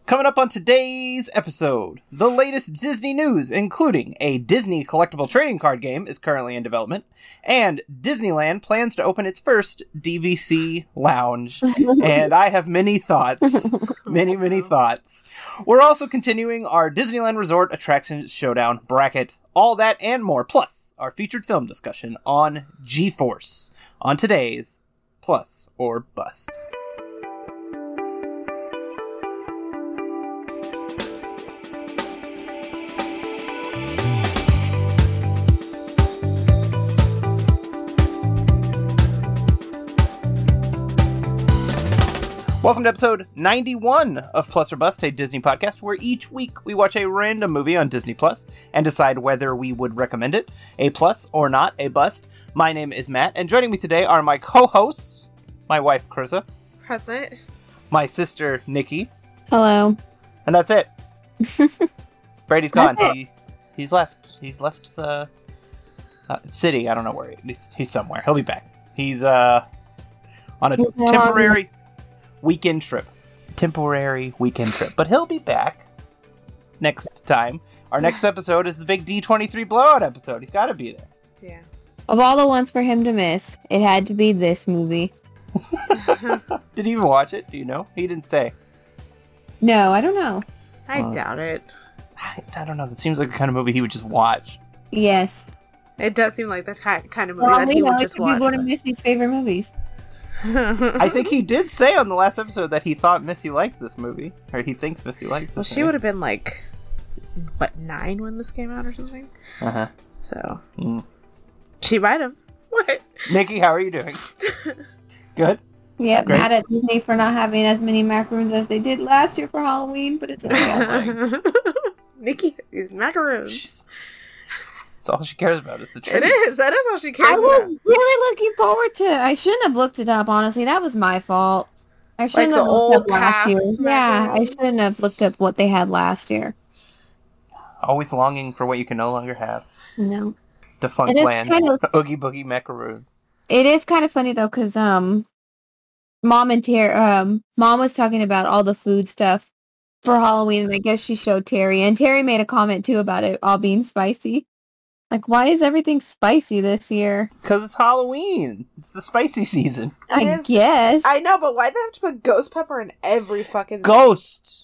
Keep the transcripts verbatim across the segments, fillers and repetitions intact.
Coming up on today's episode, the latest Disney news, including a Disney collectible trading card game is currently in development, and Disneyland plans to open its first D V C lounge. And I have many thoughts. Many, many thoughts. We're also continuing our Disneyland Resort Attractions Showdown bracket. All that and more, plus our featured film discussion on G-Force on today's Plus or Bust. Welcome to episode ninety-one of Plus or Bust, a Disney podcast where each week we watch a random movie on Disney Plus and decide whether we would recommend it, a plus or not, a bust. My name is Matt, and joining me today are my co-hosts, my wife, Carissa. Present. My sister, Nikki. Hello. And that's it. Brady's gone. He, he's left. He's left the uh, city. I don't know where. He, he's, he's somewhere. He'll be back. He's uh on a temporary... weekend trip. Temporary weekend trip. But he'll be back next time. Our next episode is the big D twenty-three blowout episode. He's got to be there. Yeah. Of all the ones for him to miss, it had to be this movie. Did he even watch it? Do you know? He didn't say. No, I don't know. I Uh, doubt it. I, I don't know. That seems like the kind of movie he would just watch. Yes. It does seem like the ty- kind of movie Well, that we he know would it just could be watch. one of Missy's favorite movies. I think he did say on the last episode that he thought Missy likes this movie. Or he thinks Missy likes this Well, she movie. would have been like, what, nine when this came out or something? Uh-huh. So, Mm. she might have. What? Nikki, how are you doing? Good? Yep, Great. mad at Disney for not having as many macaroons as they did last year for Halloween, but it's okay. Nikki is macaroons. She's, that's all she cares about is the treats. It is. That is all she cares I about. was really looking forward to it. I shouldn't have looked it up, honestly. That was my fault. I shouldn't the have old looked up last year. past Yeah, I macaroons? shouldn't have looked up what they had last year. Always longing for what you can no longer have. No. Defunct It is land. kind of- Oogie Boogie Macaroon. It is kind of funny though, because um, mom and Terry, um, mom was talking about all the food stuff for Halloween, and I guess she showed Terry, and Terry made a comment too about it all being spicy. Like, why is everything spicy this year? Because it's Halloween. It's the spicy season. I is- guess. I know, but why'd they have to put ghost pepper in every fucking thing? Ghosts.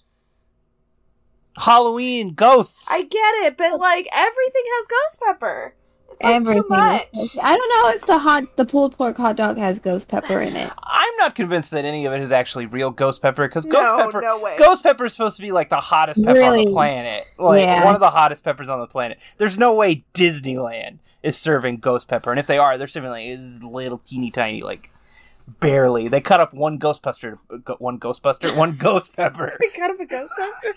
Halloween ghosts. I get it, but like everything has ghost pepper. It's like Everything. too much. is- I don't know if the hot, the pulled pork hot dog has ghost pepper in it. I'm not convinced that any of it is actually real ghost pepper because ghost No, pepper, no way. ghost pepper is supposed to be like the hottest pepper on Really? the planet, like Yeah. one of the hottest peppers on the planet. There's no way Disneyland is serving ghost pepper, and if they are, they're serving like this little teeny tiny, like barely. They cut up one Ghostbuster, go- one Ghostbuster, one ghost pepper. We got up a Ghostbuster.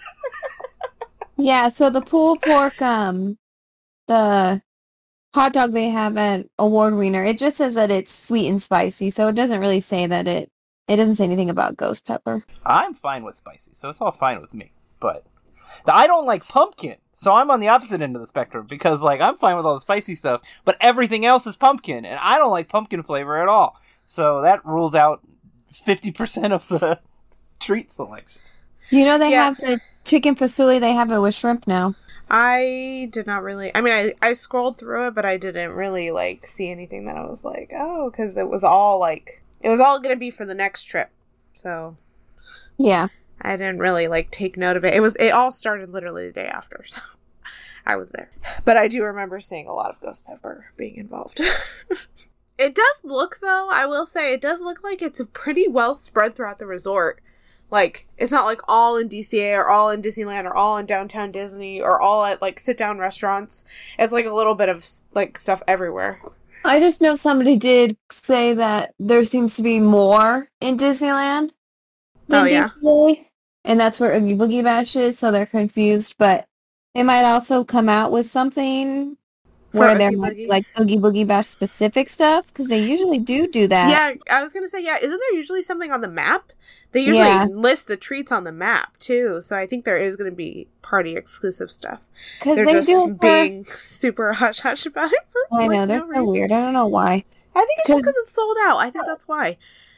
Yeah, so the pulled pork, um, the hot dog they have at Award Wiener, it just says that it's sweet and spicy, so it doesn't really say that it, it doesn't say anything about ghost pepper. I'm fine with spicy, so it's all fine with me. But I don't like pumpkin, so I'm on the opposite end of the spectrum because, like, I'm fine with all the spicy stuff, but everything else is pumpkin, and I don't like pumpkin flavor at all. So that rules out fifty percent of the treat selection. You know they Yeah. have the chicken fasuli, they have it with shrimp now. I did not really. I mean, I I scrolled through it, but I didn't really like see anything that I was like, oh, because it was all like it was all gonna be for the next trip. So Yeah. I didn't really like take note of it. It was it all started literally the day after, so I was there. But I do remember seeing a lot of ghost pepper being involved. It does look, though, I will say, it does look like it's pretty well spread throughout the resort. Like, it's not like all in D C A or all in Disneyland or all in downtown Disney or all at, like, sit-down restaurants. It's, like, a little bit of, like, stuff everywhere. I just know somebody did say that there seems to be more in Disneyland than Oh, yeah? D C A, and that's where Oogie Boogie Bash is, so they're confused, but they might also come out with something For where there Oogie might Boogie? be, like, Oogie Boogie Bash specific stuff, because they usually do do that. Yeah, I was gonna say, yeah, isn't there usually something on the map? They usually Yeah. list the treats on the map, too, so I think there is gonna be party-exclusive stuff. Because They're they just do it for- being super hush-hush about it for, I like, know, they're no so reason. weird. I don't know why. I think it's just 'Cause- because it's sold out. I think that's why.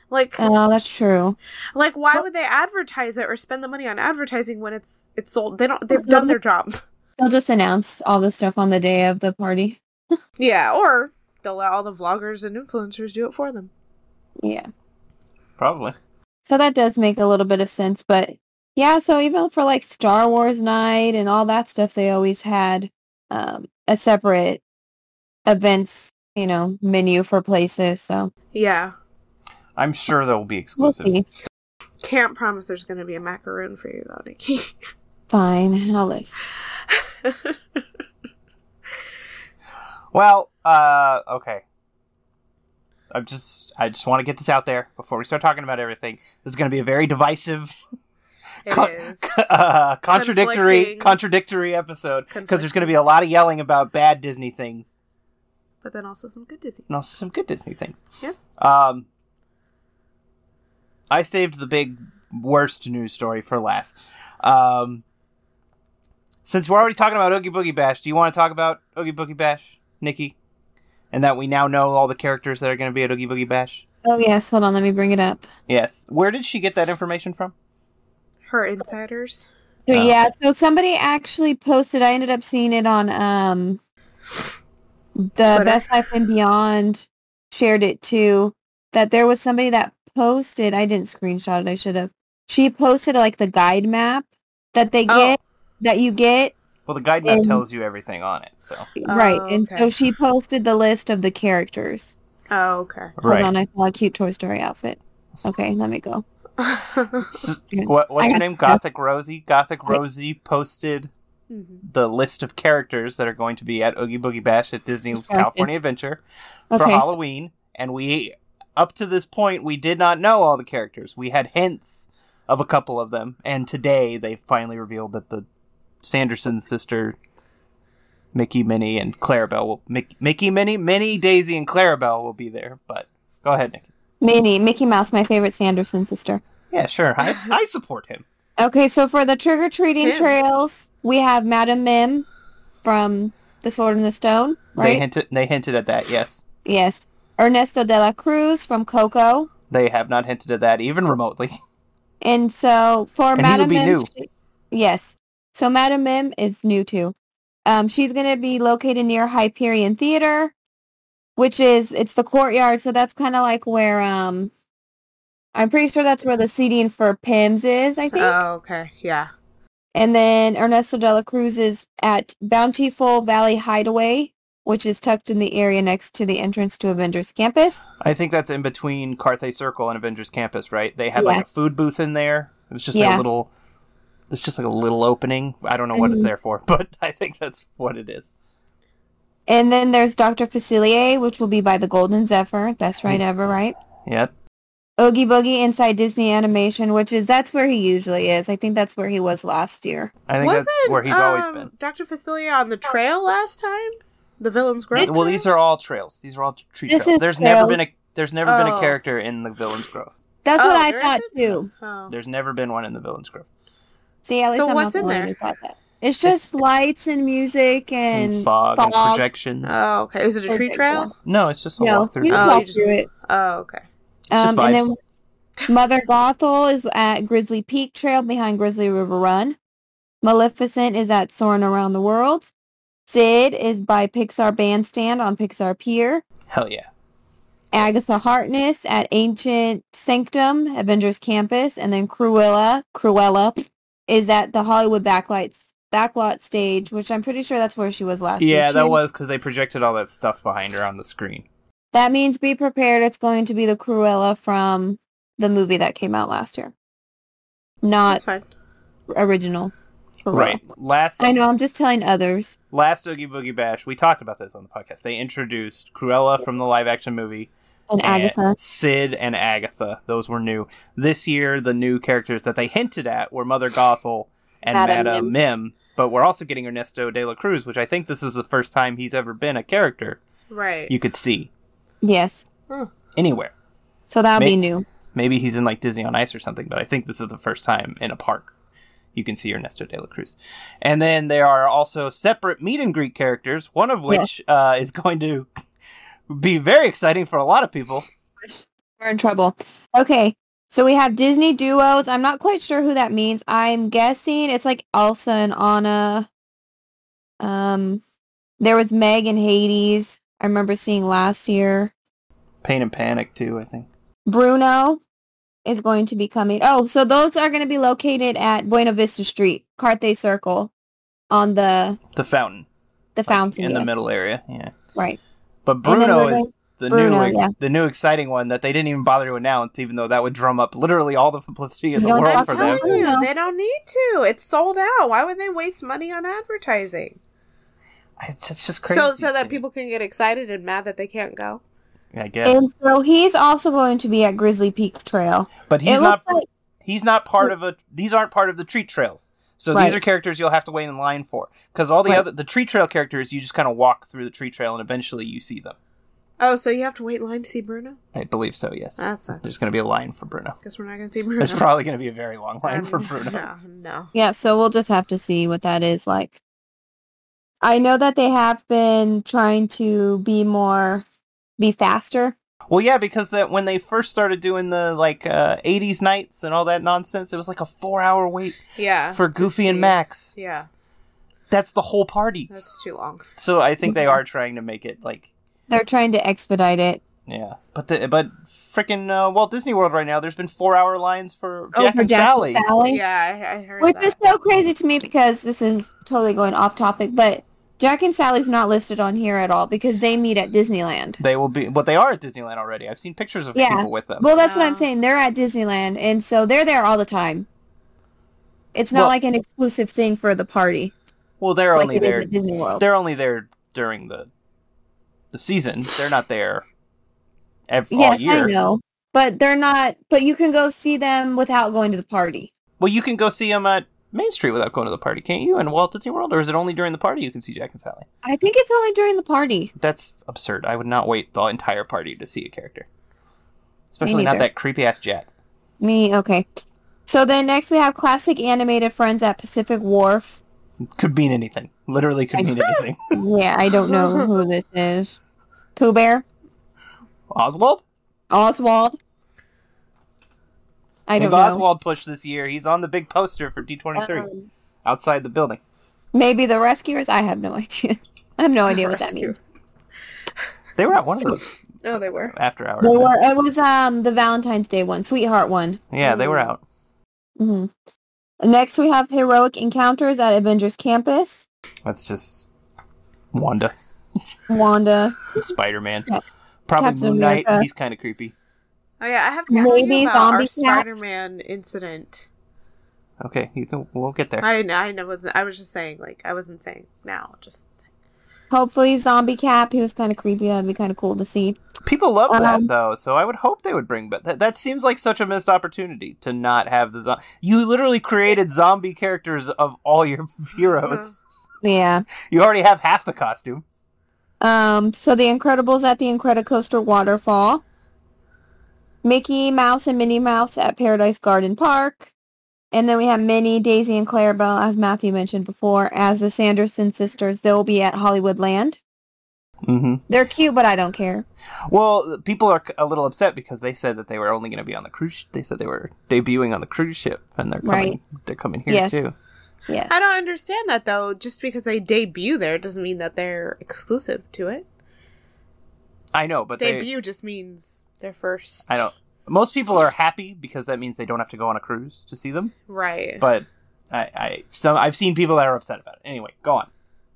Like, Oh, that's true. like why would they advertise it or spend the money on advertising when it's it's sold? They don't. They've done their job. They'll just announce all the stuff on the day of the party. Yeah, or they'll let all the vloggers and influencers do it for them. Yeah. Probably. So that does make a little bit of sense, but yeah, so even for like Star Wars night and all that stuff, they always had um, a separate events, you know, menu for places, so. Yeah. I'm sure there will be We'll exclusive. see. Can't promise there's going to be a macaroon for you, though, Nikki. Fine, I'll live. Well, uh, okay. I'm just, I just want to get this out there before we start talking about everything. This is going to be a very divisive, It con- is. uh, contradictory, Conflicting. contradictory episode because there's going to be a lot of yelling about bad Disney things But then also some good Disney. and also some good Disney things. Yeah. Um, I saved the big worst news story for last. Um, since we're already talking about Oogie Boogie Bash, do you want to talk about Oogie Boogie Bash, Nikki? And that we now know all the characters that are going to be at Oogie Boogie Bash? Oh yes, hold on, let me bring it up. Yes. Where did she get that information from? Her insiders. So Oh. yeah, so somebody actually posted, I ended up seeing it on um the Twitter. Best Life and Beyond shared it too, that there was somebody that posted, I didn't screenshot it, I should have. She posted like the guide map that they Oh. get, that you get. Well, the guide map And- tells you everything on it, so. Right, Oh, and okay. so she posted the list of the characters. Oh, okay. Hold on, I saw a cute Toy Story outfit. Okay, let me go. S- what, what's I her got- name? Gothic Rosie? Gothic I- Rosie posted Mhm. the list of characters that are going to be at Oogie Boogie Bash at Disney's Okay. California Adventure for Okay. Halloween, and we, up to this point, we did not know all the characters. We had hints of a couple of them, and today they finally revealed that the Sanderson sister, Mickey, Minnie, and Clarabelle will Mickey, Mickey, Minnie, Minnie, Daisy, and Clarabelle will be there. But go ahead, Nikki. Minnie, Mickey Mouse, my favorite Sanderson sister. Yeah, sure. I, I support him. Okay, so for the trick-or-treating Him. trails, we have Madame Mim from The Sword and the Stone, They right? hinted. They hinted at that. Yes, Yes. Ernesto de la Cruz from Coco. they have not hinted at that even remotely. And so for And he would Madame be Mim, new. she- yes. So Madame Mim is new too. Um, she's going to be located near Hyperion Theater, which is, it's the courtyard, so that's kind of like where, um, I'm pretty sure that's where the seating for P I M S is, I think. Oh, okay. Yeah. And then Ernesto de la Cruz is at Bountiful Valley Hideaway, which is tucked in the area next to the entrance to Avengers Campus. I think that's in between Carthay Circle and Avengers Campus, right? They had like Yeah. a food booth in there. It was just like Yeah. a little. It's just like a little opening. I don't know what it's Mhm. there for, but I think that's what it is. And then there's Doctor Facilier, which will be by the Golden Zephyr. Best ride ever, right? Yeah. Oogie Boogie inside Disney Animation, which is, that's where he usually is. I think that's where he was last year. I think Wasn't, that's where he's always um, been. Doctor Facilia on the trail last time? The Villain's Grove? This- Well, these are all trails. These are all tree This trails. is There's trail. never been a there's never been a Oh. character in the Villain's Grove. That's Oh, what I there thought isn't? too. Oh. There's never been one in the Villain's Grove. See, at least So I'm what's not in the one there? who thought that. It's just lights and music and, And fog, and projections. Oh, okay. Is it a tree Perfect, trail? no, it's just a No, walk through. you Oh, can you walk just- through it. Oh, okay. It's just Um, and vibes. then Mother Gothel is at Grizzly Peak Trail behind Grizzly River Run. Maleficent is at Soarin' Around the World. Sid is by Pixar Bandstand on Pixar Pier. Hell yeah. Agatha Harkness at Ancient Sanctum, Avengers Campus. And then Cruella, Cruella is at the Hollywood Backlights Backlot stage, which I'm pretty sure that's where she was last year. Yeah, that too. was because they projected all that stuff behind her on the screen. That means be prepared. It's going to be the Cruella from the movie that came out last year. Not That's fine. original. For real. Right. Last I know, I'm just telling others. last Oogie Boogie Bash, we talked about this on the podcast. They introduced Cruella from the live action movie. And Agatha. Sid and Agatha. Those were new. This year, the new characters that they hinted at were Mother Gothel and Madame Madame Mim. But we're also getting Ernesto de la Cruz, which I think this is the first time he's ever been a character Right. you could see Yes. anywhere. So that'll May- be new. Maybe he's in like Disney on Ice or something, but I think this is the first time in a park you can see Ernesto de la Cruz. And then there are also separate meet and greet characters, one of which uh, is going to be very exciting for a lot of people. We're in trouble. Okay, so we have Disney duos. I'm not quite sure who that means. I'm guessing it's like Elsa and Anna. Um, there was Meg and Hades. I remember seeing last year. Pain and Panic too, I think. Bruno is going to be coming. Oh, so those are going to be located at Buena Vista Street, Carthay Circle, on the The fountain. the Like, fountain in yes. the middle area, yeah. Right. But And then Bruno we're is going- the Bruno, new yeah. the new exciting one that they didn't even bother to announce, even though that would drum up literally all the publicity in the No, world I'm for I'm them. telling you, No. they don't need to. It's sold out. Why would they waste money on advertising? It's just, just crazy. So, so that people can get excited and mad that they can't go. I guess. And so he's also going to be at Grizzly Peak Trail. But he's it not looks like he's not part of a these aren't part of the treat trails. So Right. these are characters you'll have to wait in line for. Because all the Right. other the treat trail characters you just kind of walk through the treat trail and eventually you see them. Oh, so you have to wait in line to see Bruno? I believe so, yes. That sucks. There's gonna be a line for Bruno. Guess we're not going to see Bruno. There's probably gonna be a very long line for Um, Bruno. No, no. Yeah, so we'll just have to see what that is like. I know that they have been trying to be more, be faster. Well, yeah, because that when they first started doing the like uh, eighties nights and all that nonsense, it was like a four-hour wait Yeah. for to Goofy and see. Max. Yeah, That's the whole party. that's too long. So I think they Yeah. are trying to make it like They're trying to expedite it. yeah, but the, but freaking uh, Walt Disney World right now, there's been four-hour lines for Jack Oh, for and Jack Sally. and Sally. Yeah, I, I heard Which that. is so crazy to me because this is totally going off topic, but Jack and Sally's not listed on here at all because they meet at Disneyland. They will be, but they are at Disneyland already. I've seen pictures of Yeah. people with them. Well, that's what I'm Oh. saying. They're at Disneyland, and so they're there all the time. It's not Well- like an exclusive thing for the party. Well, they're Like only it is there. at Disney World. They're only there during the the season. They're not there every, all Yes, year. I know. But they're not, but you can go see them without going to the party. Well, you can go see them at Main Street without going to the party, can't you? In Walt Disney World, or is it only during the party you can see Jack and Sally? I think it's only during the party. That's absurd. I would not wait the entire party to see a character, especially not neither. that creepy ass Jack. Me, okay. So then next we have classic animated friends at Pacific Wharf. Could mean anything. Literally, could mean anything. Yeah, I don't know who this is. Pooh Bear? Oswald. Oswald? I I don't think know. Oswald pushed this year. He's on the big poster for D twenty-three Um, outside the building. maybe the Rescuers? I have no idea. I have no idea what that Rescue. means. They were at one of those Oh, they were. after hours. They were, it was um the Valentine's Day one, Sweetheart one. Yeah, they were Mm. out. hmm Next we have Heroic Encounters at Avengers Campus. That's just Wanda, Wanda. Spider-Man, Yeah. probably Captain Moon Knight. America. He's kind of creepy. Oh yeah, I have to tell Maybe you about our Zombie Cat? Spider-Man incident. Okay, you can. We'll get there. I I know. wasn't- I was just saying, like, I wasn't saying now. Just Hopefully Zombie Cap. He was kind of creepy. That'd be kind of cool to see. People love that Um, though, so I would hope they would bring back. That, that seems like such a missed opportunity to not have the zombie. You literally created zombie characters of all your heroes. Yeah. You already have half the costume. Um, so the Incredibles at the Incredicoaster Waterfall. Mickey Mouse and Minnie Mouse at Paradise Garden Park. And then we have Minnie, Daisy, and Clarabelle, as Matthew mentioned before, as the Sanderson sisters. They'll be at Hollywood Land. Mm-hmm. They're cute, but I don't care. Well, people are a little upset because they said that they were only going to be on the cruise. They said they were debuting on the cruise ship, and they're coming. Right. They're coming here Yes. too. Yes. I don't understand that though. Just because they debut there doesn't mean that they're exclusive to it. I know, but they, Debut just means their first. I don't. Most people are happy because that means they don't have to go on a cruise to see them. Right. But I, I some I've seen people that are upset about it. Anyway, go on.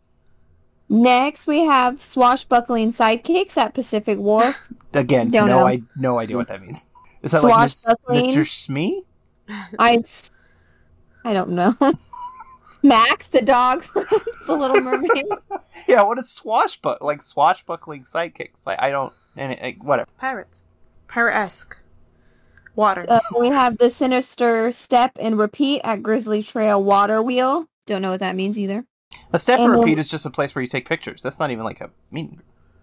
Next, we have Swashbuckling Sidekicks at Pacific Wharf. Again, Don't no, know. I no idea what that means. Is that like Miss, Swashbuckling. Mister Smee? I, I don't know. Max, the dog from The Little Mermaid. Yeah, what is swashbuck like swashbuckling sidekicks? Like I don't, any, like, whatever. Pirates. Pirate-esque. Water. Uh, we have the Sinister Step and Repeat at Grizzly Trail Water Wheel. Don't know what that means either. A step And and then- repeat is just a place where you take pictures. That's not even like a meeting.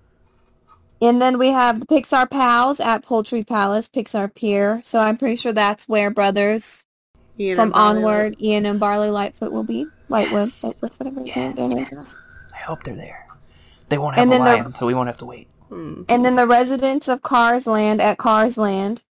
And then we have the Pixar Pals at Poultry Palace, Pixar Pier. So I'm pretty sure that's where brothers Ian from and Barley Onward, Ian and Barley Lightfoot will be. Lightwood, Yes. Lightfoot, whatever Yes. their names are. I hope they're there. They won't have And a then the- lion, so we won't have to wait. Hmm. And then the residents of Cars Land at Cars Land.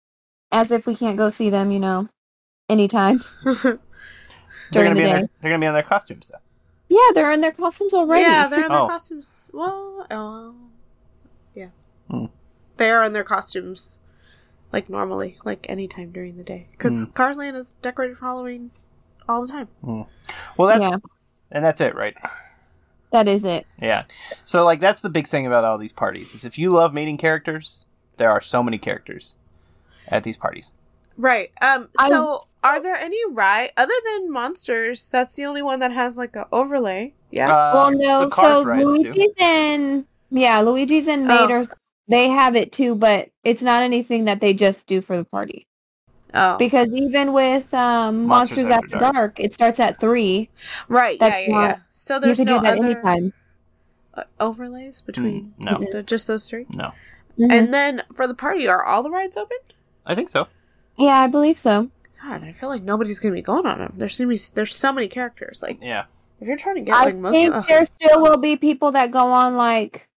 As if we can't go see them, you know, anytime They're during gonna the be in day. their, they're gonna be in their costumes though. Yeah, they're in their costumes already. Yeah, they're in their Oh. costumes. Well, uh, yeah. Hmm. They are in their costumes, like, normally, like, anytime during the day. Because Hmm. Cars Land is decorated for Halloween all the time. Well, that's Yeah. and that's it, right? That is it. Yeah. So, like, that's the big thing about all these parties is if you love meeting characters, there are so many characters at these parties. Right. Um. I- So, are there any ride other than Monsters? That's the only one that has like a overlay. Yeah. Uh, Well, no, the Cars so rides do. Luigi's and yeah, Luigi's and Oh. Mater's, they have it too, but it's not anything that they just do for the party. oh. Because even with um, Monsters Monsters, After After Dark. Dark. it starts at three. right. Yeah. that's Yeah. Yeah. not- So You there's could no do that other anytime. uh, overlays between Mm, no. the, just those three. No. Mhm. And then for the party, are all the rides open? I think so. Yeah, I believe so. God, I feel like nobody's gonna be going on them. There's gonna be there's so many characters. Like, Yeah. if you're trying to get I like most, think ugh. there still will be people that go on like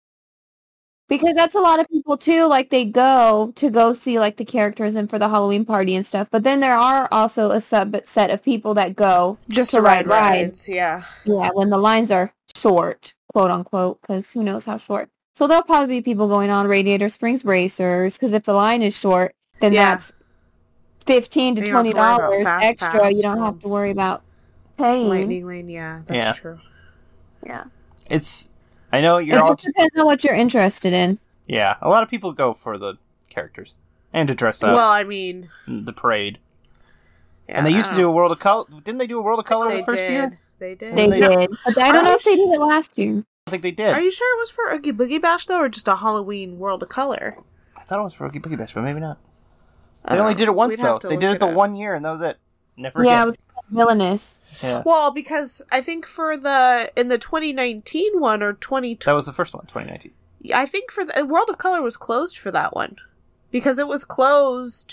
because that's a lot of people too. Like they go to go see like the characters and for the Halloween party and stuff. But then there are also a subset of people that go just to to ride ride rides. Yeah. yeah when the lines are short, quote unquote, because who knows how short. So there'll probably be people going on Radiator Springs Racers because if the line is short, then Yeah. that's fifteen to You don't twenty have to worry about dollars Fast extra. Pass You don't have or to worry about paying. Lightning Lane. Yeah, that's Yeah. true. Yeah, It's. I know you're it all. just depends on what you're interested in. Yeah. A lot of people go for the characters and to dress up. Well, I mean, in the parade. yeah, And they used I to do a don't- World of Color. Didn't they do a World of Color They the first did. year? They did. They They- did, but I don't know if they did it last year. I think they did. Are you sure it was for Oogie Boogie Bash though, or just a Halloween World of Color? I thought it was for Oogie Boogie Bash, but maybe not. I They don't only know. did it once We'd have though. to They look did it the up. one year, and that was it. Never Yeah, it again. was villainous. Yeah. Well, because I think for the in the twenty nineteen one or twenty That was the first one, twenty nineteen. I think for the World of Color was closed for that one because it was closed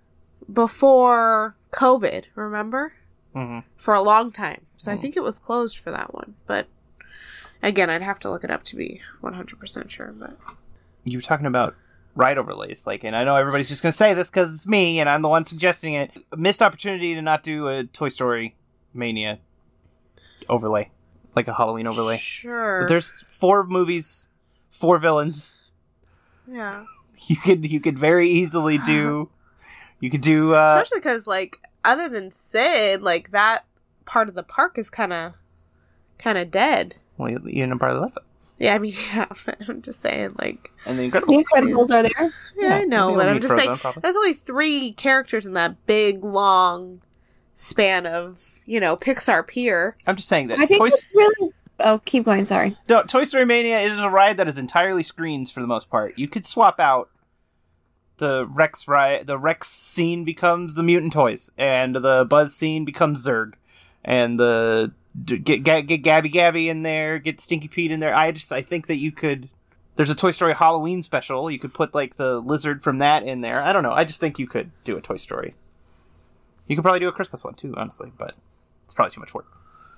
before COVID. Remember, Mm-hmm. for a long time. So I Mm. think it was closed for that one. But again, I'd have to look it up to be one hundred percent sure. But You were talking about ride overlays, like, and I know everybody's just going to say this because it's me and I'm the one suggesting it. A missed opportunity to not do a Toy Story Mania overlay, like a Halloween overlay. sure, There's four movies, four villains. yeah. You could you could very easily do. You could do. Uh, Especially because, like, other than Sid, like that part of the park is kind of, kind of dead. well, Ian and Barley left it, Yeah, I mean, yeah, but I'm just saying, like, and the The Incredibles. Incredibles are there. yeah, Yeah, I know, they but don't I'm need just saying, Frozen, probably. there's only three characters in that big, long span of, you know, Pixar Pier. I'm just saying that I think Toy, it's really. Oh, keep going. Sorry. no, Toy Story Mania is a ride that is entirely screens for the most part. You could swap out the Rex ride. The Rex scene becomes the Mutant Toys, and the Buzz scene becomes Zurg, and the d- get get, get Gabby Gabby in there, get Stinky Pete in there. I just I think that you could. There's a Toy Story Halloween special. You could put like the lizard from that in there. I don't know. I just think you could do a Toy Story. You could probably do a Christmas one too, honestly, but it's probably too much work.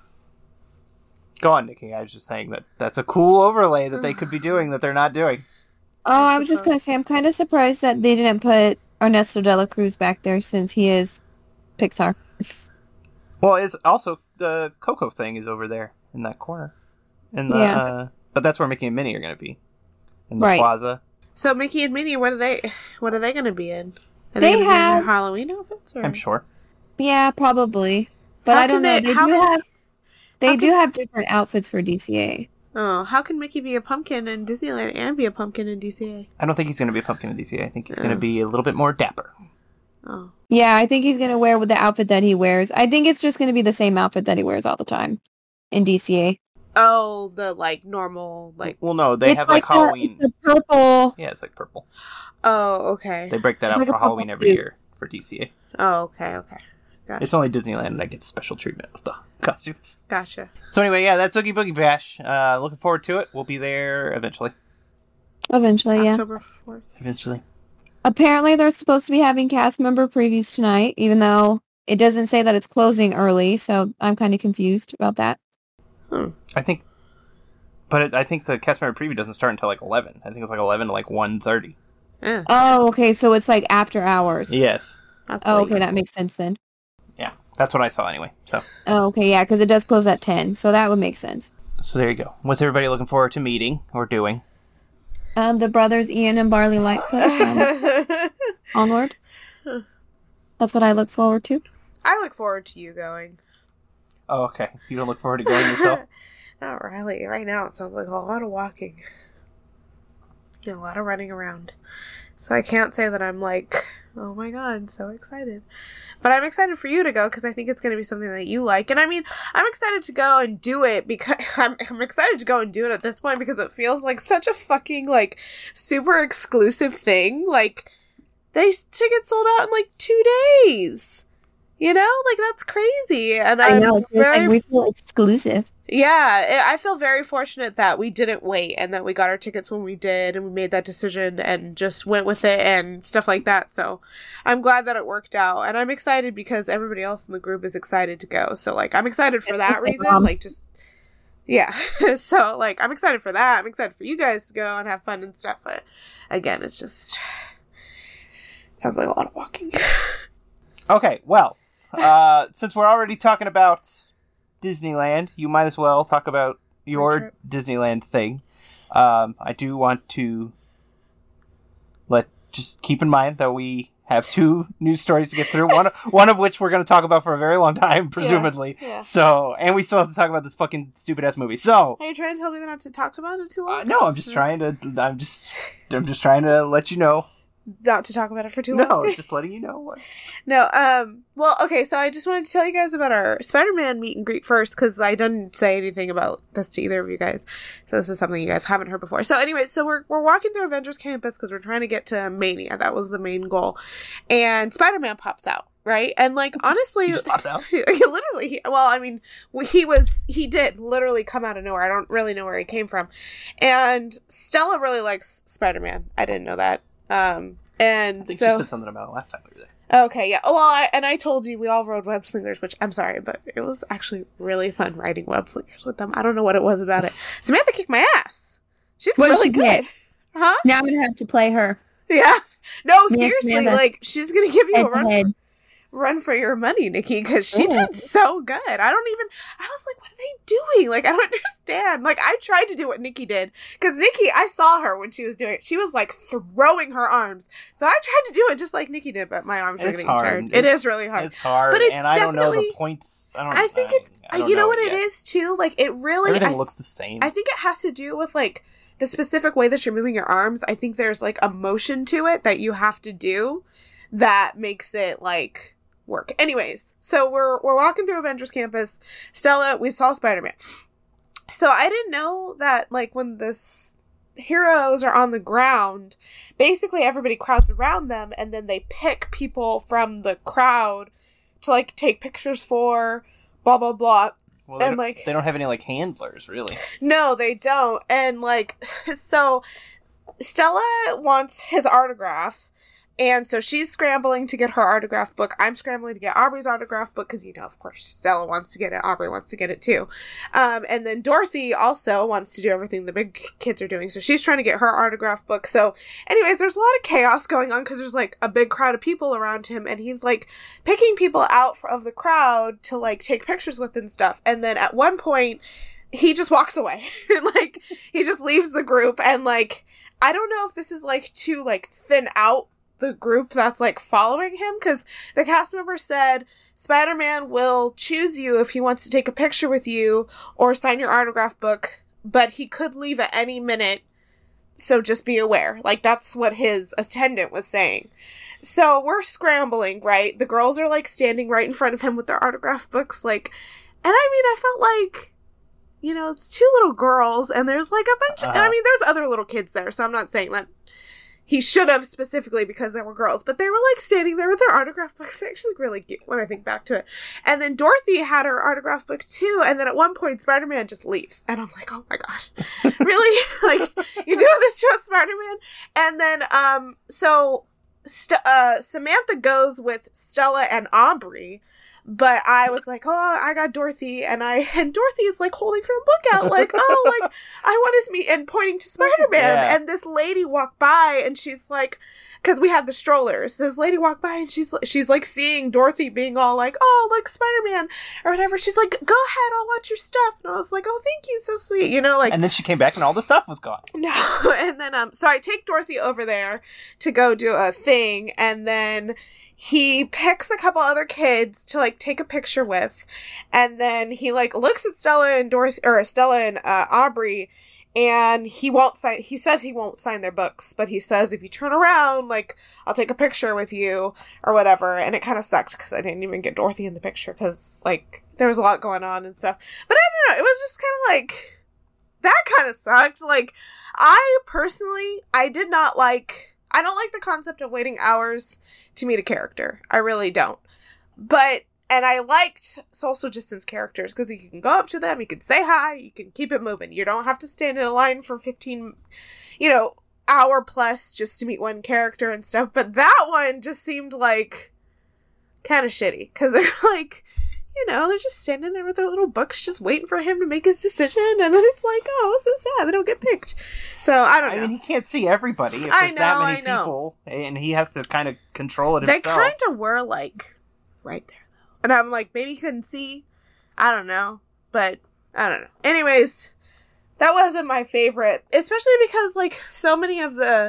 Go on, Nikki. I was just saying that that's a cool overlay that they could be doing that they're not doing. Oh, I was just gonna say I'm kind of surprised that they didn't put Ernesto de la Cruz back there since he is Pixar. Well, it's also the Coco thing is over there in that corner, in the Yeah. uh, but that's where Mickey and Minnie are going to be in the Right. plaza. So Mickey and Minnie, what are they? What are they going to be in? Are They they, going to be in have- their Halloween outfits? Or? I'm sure. Yeah, probably. But How I don't can know. they- They, how do can- have. They how do can- have different outfits for D C A. Oh, how can Mickey be a pumpkin in Disneyland and be a pumpkin in D C A? I don't think he's going to be a pumpkin in D C A. I think he's going Oh. to be a little bit more dapper. Oh, Yeah, I think he's gonna wear with the outfit that he wears. I think it's just gonna be the same outfit that he wears all the time in D C A. oh, the like normal like. Well, no, they It's have like, the- Halloween. it's the purple. Yeah, it's like purple. Oh, okay. They break that out Like a for Halloween purple every suit. year for D C A. Oh, okay, okay. Gotcha. It's only Disneyland that gets special treatment with the costumes. Gotcha. So anyway, yeah, that's Oogie Boogie Bash. Uh, looking forward to it. We'll be there eventually. Eventually, yeah. October fourth. Eventually. Apparently, they're supposed to be having cast member previews tonight, even though it doesn't say that it's closing early. So I'm kind of confused about that. Hmm. I think, but it, I think the cast member preview doesn't start until like eleven. I think it's like eleven to like one thirty. Eh, Oh, okay, so it's like after hours. Yes. that's Oh, late. okay, that makes sense then. Yeah, that's what I saw anyway. So, Oh, okay, yeah, because it does close at ten, so that would make sense. so there you go. What's everybody looking forward to meeting or doing? Um, the brothers Ian and Barley Lightfoot from Onward. That's what I look forward to. I look forward to you going. Oh, okay. You don't look forward to going yourself? Not really. Right now, it sounds like a lot of walking. And a lot of running around. So I can't say that I'm like, oh my god, so excited. But I'm excited for you to go because I think it's going to be something that you like. And I mean, I'm excited to go and do it because I'm, I'm excited to go and do it at this point because it feels like such a fucking, like, super exclusive thing. Like, they tickets sold out in like two days. You know, like that's crazy. And I I'm know, it's very, like we feel exclusive. yeah, I feel very fortunate that we didn't wait and that we got our tickets when we did and we made that decision and just went with it and stuff like that. So I'm glad that it worked out. And I'm excited because everybody else in the group is excited to go. So like, I'm excited for that reason. Mom. Like just, yeah. So like, I'm excited for that. I'm excited for you guys to go and have fun and stuff. But again, it's just, sounds like a lot of walking. Okay, well, uh, since we're already talking about Disneyland, you might as well talk about your trip. Disneyland thing. Um, I do want to let just keep in mind that we have two news stories to get through. One, one of which we're going to talk about for a very long time, presumably. yeah. So, and we still have to talk about this fucking stupid ass movie. So, Are you trying to tell me not to talk about it too long? uh, no, I'm just trying to. I'm just. I'm just trying to let you know. Not to talk about it for too long. No, just letting you know what. No, um, well, okay, so I just wanted to tell you guys about our Spider-Man meet and greet first, because I didn't say anything about this to either of you guys, so this is something you guys haven't heard before. So anyway, so we're, we're walking through Avengers Campus, because we're trying to get to Mania, that was the main goal, and Spider-Man pops out, right? And, like, honestly... He just pops out? literally, he, well, I mean, he was, he did literally come out of nowhere, I don't really know where he came from, and Stella really likes Spider-Man, I didn't know that, um... And I think so, you said something about it last time we were there. Okay, yeah. Oh, well, I, and I told you we all rode web slingers, which I'm sorry, but it was actually really fun riding web slingers with them. I don't know what it was about it. Samantha kicked my ass. She did What did really she good. get? Huh? Now I'm gonna have to play her. Yeah. No, Yes, seriously, Samantha. like, she's gonna give you Head a run to head. run for your money, Nikki, because she Ooh. did so good. I don't even, I was like, what are they doing? Like, I don't understand. Like, I tried to do what Nikki did, because Nikki, I saw her when she was doing it. She was, like, throwing her arms. So I tried to do it just like Nikki did, but my arms were It's getting hard. tired. It's- it is really hard. It's hard, But it's and I don't know the definitely- points. I don't. I think it's, I don't you know, know what it it yet. is, too? Like, it really, Everything I, looks the same. I think it has to do with, like, the specific way that you're moving your arms. I think there's, like, a motion to it that you have to do that makes it, like, work. Anyways, so we're we're walking through Avengers Campus. Stella, we saw Spider-Man. So I didn't know that, like, when the s- heroes are on the ground, basically everybody crowds around them, and then they pick people from the crowd to, like, take pictures for, blah, blah, blah. well, they and, don't, like- they don't have any like handlers, really. No, they don't. And, like, so Stella wants his autograph. And so she's scrambling to get her autograph book. I'm scrambling to get Aubrey's autograph book because, you know, of course, Stella wants to get it. Aubrey wants to get it too. Um, and then Dorothy also wants to do everything the big kids are doing. So she's trying to get her autograph book. So anyways, there's a lot of chaos going on because there's, like, a big crowd of people around him. And he's, like, picking people out of the crowd to, like, take pictures with and stuff. And then at one point, he just walks away. Like, he just leaves the group. And, like, I don't know if this is, like, to, like, thin out the group that's, like, following him, because the cast member said Spider-Man will choose you if he wants to take a picture with you or sign your autograph book, but he could leave at any minute, so just be aware. Like, that's what his attendant was saying. So we're scrambling, right? The girls are, like, standing right in front of him with their autograph books, like, and I mean, I felt like, you know, it's two little girls, and there's, like, a bunch of, Uh-huh. I mean, there's other little kids there, so I'm not saying that he should have specifically because there were girls, but they were, like, standing there with their autograph books. They're actually really cute when I think back to it. And then Dorothy had her autograph book too, and then at one point Spider-Man just leaves. And I'm like, oh my god. Really? Like, you're doing this to a Spider-Man? And then, um, so, St- uh, Samantha goes with Stella and Aubrey, But I was like, oh, I got Dorothy, and I and Dorothy is like holding her book out, like, oh, like I want to meet, and pointing to Spider-Man. Yeah. And this lady walked by, and she's like, because we had the strollers. This lady walked by, and she's she's like seeing Dorothy being all like, oh, like Spider-Man or whatever. She's like, go ahead, I'll watch your stuff. And I was like, oh, thank you, so sweet, you know, like. And then she came back, and all the stuff was gone. No, and then um, so I take Dorothy over there to go do a thing, and then he picks a couple other kids to like take a picture with, and then he like looks at Stella and Dorothy, or Stella and uh, Aubrey, and he won't sign. He says he won't sign their books, but he says if you turn around, like I'll take a picture with you or whatever. And it kind of sucked because I didn't even get Dorothy in the picture because like there was a lot going on and stuff. But I don't know. It was just kind of like that kind of sucked. Like I personally, I did not like. I don't like the concept of waiting hours to meet a character. I really don't. But, and I liked social distance characters because you can go up to them, you can say hi, you can keep it moving. You don't have to stand in a line for fifteen, you know, hour plus just to meet one character and stuff. But that one just seemed like kind of shitty because they're like, you know, they're just standing there with their little books just waiting for him to make his decision, and then it's like, oh, so sad they don't get picked. So, I don't know. I mean, he can't see everybody if I there's know, that many I know. people, and he has to kind of control it They himself. kind of were, like, right there, though. And I'm like, maybe he couldn't see. I don't know. But, I don't know. Anyways, that wasn't my favorite. Especially because, like, so many of the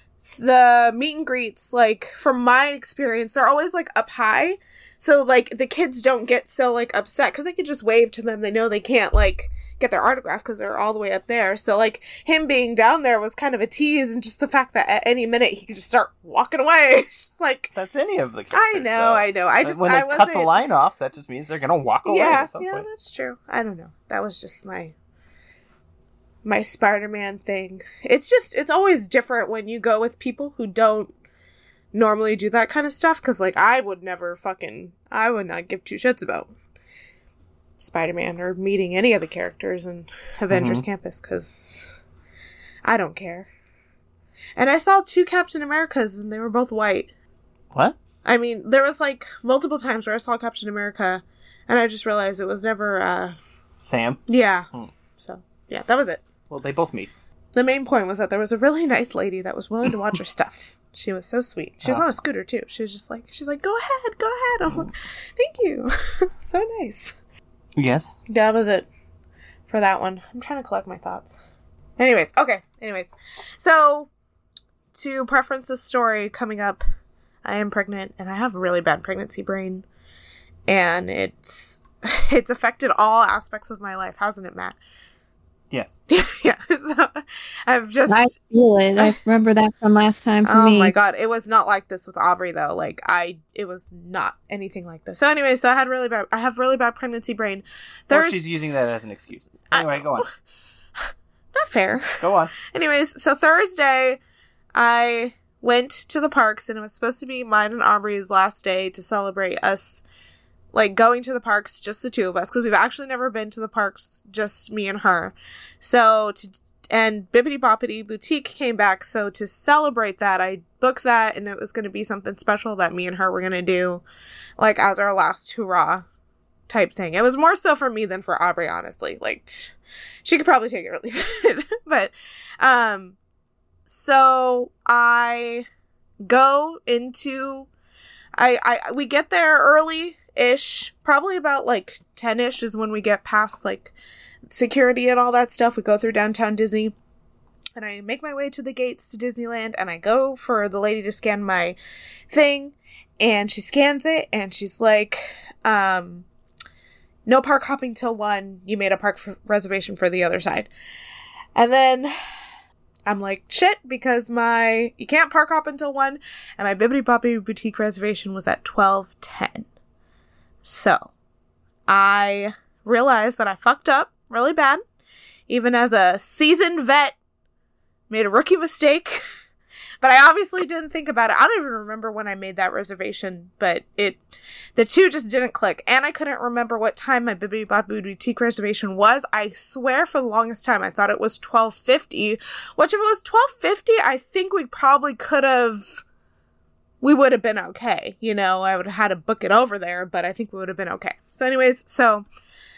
the meet and greets, like, from my experience, they're always, like, up high. So, like, the kids don't get so, like, upset because they can just wave to them. They know they can't, like, get their autograph because they're all the way up there. So, like, him being down there was kind of a tease, and just the fact that at any minute he could just start walking away. It's just like... That's any of the characters, I know, though. I know. I just, When they I cut wasn't... the line off, that just means they're going to walk away Yeah, at some yeah, point. that's true. I don't know. That was just my... my Spider-Man thing. It's just, it's always different when you go with people who don't normally do that kind of stuff, because, like, I would never fucking, I would not give two shits about Spider-Man or meeting any of the characters in Avengers Mm-hmm. Campus, because I don't care. And I saw two Captain Americas, and they were both white. What? I mean, there was, like, multiple times where I saw Captain America, and I just realized it was never, uh... Sam? Yeah. Hmm. So, yeah, that was it. Well, they both meet. The main point was that there was a really nice lady that was willing to watch her stuff. She was so sweet. She was Oh. on a scooter, too. She was just like, she's like, go ahead, go ahead. I'm like, thank you. So nice. Yes. That was it for that one. I'm trying to collect my thoughts. Anyways, okay. Anyways. So, to preference this story coming up, I am pregnant, and I have a really bad pregnancy brain. And it's, it's affected all aspects of my life, hasn't it, Matt? Yes. Yeah, so I've just... I feel it. I remember that from last time for oh me. my god, it was not like this with Aubrey though. Like I, it was not anything like this. So anyway, so I had really bad. I have really bad pregnancy brain. Or There's she's using that as an excuse. Anyway, I- go on. not fair. Go on. Anyways, so Thursday, I went to the parks, and it was supposed to be mine and Aubrey's last day to celebrate us, like, going to the parks, just the two of us, because we've actually never been to the parks, just me and her. So, to, and Bibbidi Boppidi Boutique came back, so to celebrate that, I booked that, and it was going to be something special that me and her were going to do, like, as our last hurrah type thing. It was more so for me than for Aubrey, honestly. Like, she could probably take it or leave it. But, um, so I go into, I, I, we get there early ish, probably about like ten ish is when we get past like security and all that stuff. We go through downtown Disney, and I make my way to the gates to Disneyland, and I go for the lady to scan my thing, and she scans it, and she's like, um, no park hopping till one. You made a park f- reservation for the other side. And then I'm like, shit, because my, you can't park hop until one, and my Bibbidi Boppidi Boutique reservation was at twelve ten. So, I realized that I fucked up really bad. Even as a seasoned vet, made a rookie mistake. But I obviously didn't think about it. I don't even remember when I made that reservation, but it, the two just didn't click. And I couldn't remember what time my Bibbidi Boppidi Boutique reservation was. I swear for the longest time I thought it was twelve fifty, which if it was twelve fifty, I think we probably could have we would have been okay. You know, I would have had to book it over there, but I think we would have been okay. So anyways, so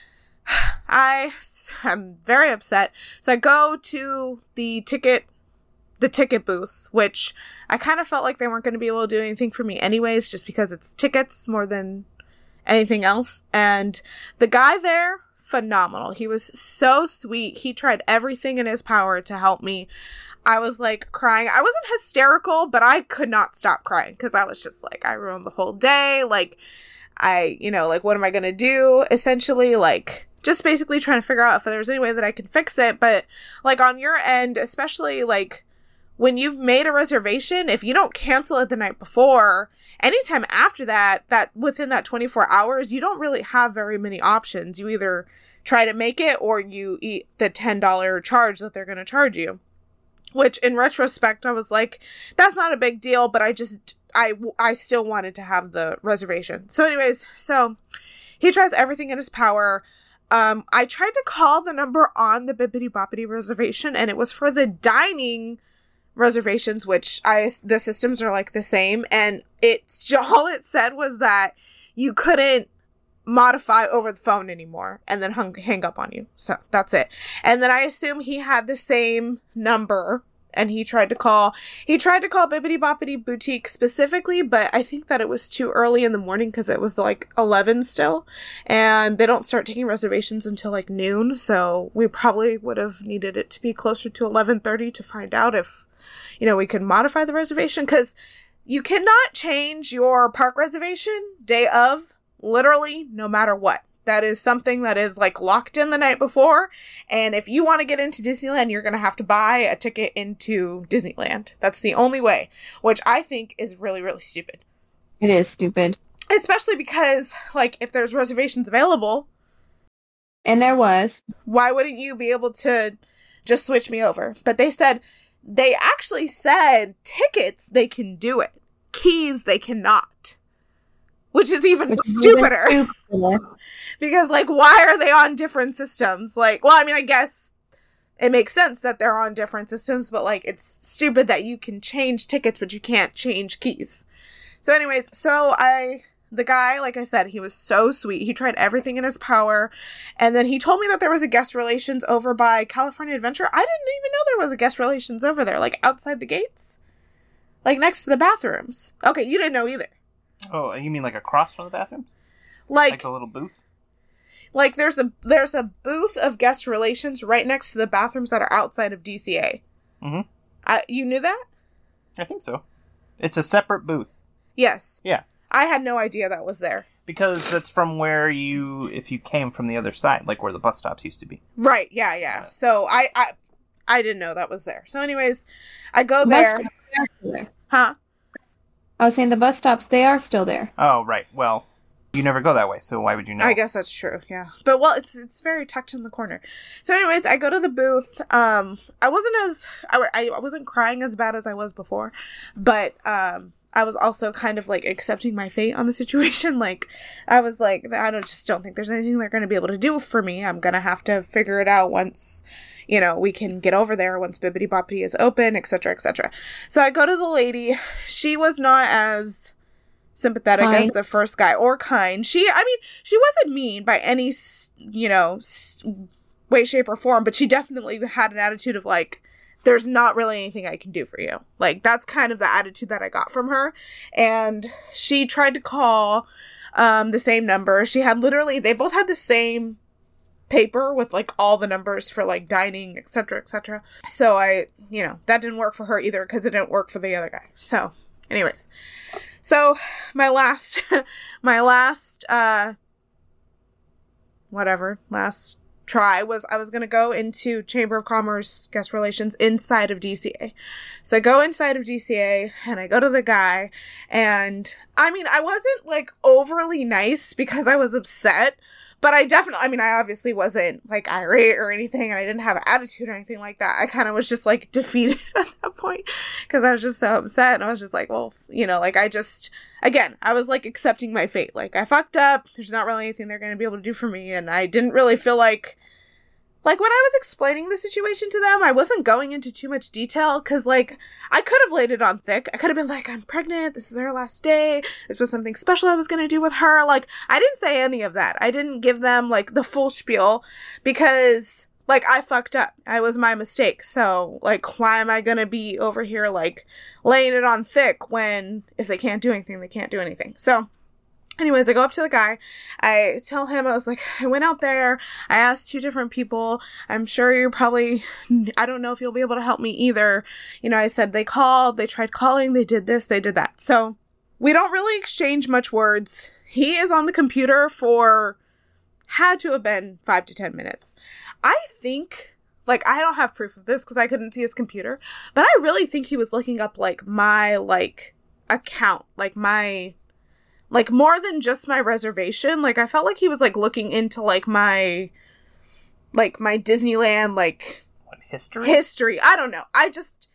I am very upset. So I go to the ticket, the ticket booth, which I kind of felt like they weren't going to be able to do anything for me anyways, just because it's tickets more than anything else. And the guy there, phenomenal. He was so sweet. He tried everything in his power to help me. I was like crying. I wasn't hysterical, but I could not stop crying because I was just like, I ruined the whole day. Like, I, you know, like, what am I going to do? Essentially, like, just basically trying to figure out if there's any way that I can fix it. But like on your end, especially like when you've made a reservation, if you don't cancel it the night before, anytime after that, that within that twenty-four hours, you don't really have very many options. You either try to make it or you eat the ten dollars charge that they're going to charge you. Which, in retrospect, I was like, that's not a big deal, but I just, I, I still wanted to have the reservation. So anyways, so he tries everything in his power. Um, I tried to call the number on the Bibbidi Boppidi reservation, and it was for the dining reservations, which I, the systems are like the same, and it's, all it said was that you couldn't modify over the phone anymore, and then hung, hang up on you. So that's it. And then I assume he had the same number, and he tried to call, he tried to call Bibbidi Boppidi Boutique specifically, but I think that it was too early in the morning because it was like eleven still, and they don't start taking reservations until like noon, so we probably would have needed it to be closer to eleven thirty to find out if, you know, we could modify the reservation, because you cannot change your park reservation day of, literally, no matter what. That is something that is like locked in the night before. And if you want to get into Disneyland, you're going to have to buy a ticket into Disneyland. That's the only way, which I think is really, really stupid. It is stupid. Especially because, like, if there's reservations available. And there was. Why wouldn't you be able to just switch me over? But they said, they actually said tickets, they can do it. Keys, they cannot. Which is even Which stupider. Is because, like, why are they on different systems? Like, well, I mean, I guess it makes sense that they're on different systems, but, like, it's stupid that you can change tickets, but you can't change keys. So, anyways, so I, the guy, like I said, he was so sweet. He tried everything in his power. And then he told me that there was a guest relations over by California Adventure. I didn't even know there was a guest relations over there, like, outside the gates. Like, next to the bathrooms. Okay, you didn't know either. Oh, you mean like across from the bathroom? Like, like a little booth? Like there's a there's a booth of guest relations right next to the bathrooms that are outside of D C A. Mm-hmm. I, you knew that? I think so. It's a separate booth. Yes. Yeah. I had no idea that was there. Because that's from where you, if you came from the other side, like where the bus stops used to be. Right, yeah, yeah. So I I, I didn't know that was there. So anyways, I go there. there. Huh? I was saying the bus stops, they are still there. Oh, right. Well, you never go that way, so why would you know? I guess that's true, yeah. But, well, it's it's very tucked in the corner. So, anyways, I go to the booth. Um, I wasn't as... I, I wasn't crying as bad as I was before. But, um, I was also kind of, like, accepting my fate on the situation. Like, I was like, I don't just don't think there's anything they're going to be able to do for me. I'm going to have to figure it out once... you know, we can get over there once Bibbidi Boppidi is open, et cetera, et cetera. So I go to the lady. She was not as sympathetic kind. as the first guy, or kind. She, I mean, she wasn't mean by any, you know, way, shape, or form, but she definitely had an attitude of like, there's not really anything I can do for you. Like, that's kind of the attitude that I got from her. And she tried to call um, the same number. She had literally, they both had the same paper with like all the numbers for like dining, etc, etc. So I, you know, that didn't work for her either because it didn't work for the other guy. So anyways, so my last my last uh whatever last try was I was gonna go into Chamber of Commerce guest relations inside of D C A. So I go inside of D C A and I go to the guy, and I mean, I wasn't like overly nice because I was upset. But I definitely, I mean, I obviously wasn't, like, irate or anything, and I didn't have an attitude or anything like that. I kind of was just, like, defeated at that point, because I was just so upset, and I was just like, well, you know, like, I just, again, I was, like, accepting my fate. Like, I fucked up, there's not really anything they're going to be able to do for me, and I didn't really feel like like, when I was explaining the situation to them, I wasn't going into too much detail, because, like, I could have laid it on thick. I could have been like, I'm pregnant, this is her last day, this was something special I was going to do with her. Like, I didn't say any of that. I didn't give them, like, the full spiel, because, like, I fucked up. I was my mistake. So, like, why am I going to be over here, like, laying it on thick when, if they can't do anything, they can't do anything. So, anyways, I go up to the guy. I tell him, I was like, I went out there. I asked two different people. I'm sure you're probably, I don't know if you'll be able to help me either. You know, I said they called, they tried calling, they did this, they did that. So we don't really exchange much words. He is on the computer for, had to have been five to ten minutes. I think, like, I don't have proof of this because I couldn't see his computer, but I really think he was looking up, like, my, like, account, like, my... Like, more than just my reservation. Like, I felt like he was, like, looking into, like, my, like, my Disneyland, like... What, history? History. I don't know. I just...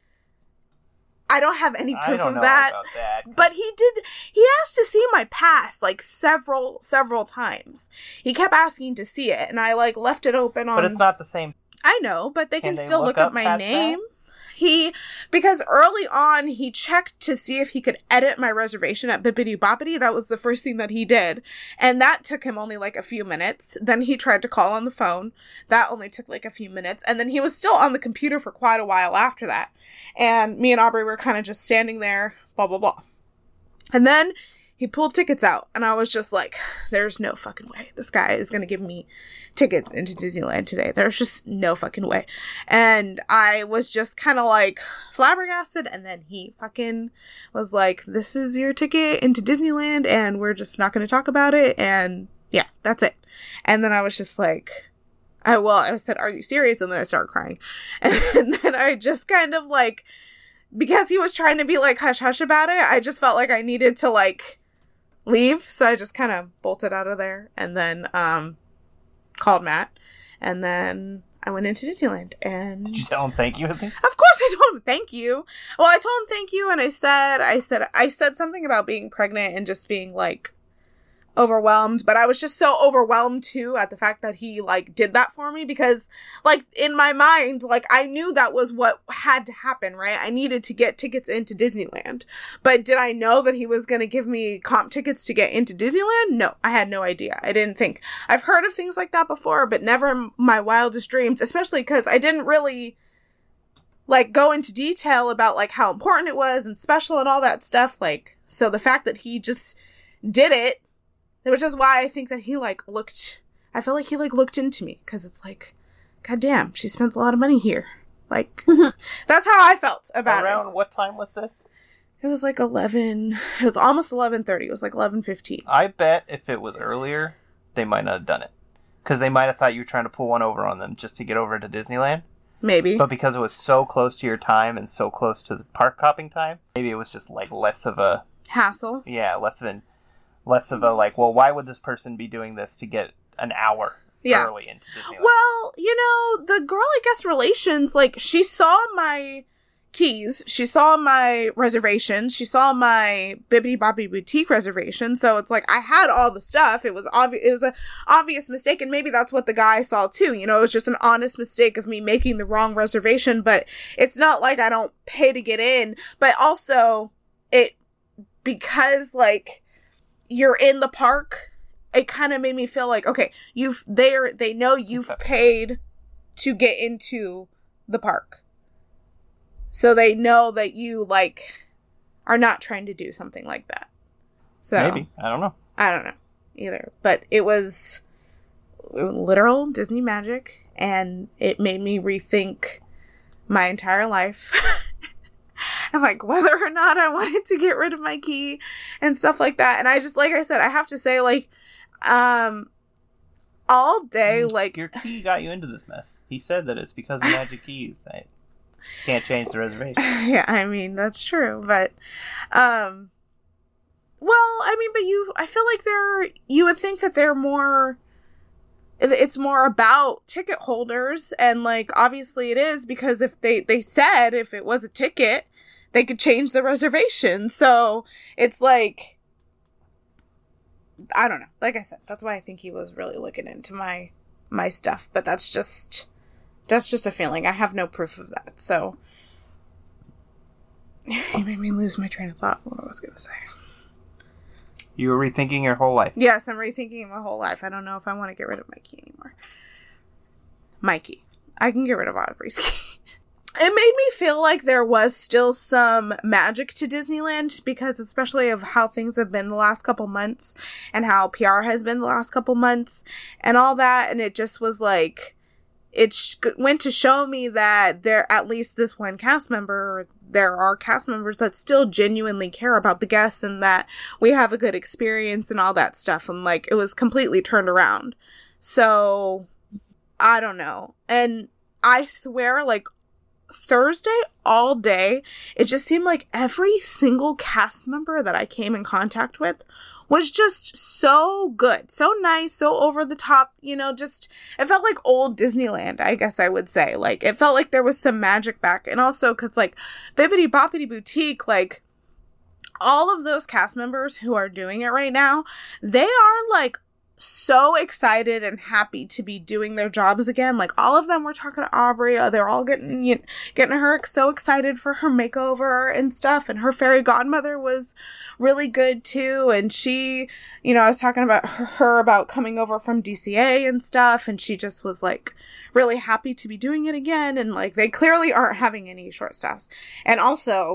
I don't have any proof I don't of know that. About that. But he did... He asked to see my past, like, several, several times. He kept asking to see it, and I, like, left it open on... But it's not the same. I know, but they can, can they still look look up up my past name. that? He, because early on, he checked to see if he could edit my reservation at Bibbidi Bobbidi. That was the first thing that he did. And that took him only like a few minutes. Then he tried to call on the phone. That only took like a few minutes. And then he was still on the computer for quite a while after that. And me and Aubrey were kind of just standing there, blah, blah, blah. And then he pulled tickets out, and I was just like, there's no fucking way this guy is going to give me tickets into Disneyland today. There's just no fucking way. And I was just kind of like flabbergasted, and then he fucking was like, this is your ticket into Disneyland, and we're just not going to talk about it, and yeah, that's it. And then I was just like, I, well, I said, are you serious? And then I started crying. And then I just kind of like, because he was trying to be like hush hush about it, I just felt like I needed to like leave, so I just kind of bolted out of there, and then um called Matt, and then I went into Disneyland. And did you tell him thank you at least? Of course I told him thank you. Well, I told him thank you, and I said I said I said something about being pregnant and just being like overwhelmed, but I was just so overwhelmed too at the fact that he like did that for me, because like in my mind, like I knew that was what had to happen, right? I needed to get tickets into Disneyland, but did I know that he was going to give me comp tickets to get into Disneyland? No, I had no idea. I didn't think. I've heard of things like that before, but never in my wildest dreams, especially because I didn't really like go into detail about like how important it was and special and all that stuff. Like, so the fact that he just did it, which is why I think that he, like, looked... I feel like he, like, looked into me. Because it's like, God damn, she spent a lot of money here. Like, that's how I felt about Around it. Around what time was this? It was, like, eleven... It was almost eleven thirty. It was, like, eleven fifteen. I bet if it was earlier, they might not have done it. Because they might have thought you were trying to pull one over on them just to get over to Disneyland. Maybe. But because it was so close to your time and so close to the park hopping time, maybe it was just, like, less of a... hassle. Yeah, less of an... Less of a, like, well, why would this person be doing this to get an hour yeah. early into Disneyland? Well, you know, the girl at Guest Relations, like, she saw my keys, she saw my reservations, she saw my Bibbidi Bobbidi Boutique reservation, so it's like, I had all the stuff. It was obvious, it was an obvious mistake, and maybe that's what the guy saw too, you know, it was just an honest mistake of me making the wrong reservation, but it's not like I don't pay to get in, but also, it, because, like, you're in the park, it kind of made me feel like, okay, you've they're they know you've paid to get into the park, so they know that you like are not trying to do something like that. So maybe I don't know. I don't know either, but it was literal Disney magic, and it made me rethink my entire life. And like whether or not I wanted to get rid of my key and stuff like that. And I just, like I said, I have to say, like, um, all day, like, your key got you into this mess. He said that it's because of magic keys. I can't change the reservation. Yeah, I mean that's true, but, um, well, I mean, but you, I feel like they're, you would think that they're more. It's more about ticket holders, and like obviously it is, because if they they said if it was a ticket, they could change the reservation. So it's like, I don't know. Like I said, that's why I think he was really looking into my my stuff. But that's just That's just a feeling. I have no proof of that. So you made me lose my train of thought. What I was going to say. You were rethinking your whole life. Yes, I'm rethinking my whole life. I don't know if I want to get rid of Mikey anymore. Mikey. I can get rid of Aubrey's key. It made me feel like there was still some magic to Disneyland because especially of how things have been the last couple months and how P R has been the last couple months and all that. And it just was like, it sh- went to show me that there, at least this one cast member, there are cast members that still genuinely care about the guests and that we have a good experience and all that stuff. And like, it was completely turned around. So I don't know. And I swear, like, Thursday all day, it just seemed like every single cast member that I came in contact with was just so good, so nice, so over the top, you know, just, it felt like old Disneyland, I guess I would say. Like, it felt like there was some magic back. And also, because, like, Bibbidi Boppidi Boutique, like, all of those cast members who are doing it right now, they are, like, so excited and happy to be doing their jobs again. Like, all of them were talking to Aubrey. Uh, they're all getting you know, getting her so excited for her makeover and stuff. And her fairy godmother was really good too. And she, you know, I was talking about her, her about coming over from D C A and stuff. And she just was like really happy to be doing it again. And like, they clearly aren't having any short stops. And also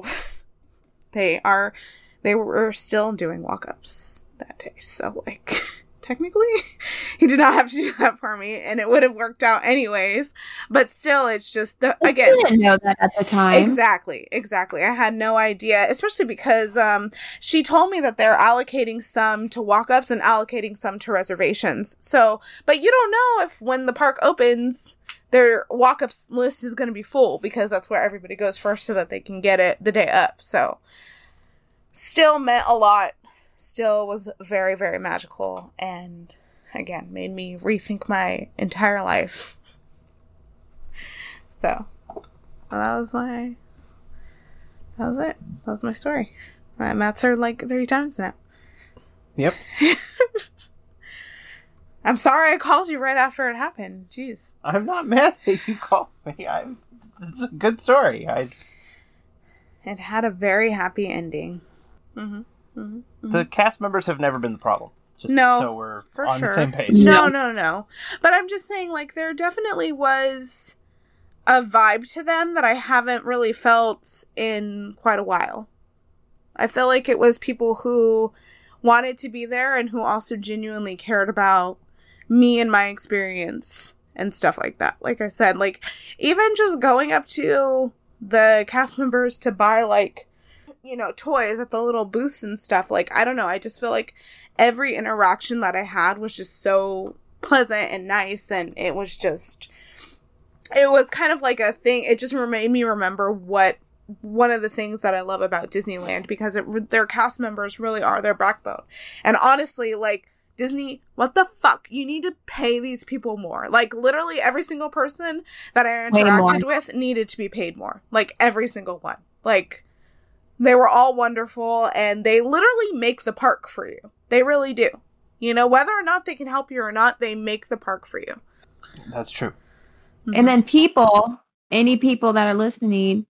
they are, they were still doing walk-ups that day. So like, technically, he did not have to do that for me, and it would have worked out anyways. But still, it's just the again. I didn't know that at the time. Exactly, exactly. I had no idea, especially because um, she told me that they're allocating some to walk-ups and allocating some to reservations. So, but you don't know if when the park opens, their walk-ups list is going to be full because that's where everybody goes first, so that they can get it the day up. So, still meant a lot. Still was very, very magical, and again, made me rethink my entire life. So, well, that was my, that was it. That was my story. Uh, Matt's heard like three times now. Yep. I'm sorry I called you right after it happened. Jeez. I'm not mad that you called me. I, it's a good story. I just... It had a very happy ending. Mm-hmm. Mm-hmm, mm-hmm. The cast members have never been the problem. Just no, so we're for on sure. the same page. No, no, no. But I'm just saying, like, there definitely was a vibe to them that I haven't really felt in quite a while. I feel like it was people who wanted to be there and who also genuinely cared about me and my experience and stuff like that. Like I said, like, even just going up to the cast members to buy, like, you know, toys at the little booths and stuff. Like, I don't know. I just feel like every interaction that I had was just so pleasant and nice. And it was just, it was kind of like a thing. It just made me remember what, one of the things that I love about Disneyland, because it, their cast members really are their backbone. And honestly, like, Disney, what the fuck? You need to pay these people more. Like, literally every single person that I interacted with needed to be paid more. Like, every single one. Like, they were all wonderful, and they literally make the park for you. They really do. You know, whether or not they can help you or not, they make the park for you. That's true. Mm-hmm. And then people, any people that are listening,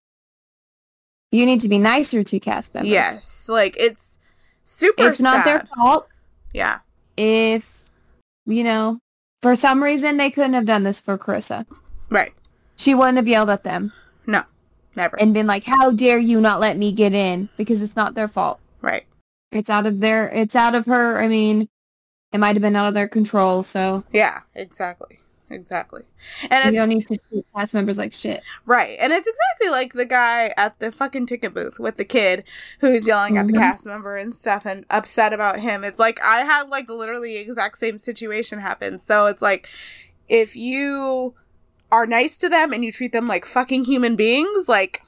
you need to be nicer to cast members. Yes. Like, it's super It's not sad. their fault. Yeah. If, you know, for some reason they couldn't have done this for Carissa. Right. She wouldn't have yelled at them. No. Never. And been like, how dare you not let me get in? Because it's not their fault. Right. It's out of their, it's out of her, I mean, it might have been out of their control, so. Yeah, exactly. Exactly. And you it's, don't need to treat cast members like shit. right. And it's exactly like the guy at the fucking ticket booth with the kid who's yelling mm-hmm. at the cast member and stuff and upset about him. It's like, I had like literally the exact same situation happen. So it's like, if you are nice to them and you treat them like fucking human beings, like,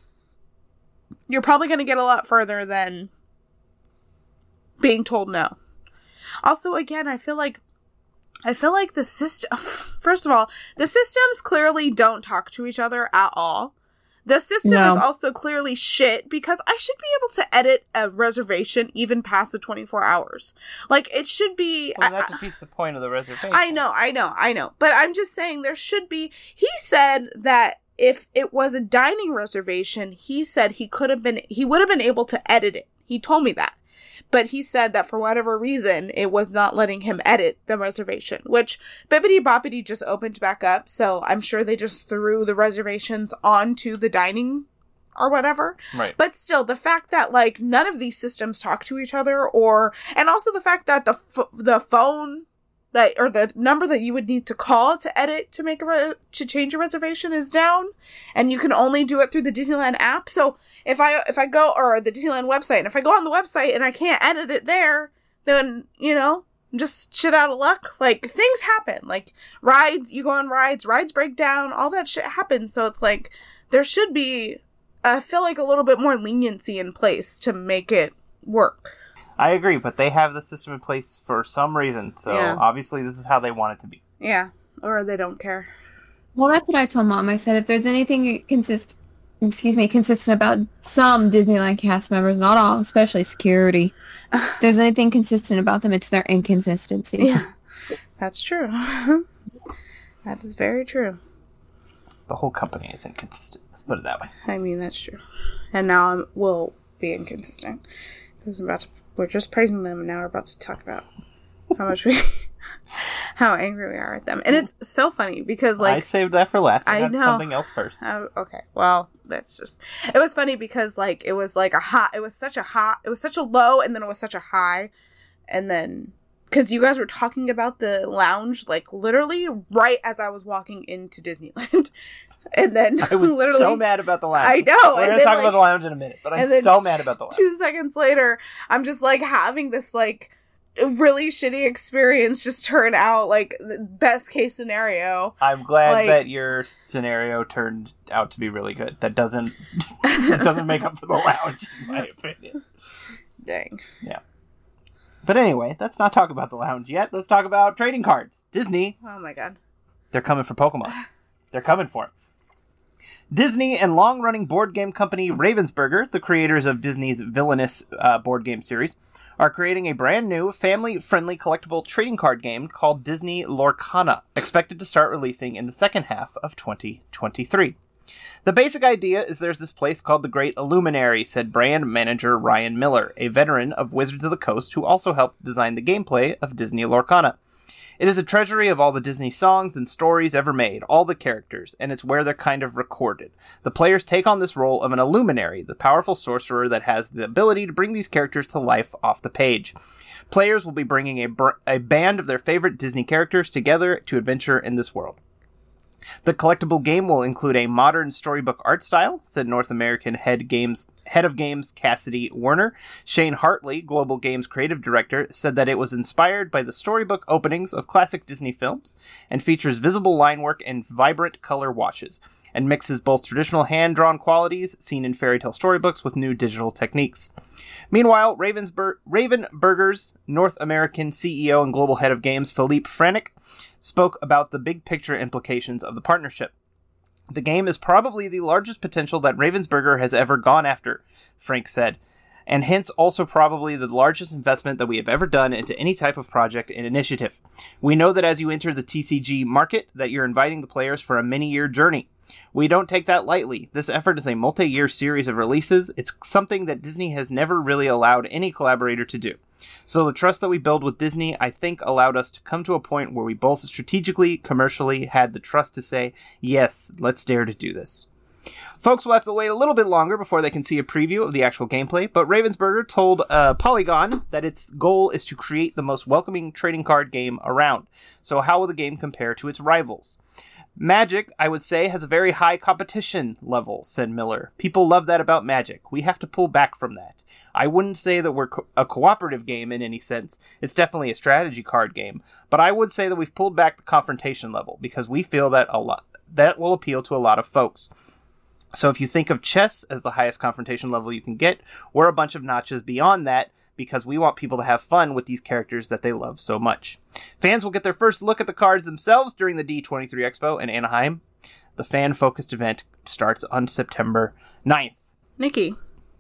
you're probably going to get a lot further than being told no. Also, again, I feel like I feel like the system, first of all, the systems clearly don't talk to each other at all. The system No. is also clearly shit because I should be able to edit a reservation even past the twenty-four hours. Like, it should be... Well, that I, defeats the point of the reservation. I know, I know, I know. But I'm just saying there should be... He said that if it was a dining reservation, he said he could have been... He would have been able to edit it. He told me that. But he said that for whatever reason, it was not letting him edit the reservation, which Bibbidi Boppity just opened back up. So I'm sure they just threw the reservations onto the dining or whatever. Right. But still, the fact that, like, none of these systems talk to each other, or, and also the fact that the, f- the phone that, or the number that you would need to call to edit, to make a, re- to change a reservation is down, and you can only do it through the Disneyland app. So if I, if I go, or the Disneyland website, and if I go on the website and I can't edit it there, then, you know, just shit out of luck. Like, things happen. Like, rides, you go on rides, rides break down, all that shit happens. So it's like, there should be, I feel like, a little bit more leniency in place to make it work. I agree, but they have the system in place for some reason, so Yeah. obviously this is how they want it to be. Yeah. Or they don't care. Well, that's what I told Mom. I said if there's anything consist, excuse me, consistent about some Disneyland cast members, not all, especially security, if there's anything consistent about them, it's their inconsistency. Yeah. That's true. That is very true. The whole company is inconsistent. Let's put it that way. I mean, that's true. And now I'm, we'll be inconsistent. Because I'm about to, we're just praising them, and now we're about to talk about how much we, how angry we are at them. And it's so funny because, like, I saved that for last. I, I had know. something else first. Oh, okay. Well, that's just, it was funny because, like, it was like a hot, it was such a hot, it was such a low, and then it was such a high. And then, because you guys were talking about the lounge, like, literally right as I was walking into Disneyland. And then I was literally, so mad about the lounge. I know. We're going to then, talk like, about the lounge in a minute, but I'm and then so mad about the lounge. Two seconds later, I'm just like having this like really shitty experience just turn out like the best case scenario. I'm glad like- that your scenario turned out to be really good. That doesn't that doesn't make up for the lounge, in my opinion. Dang. Yeah. But anyway, let's not talk about the lounge yet. Let's talk about trading cards. Disney, Oh my god. they're coming for Pokemon. They're coming for it. Disney and long-running board game company Ravensburger, the creators of Disney's Villainous uh, board game series, are creating a brand new, family-friendly collectible trading card game called Disney Lorcana, expected to start releasing in the second half of twenty twenty-three. The basic idea is there's this place called the Great Illuminary, said brand manager Ryan Miller, a veteran of Wizards of the Coast who also helped design the gameplay of Disney Lorcana. It is a treasury of all the Disney songs and stories ever made, all the characters, and it's where they're kind of recorded. The players take on this role of an Illuminary, the powerful sorcerer that has the ability to bring these characters to life off the page. Players will be bringing a, br- a band of their favorite Disney characters together to adventure in this world. The collectible game will include a modern storybook art style, said North American head games head of games Cassidy Werner. Shane Hartley, Global Games creative director, said that it was inspired by the storybook openings of classic Disney films and features visible line work and vibrant color washes, and mixes both traditional hand-drawn qualities seen in fairy tale storybooks with new digital techniques. Meanwhile, Ravensbur- Ravenburger's North American C E O and global head of games Philippe Franick spoke about the big picture implications of the partnership. The game is probably the largest potential that Ravensburger has ever gone after, Frank said, and hence also probably the largest investment that we have ever done into any type of project and initiative. We know that as you enter the T C G market, that you're inviting the players for a many-year journey. We don't take that lightly. This effort is a multi-year series of releases. It's something that Disney has never really allowed any collaborator to do. So the trust that we build with Disney, I think, allowed us to come to a point where we both strategically, commercially, had the trust to say, yes, let's dare to do this. Folks will have to wait a little bit longer before they can see a preview of the actual gameplay, but Ravensburger told uh, Polygon that its goal is to create the most welcoming trading card game around. So how will the game compare to its rivals? Magic, I would say, has a very high competition level, said Miller. People love that about Magic. We have to pull back from that. I wouldn't say that we're co- a cooperative game in any sense. It's definitely a strategy card game. But I would say that we've pulled back the confrontation level because we feel that a lot that will appeal to a lot of folks. So if you think of chess as the highest confrontation level you can get, we're a bunch of notches beyond that, because we want people to have fun with these characters that they love so much. Fans will get their first look at the cards themselves during the D twenty-three Expo in Anaheim The fan-focused event starts on September ninth. Nikki,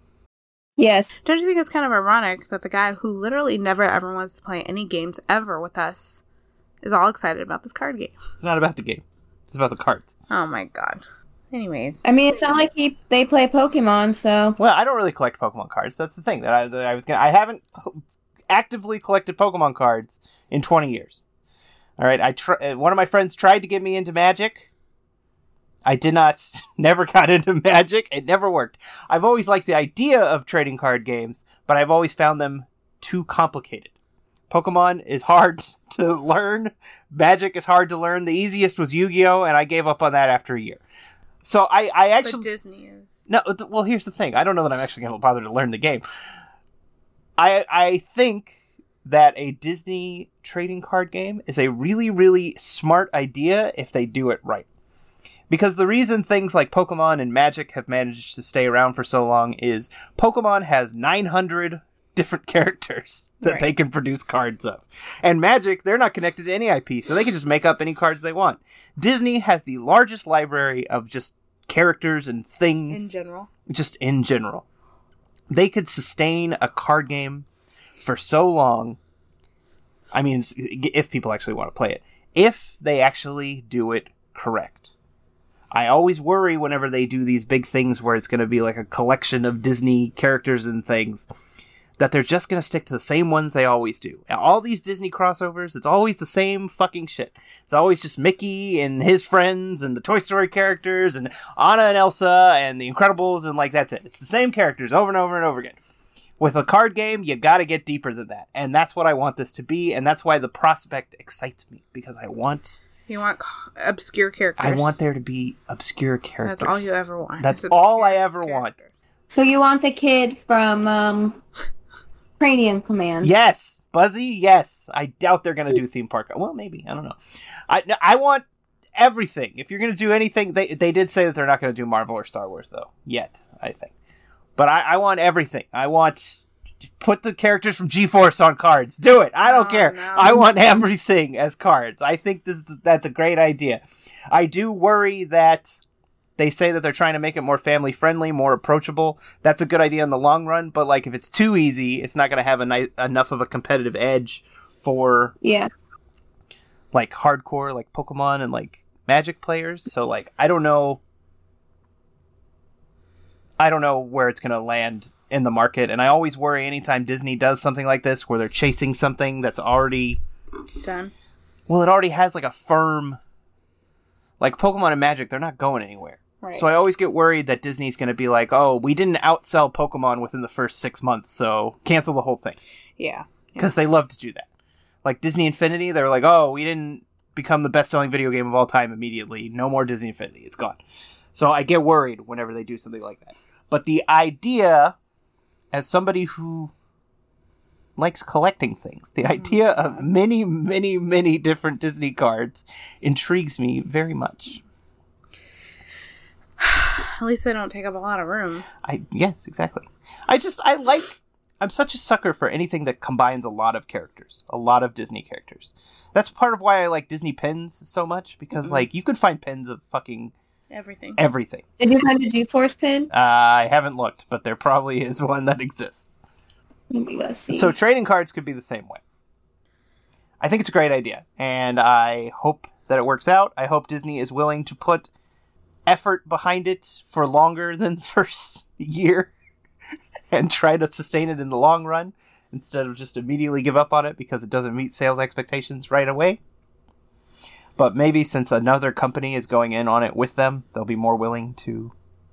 Yes. don't you think it's kind of ironic that the guy who literally never ever wants to play any games ever with us is all excited about this card game? It's not about the game. It's about the cards. Oh my god. Anyways. I mean, it's not like he, they play Pokemon, so... Well, I don't really collect Pokemon cards. That's the thing that I, that I was gonna. I haven't actively collected Pokemon cards in twenty years. All right, I tr- one of my friends tried to get me into Magic. I did not. Never got into Magic. It never worked. I've always liked the idea of trading card games, but I've always found them too complicated. Pokemon is hard to learn. Magic is hard to learn. The easiest was Yu-Gi-Oh, and I gave up on that after a year. So I, I actually... But Disney is... No, th- well, here's the thing. I don't know that I'm actually going to bother to learn the game. I I think that a Disney trading card game is a really, really smart idea if they do it right. Because the reason things like Pokemon and Magic have managed to stay around for so long is Pokemon has nine hundred different characters that Right. they can produce cards of. And Magic, they're not connected to any I P, so they can just make up any cards they want. Disney has the largest library of just characters and things. In general. Just in general. They could sustain a card game for so long. I mean, if people actually want to play it. If they actually do it correct. I always worry whenever they do these big things where it's going to be like a collection of Disney characters and things, that they're just going to stick to the same ones they always do. And all these Disney crossovers, it's always the same fucking shit. It's always just Mickey and his friends and the Toy Story characters and Anna and Elsa and the Incredibles, and like that's it. It's the same characters over and over and over again. With a card game, you gotta get deeper than that. And that's what I want this to be, and that's why the prospect excites me, because I want... You want c- obscure characters. I want there to be obscure characters. That's all you ever want. That's is all I obscure ever want. characters. So you want the kid from, um... Cranium Command. Yes, Buzzy. Yes, I doubt they're gonna do theme park. Well, maybe I don't know. I no, I want everything. If you're gonna do anything, they they did say that they're not gonna do Marvel or Star Wars though yet. I think, but I, I want everything. I want put the characters from G-Force on cards. Do it. I don't Oh, care. no. I want everything as cards. I think this is that's a great idea. I do worry that. They say that they're trying to make it more family friendly, more approachable. That's a good idea in the long run, but like if it's too easy, it's not going to have a ni- enough of a competitive edge for Yeah. like hardcore like Pokemon and like Magic players. So like I don't know I don't know where it's going to land in the market, and I always worry anytime Disney does something like this where they're chasing something that's already Done. well, it already has like a firm like Pokemon and Magic, they're not going anywhere. Right. So I always get worried that Disney's going to be like, oh, we didn't outsell Pokemon within the first six months, so cancel the whole thing. Yeah. Because they love to do that. Like Disney Infinity, they were like, oh, we didn't become the best-selling video game of all time immediately. No more Disney Infinity. It's gone. So I get worried whenever they do something like that. But the idea, as somebody who likes collecting things, the idea of many, many, many different Disney cards intrigues me very much. At least they don't take up a lot of room. I yes, exactly. I just I like I'm such a sucker for anything that combines a lot of characters, a lot of Disney characters. That's part of why I like Disney pins so much, because mm-hmm. like you could find pins of fucking everything. Everything. Did you find a G-Force pin? Uh, I haven't looked, but there probably is one that exists. Let me go see. So trading cards could be the same way. I think it's a great idea, and I hope that it works out. I hope Disney is willing to put effort behind it for longer than the first year and try to sustain it in the long run instead of just immediately give up on it because it doesn't meet sales expectations right away. But maybe since another company is going in on it with them, they'll be more willing to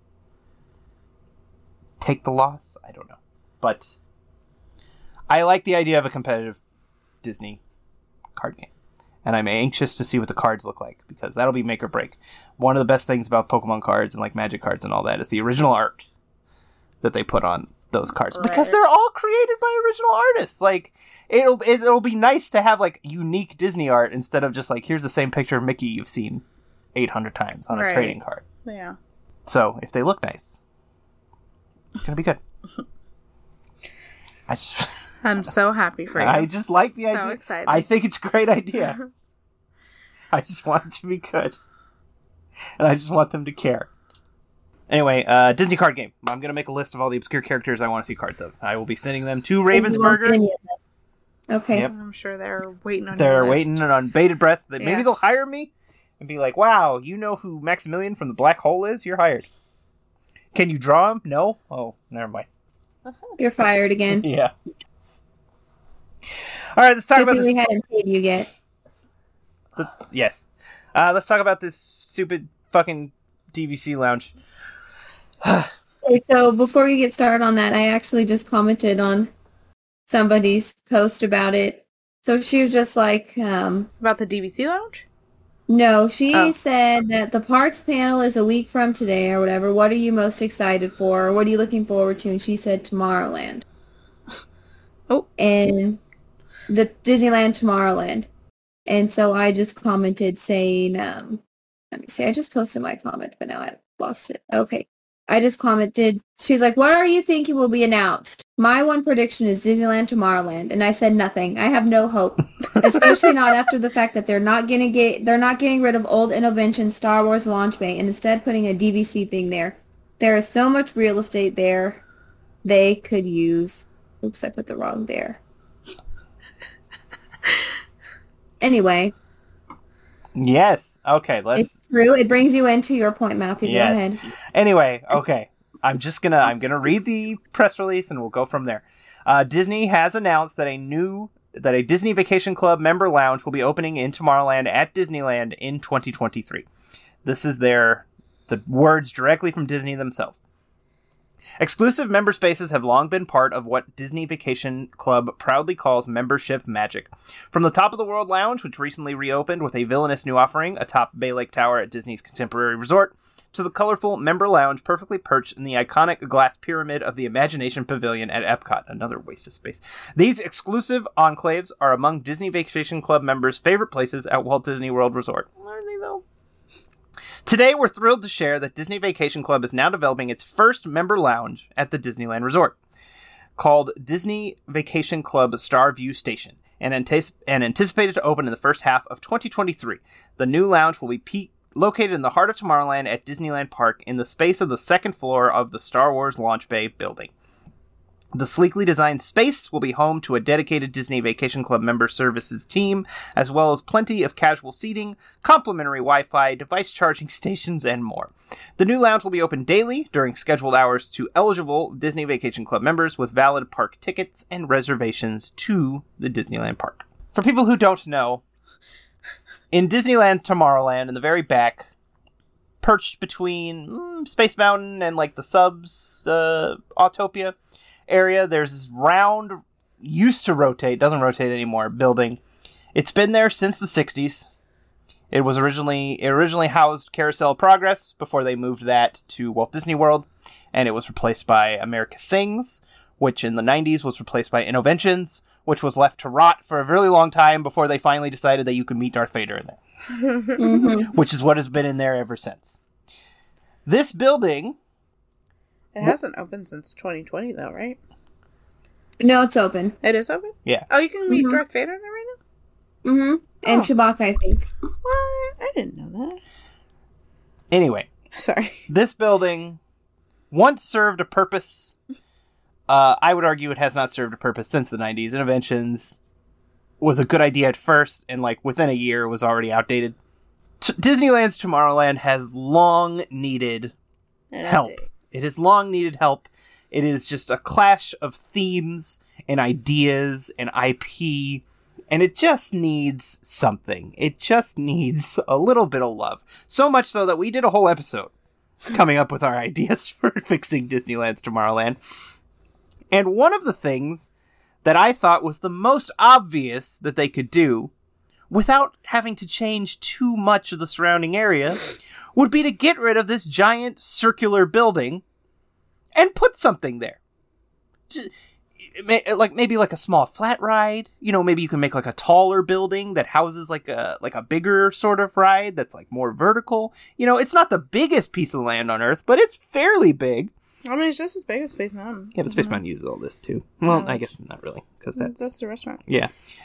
take the loss. I don't know. But I like the idea of a competitive Disney card game. And I'm anxious to see what the cards look like, because that'll be make or break. One of the best things about Pokemon cards and like Magic cards and all that is the original art that they put on those cards, right. Because they're all created by original artists. Like it'll it'll be nice to have like unique Disney art instead of just like here's the same picture of Mickey you've seen eight hundred times on right. a trading card. Yeah. So if they look nice, it's gonna be good. I just. I'm so happy for you. I just like the so idea. So excited. I think it's a great idea. I just want it to be good. and I just want them to care. Anyway, uh, Disney card game. I'm going to make a list of all the obscure characters I want to see cards of. I will be sending them to Ravensburger. Okay. Yep. I'm sure they're waiting on They're your list. waiting on bated breath. That Maybe Yeah. they'll hire me and be like, wow, you know who Maximilian from the Black Hole is? You're hired. Can you draw him? No? Oh, never mind. You're fired again. Yeah. All right, let's talk about Hopefully this. we hadn't paid you yet. Let's, yes. Uh, let's talk about this stupid fucking D V C lounge. Okay, so before we get started on that, I actually just commented on somebody's post about it. So she was just like, um, About the D V C lounge? no, she Oh. said that the parks panel is a week from today or whatever. What are you most excited for? Or what are you looking forward to? And she said Tomorrowland. Oh. And the Disneyland Tomorrowland. And so I just commented saying, um, let me see, I just posted my comment, but now I lost it. Okay. I just commented, she's like, what are you thinking will be announced? My one prediction is Disneyland Tomorrowland. And I said nothing. I have no hope. Especially not after the fact that they're not getting get they're not getting rid of old Innovention Star Wars launch bay and instead putting a D V C thing there. There is so much real estate there they could use. Oops, I put the wrong there. Anyway, Yes. Okay, let's... it's true. It brings you into your point, Matthew. Yeah. Go ahead. Anyway, okay. I'm just gonna I'm gonna read the press release and we'll go from there. Uh, Disney has announced that a new that a Disney Vacation Club member lounge will be opening in Tomorrowland at Disneyland in twenty twenty-three. This is their the words directly from Disney themselves. Exclusive member spaces have long been part of what Disney Vacation Club proudly calls membership magic. From the Top of the World Lounge, which recently reopened with a villainous new offering atop Bay Lake Tower at Disney's Contemporary Resort, to the colorful member lounge perfectly perched in the iconic glass pyramid of the Imagination Pavilion at Epcot. Another waste of space. These exclusive enclaves are among Disney Vacation Club members' favorite places at Walt Disney World Resort. Are they, though? Today, we're thrilled to share that Disney Vacation Club is now developing its first member lounge at the Disneyland Resort, called Disney Vacation Club Starview Station, and, antici- and anticipated to open in the first half of twenty twenty-three. The new lounge will be pe- located in the heart of Tomorrowland at Disneyland Park in the space of the second floor of the Star Wars Launch Bay building. The sleekly designed space will be home to a dedicated Disney Vacation Club member services team, as well as plenty of casual seating, complimentary Wi-Fi, device charging stations, and more. The new lounge will be open daily during scheduled hours to eligible Disney Vacation Club members with valid park tickets and reservations to the Disneyland Park. For people who don't know, in Disneyland Tomorrowland, in the very back, perched between mm, Space Mountain and like the subs uh, Autopia area, there's this round, used to rotate, doesn't rotate anymore, building. It's been there since the sixties. It was originally it originally housed Carousel Progress before they moved that to Walt Disney World, and it was replaced by America Sings, which in the nineties was replaced by Innoventions, which was left to rot for a really long time before they finally decided that you could meet Darth Vader in there, Mm-hmm. which is what has been in there ever since. This building... It hasn't opened since twenty twenty, though, right? No, it's open. It is open? Yeah. Oh, you can meet Mhm. Darth Vader in there right Mm-hmm. And Oh. Chewbacca, I think. now? What? I didn't know that. Anyway, Sorry. this building once served a purpose. Uh, I would argue it has not served a purpose since the nineties. Innoventions was a good idea at first, and like within a year it was already outdated. T- Disneyland's Tomorrowland has long needed An help. update. It has long needed help. It is just a clash of themes and ideas and I P, and it just needs something. It just needs a little bit of love. So much so that we did a whole episode coming up with our ideas for fixing Disneyland's Tomorrowland. And one of the things that I thought was the most obvious that they could do, without having to change too much of the surrounding area, would be to get rid of this giant circular building and put something there. Just, like maybe like a small flat ride. You know, maybe you can make like a taller building that houses like a like a bigger sort of ride that's like more vertical. You know, it's not the biggest piece of land on Earth, but it's fairly big. I mean, it's just as big as Space Mountain. Yeah, but Space Mhm. Mountain uses all this too. Well, No, I that's- guess not really, because that's That's a restaurant. yeah.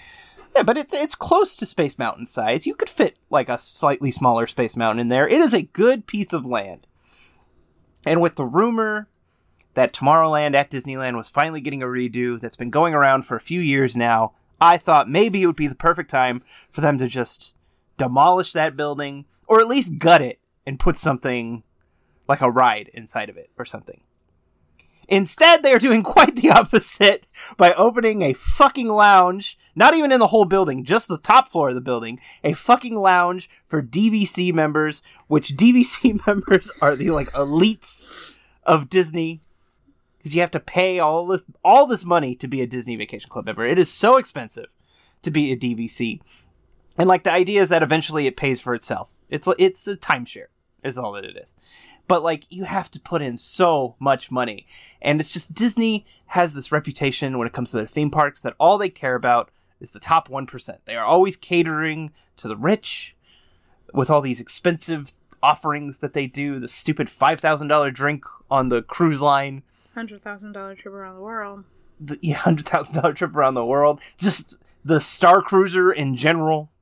Yeah, but it's it's close to Space Mountain size. You could fit like a slightly smaller Space Mountain in there. It is a good piece of land. And with the rumor that Tomorrowland at Disneyland was finally getting a redo that's been going around for a few years now, I thought maybe it would be the perfect time for them to just demolish that building, or at least gut it and put something like a ride inside of it or something. Instead, they are doing quite the opposite by opening a fucking lounge, not even in the whole building, just the top floor of the building, a fucking lounge for D V C members, which D V C members are the, like, elites of Disney, because you have to pay all this, all this money to be a Disney Vacation Club member. It is so expensive to be a D V C. And, like, the idea is that eventually it pays for itself. It's, it's a timeshare, is all that it is. But, like, you have to put in so much money. And it's just, Disney has this reputation when it comes to their theme parks that all they care about is the top one percent. They are always catering to the rich with all these expensive offerings that they do. The stupid five thousand dollars drink on the cruise line. one hundred thousand dollars trip around the world. The yeah, one hundred thousand dollars trip around the world. Just the Star Cruiser in general.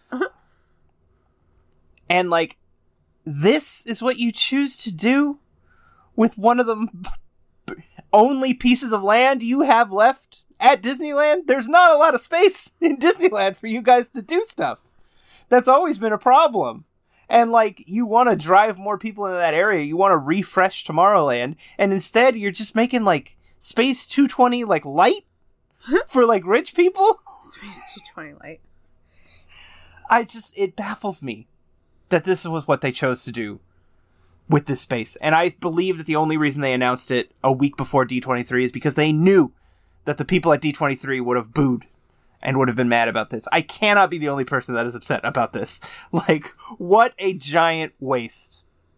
And, like, this is what you choose to do with one of the only pieces of land you have left at Disneyland? There's not a lot of space in Disneyland for you guys to do stuff. That's always been a problem. And, like, you want to drive more people into that area. You want to refresh Tomorrowland. And instead, you're just making, like, Space two twenty, like, light for, like, rich people? Space two twenty light. I just, it baffles me that this was what they chose to do with this space. And I believe that the only reason they announced it a week before D twenty-three is because they knew that the people at D twenty-three would have booed and would have been mad about this. I cannot be the only person that is upset about this. Like, what a giant waste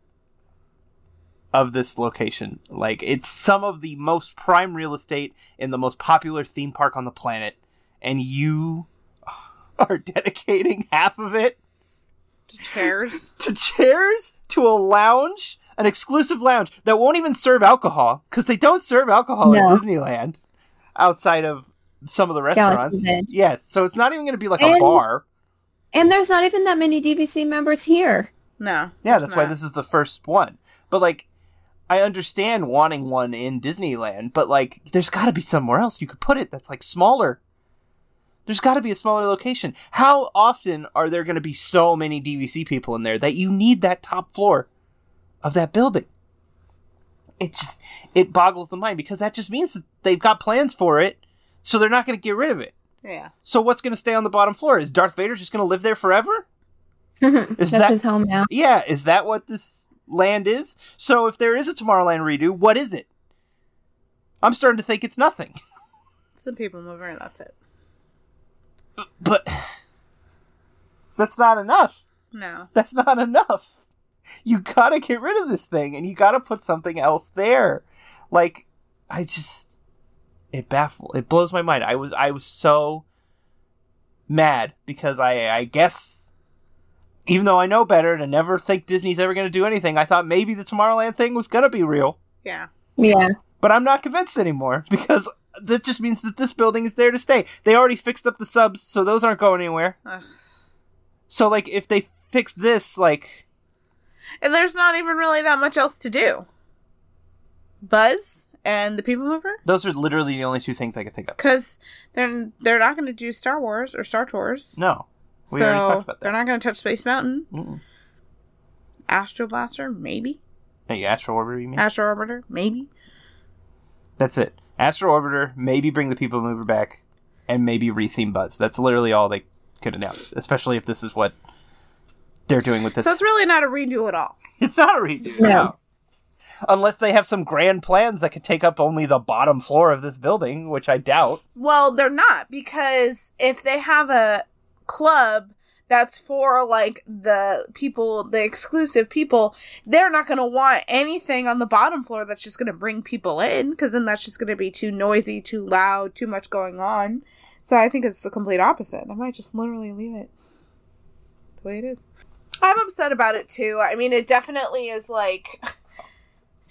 of this location. Like, it's some of the most prime real estate in the most popular theme park on the planet, and you are dedicating half of it to chairs. To chairs? To a lounge? An exclusive lounge that won't even serve alcohol, because they don't serve alcohol no. at Disneyland outside of some of the restaurants. Yes, so it's not even going to be like and, a bar. And there's not even that many D V C members here. No. Yeah, that's not. Why this is the first one. But, like, I understand wanting one in Disneyland, but, like, there's got to be somewhere else you could put it that's, like, smaller. There's got to be a smaller location. How often are there going to be so many D V C people in there that you need that top floor of that building? It just, it boggles the mind, because that just means that they've got plans for it, so they're not going to get rid of it. Yeah. So what's going to stay on the bottom floor? Is Darth Vader just going to live there forever? Is That's that, his home now. Yeah, is that what this land is? So if there is a Tomorrowland redo, what is it? I'm starting to think it's nothing. Some people mover, and that's it. But that's not enough. No. That's not enough. You gotta get rid of this thing, and you gotta put something else there. Like, I just, it baffles, it blows my mind. I was, I was so mad, because I, I guess, even though I know better and I never think Disney's ever gonna do anything, I thought maybe the Tomorrowland thing was gonna be real. Yeah. Yeah. But I'm not convinced anymore, because that just means that this building is there to stay. They already fixed up the subs, so those aren't going anywhere. Ugh. So, like, if they fix this, like... And there's not even really that much else to do. Buzz and the People Mover? Those are literally the only two things I can think of. Because they're, they're not going to do Star Wars or Star Tours. No. We so already talked about that. They're not going to touch Space Mountain. Mm-mm. Astro Blaster? Maybe. Hey, Astro Orbiter, you mean? Astro Orbiter? Maybe. That's it. Astro Orbiter, maybe bring the People Mover back, and maybe retheme Buzz. That's literally all they could announce, especially if this is what they're doing with this. So it's really not a redo at all. It's not a redo, no. no. Unless they have some grand plans that could take up only the bottom floor of this building, which I doubt. Well, they're not, because if they have a club that's for, like, the people, the exclusive people, they're not going to want anything on the bottom floor that's just going to bring people in, because then that's just going to be too noisy, too loud, too much going on. So I think it's the complete opposite. They might just literally leave it the way it is. I'm upset about it, too. I mean, it definitely is, like...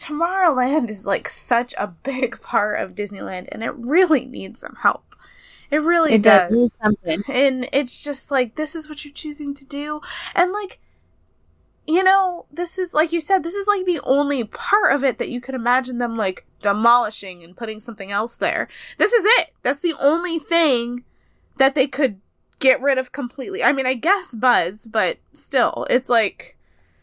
Tomorrowland is, like, such a big part of Disneyland, and it really needs some help. It really It does, does. do something. And it's just like, this is what you're choosing to do. And like, you know, this is, like you said, this is like the only part of it that you could imagine them like demolishing and putting something else there. This is it. That's the only thing that they could get rid of completely. I mean, I guess Buzz, but still, it's like,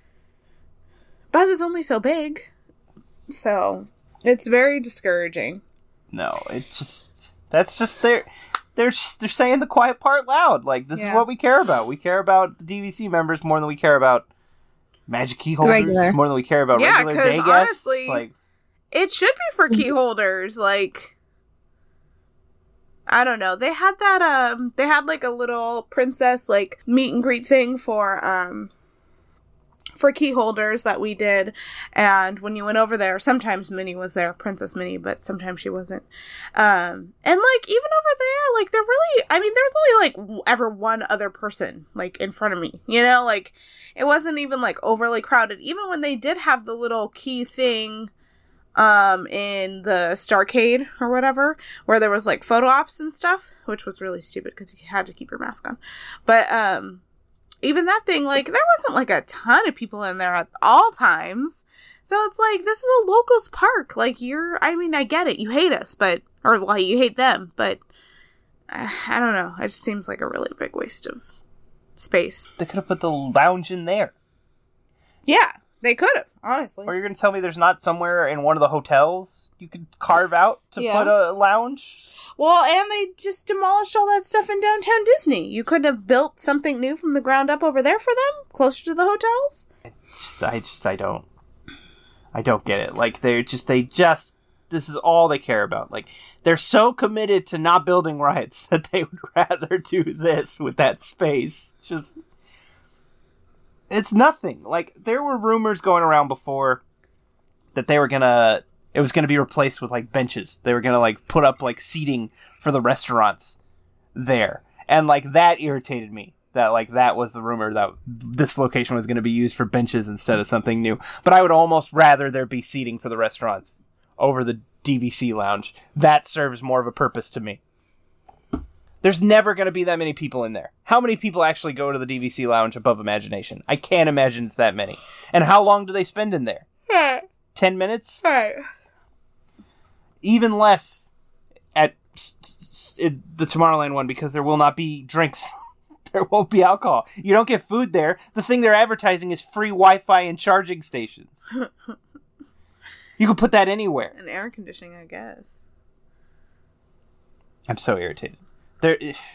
Buzz is only so big. So, it's very discouraging. No, it just, that's just their, they're just, they're saying the quiet part loud. Like, this Yeah. is what we care about. We care about the D V C members more than we care about Magic Key holders, Regular. more than we care about Yeah, regular 'cause day guests. honestly- Like, It should be for key holders, like, I don't know. They had that, um, they had like a little princess, like, meet and greet thing for, um, for key holders that we did. And when you went over there, sometimes Minnie was there, Princess Minnie, but sometimes she wasn't. Um, and like, even over there, like, there really, I mean, there was only like w- ever one other person, like, in front of me, you know, like, it wasn't even like overly crowded. Even when they did have the little key thing, um, in the Starcade or whatever, where there was like photo ops and stuff, which was really stupid because you had to keep your mask on. But, um, even that thing, like, there wasn't, like, a ton of people in there at all times. So it's like, this is a locals park. Like, you're, I mean, I get it. You hate us, but, or, well, you hate them, but, uh, I don't know. It just seems like a really big waste of space. they could have put the lounge in there. Yeah, they could have, honestly. Or you're going to tell me there's not somewhere in one of the hotels you could carve out to Yeah. put a lounge? Well, and they just demolished all that stuff in downtown Disney. You couldn't have built something new from the ground up over there for them, closer to the hotels? Just, I just, I don't, I don't get it. Like, they're just, they just, this is all they care about. Like, they're so committed to not building rides that they would rather do this with that space. Just, it's nothing. Like, there were rumors going around before that they were gonna, it was gonna be replaced with, like, benches. They were gonna, like, put up, like, seating for the restaurants there. And, like, that irritated me. That, like, that was the rumor that this location was gonna be used for benches instead of something new. But I would almost rather there be seating for the restaurants over the D V C lounge. That serves more of a purpose to me. There's never gonna be that many people in there. How many people actually go to the D V C lounge above Imagination? I can't imagine it's that many. And how long do they spend in there? Hey, Ten minutes? hey. Even less at s- s- s- the Tomorrowland one because there will not be drinks. There won't be alcohol. You don't get food there. The thing they're advertising is free Wi-Fi and charging stations. You can put that anywhere. And air conditioning, I guess. I'm so irritated. They're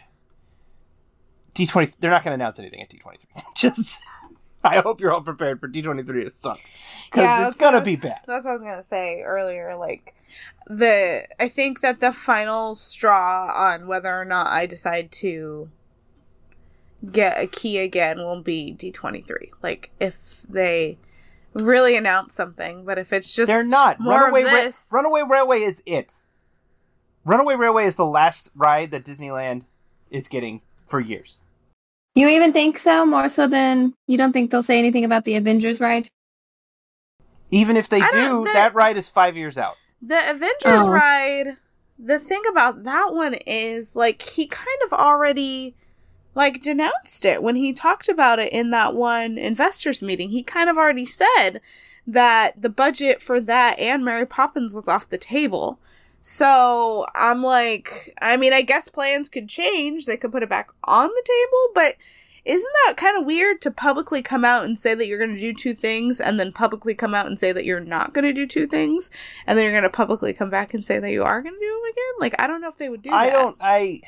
D twenty. They're not going to announce anything at D twenty-three. Just, I hope you're all prepared for D twenty-three to suck because Yeah, it's gonna what- be bad. That's what I was gonna say earlier. Like, the I think that the final straw on whether or not I decide to get a key again will be D twenty-three. Like, if they really announce something, but if it's just They're not. more Runaway, of Ra- this, Runaway Railway is it. Runaway Railway is the last ride that Disneyland is getting for years. You even think so? More so than you don't think they'll say anything about the Avengers ride? Even if they I do, don't- the- that ride is five years out. the Avengers Oh. ride. The thing about that one is, like, he kind of already, like, denounced it when he talked about it in that one investors meeting. He kind of already said that the budget for that and Mary Poppins was off the table. So I'm like, I mean, I guess plans could change. They could put it back on the table, but isn't that kind of weird to publicly come out and say that you're going to do two things and then publicly come out and say that you're not going to do two things and then you're going to publicly come back and say that you are going to do them again? Like, I don't know if they would do I that. don't. I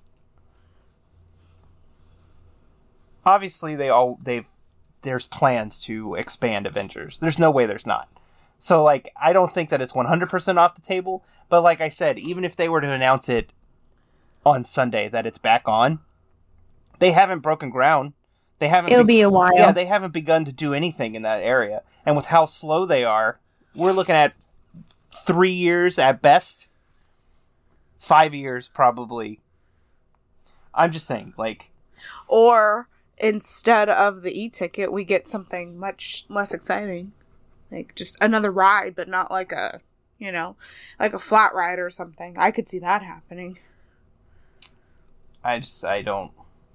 obviously they all they've there's plans to expand Avengers. There's no way there's not. So, like, I don't think that it's one hundred percent off the table. But like I said, even if they were to announce it on Sunday that it's back on, they haven't broken ground. They haven't. It'll be- be a while. Yeah, they haven't begun to do anything in that area. And with how slow they are, we're looking at three years at best. Five years, probably. I'm just saying, like... Or instead of the e-ticket, we get something much less exciting. Like, just another ride, but not like a, you know, like a flat ride or something. I could see that happening. I just, I don't.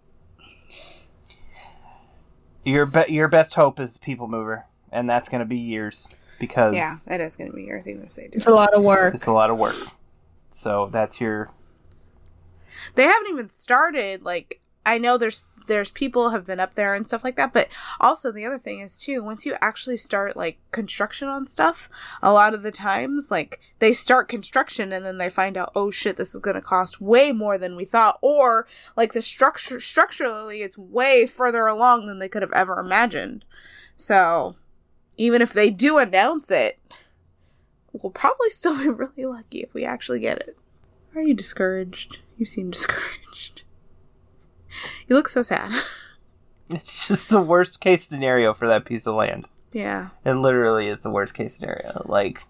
Your be- your best hope is People Mover, and that's going to be years because yeah, it is going to be years even if they do. It's a lot of work. It's a lot of work. So that's your. They haven't even started. Like I know there's there's people have been up there and stuff like that, but also the other thing is too, once you actually start like construction on stuff, a lot of the times like they start construction and then they find out, oh shit, this is going to cost way more than we thought, or like the structure structurally it's way further along than they could have ever imagined. So even if they do announce it, we'll probably still be really lucky if we actually get it. Are you discouraged? You seem discouraged. You look so sad. It's just the worst case scenario for that piece of land. Yeah. It literally is the worst case scenario. Like,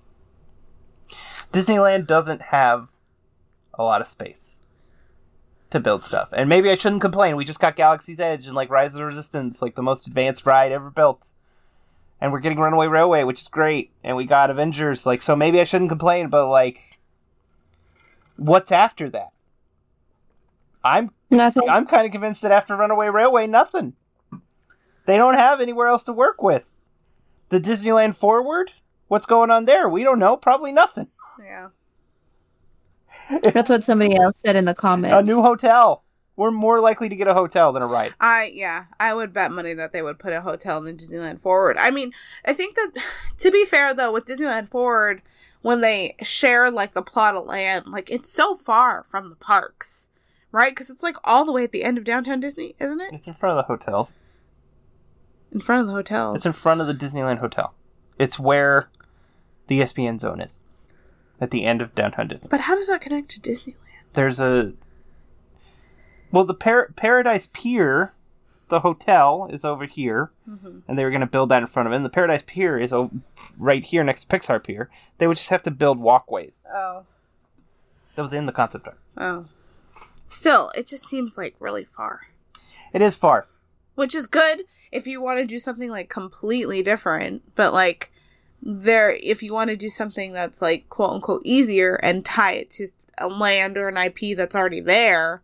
Disneyland doesn't have a lot of space to build stuff. And maybe I shouldn't complain. We just got Galaxy's Edge and, like, Rise of the Resistance, like, the most advanced ride ever built. And we're getting Runaway Railway, which is great. And we got Avengers, like, so maybe I shouldn't complain, but, like, what's after that? I'm Nothing. I'm kind of convinced that after Runaway Railway, nothing. They don't have anywhere else to work with. The Disneyland Forward? What's going on there? We don't know. Probably nothing. Yeah. That's what somebody else said in the comments. A new hotel. We're more likely to get a hotel than a ride. I, yeah, I would bet money that they would put a hotel in the Disneyland Forward. I mean, I think that, to be fair though, with Disneyland Forward, when they share like the plot of land, like it's so far from the parks. Right? Because it's like all the way at the end of Downtown Disney, isn't it? It's in front of the hotels. In front of the hotels. It's in front of the Disneyland Hotel. It's where the E S P N zone is. At the end of Downtown Disney. But how does that connect to Disneyland? There's a... Well, the Par- Paradise Pier, the hotel, is over here. Mm-hmm. And they were going to build that in front of it. And the Paradise Pier is o- right here next to Pixar Pier. They would just have to build walkways. Oh. That was in the concept art. Oh. Still, it just seems like really far. It is far. Which is good if you want to do something like completely different, but like there, if you want to do something that's like quote unquote easier and tie it to a land or an I P that's already there,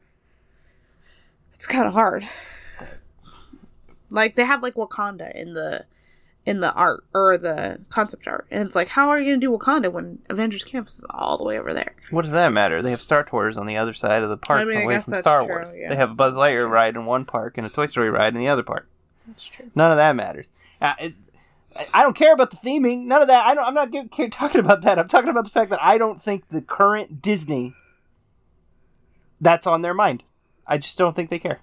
it's kind of hard. Like they have like Wakanda in the in the art or the concept art, and it's like, how are you going to do Wakanda when Avengers Campus is all the way over there? What does that matter? They have Star Tours on the other side of the park, I mean, away I guess from that's Star true, Wars. yeah. They have a Buzz Lightyear ride in one park and a Toy Story ride in the other park. That's true. None of that matters. Uh, it, I don't care about the theming. None of that. I don't. I'm not get, care, talking about that. I'm talking about the fact that I don't think the current Disney, that's on their mind. I just don't think they care.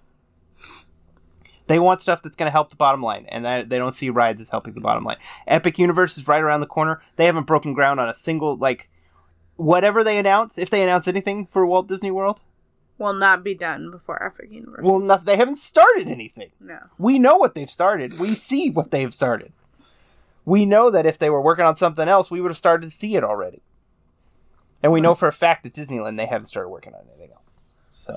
They want stuff that's going to help the bottom line, and that they don't see rides as helping the bottom line. Epic Universe is right around the corner. They haven't broken ground on a single, like, whatever they announce, if they announce anything for Walt Disney World, will not be done before Epic Universe. Well, no, they haven't started anything. No. We know what they've started. We see what they've started. We know that if they were working on something else, we would have started to see it already. And we know for a fact at Disneyland they haven't started working on anything else. So...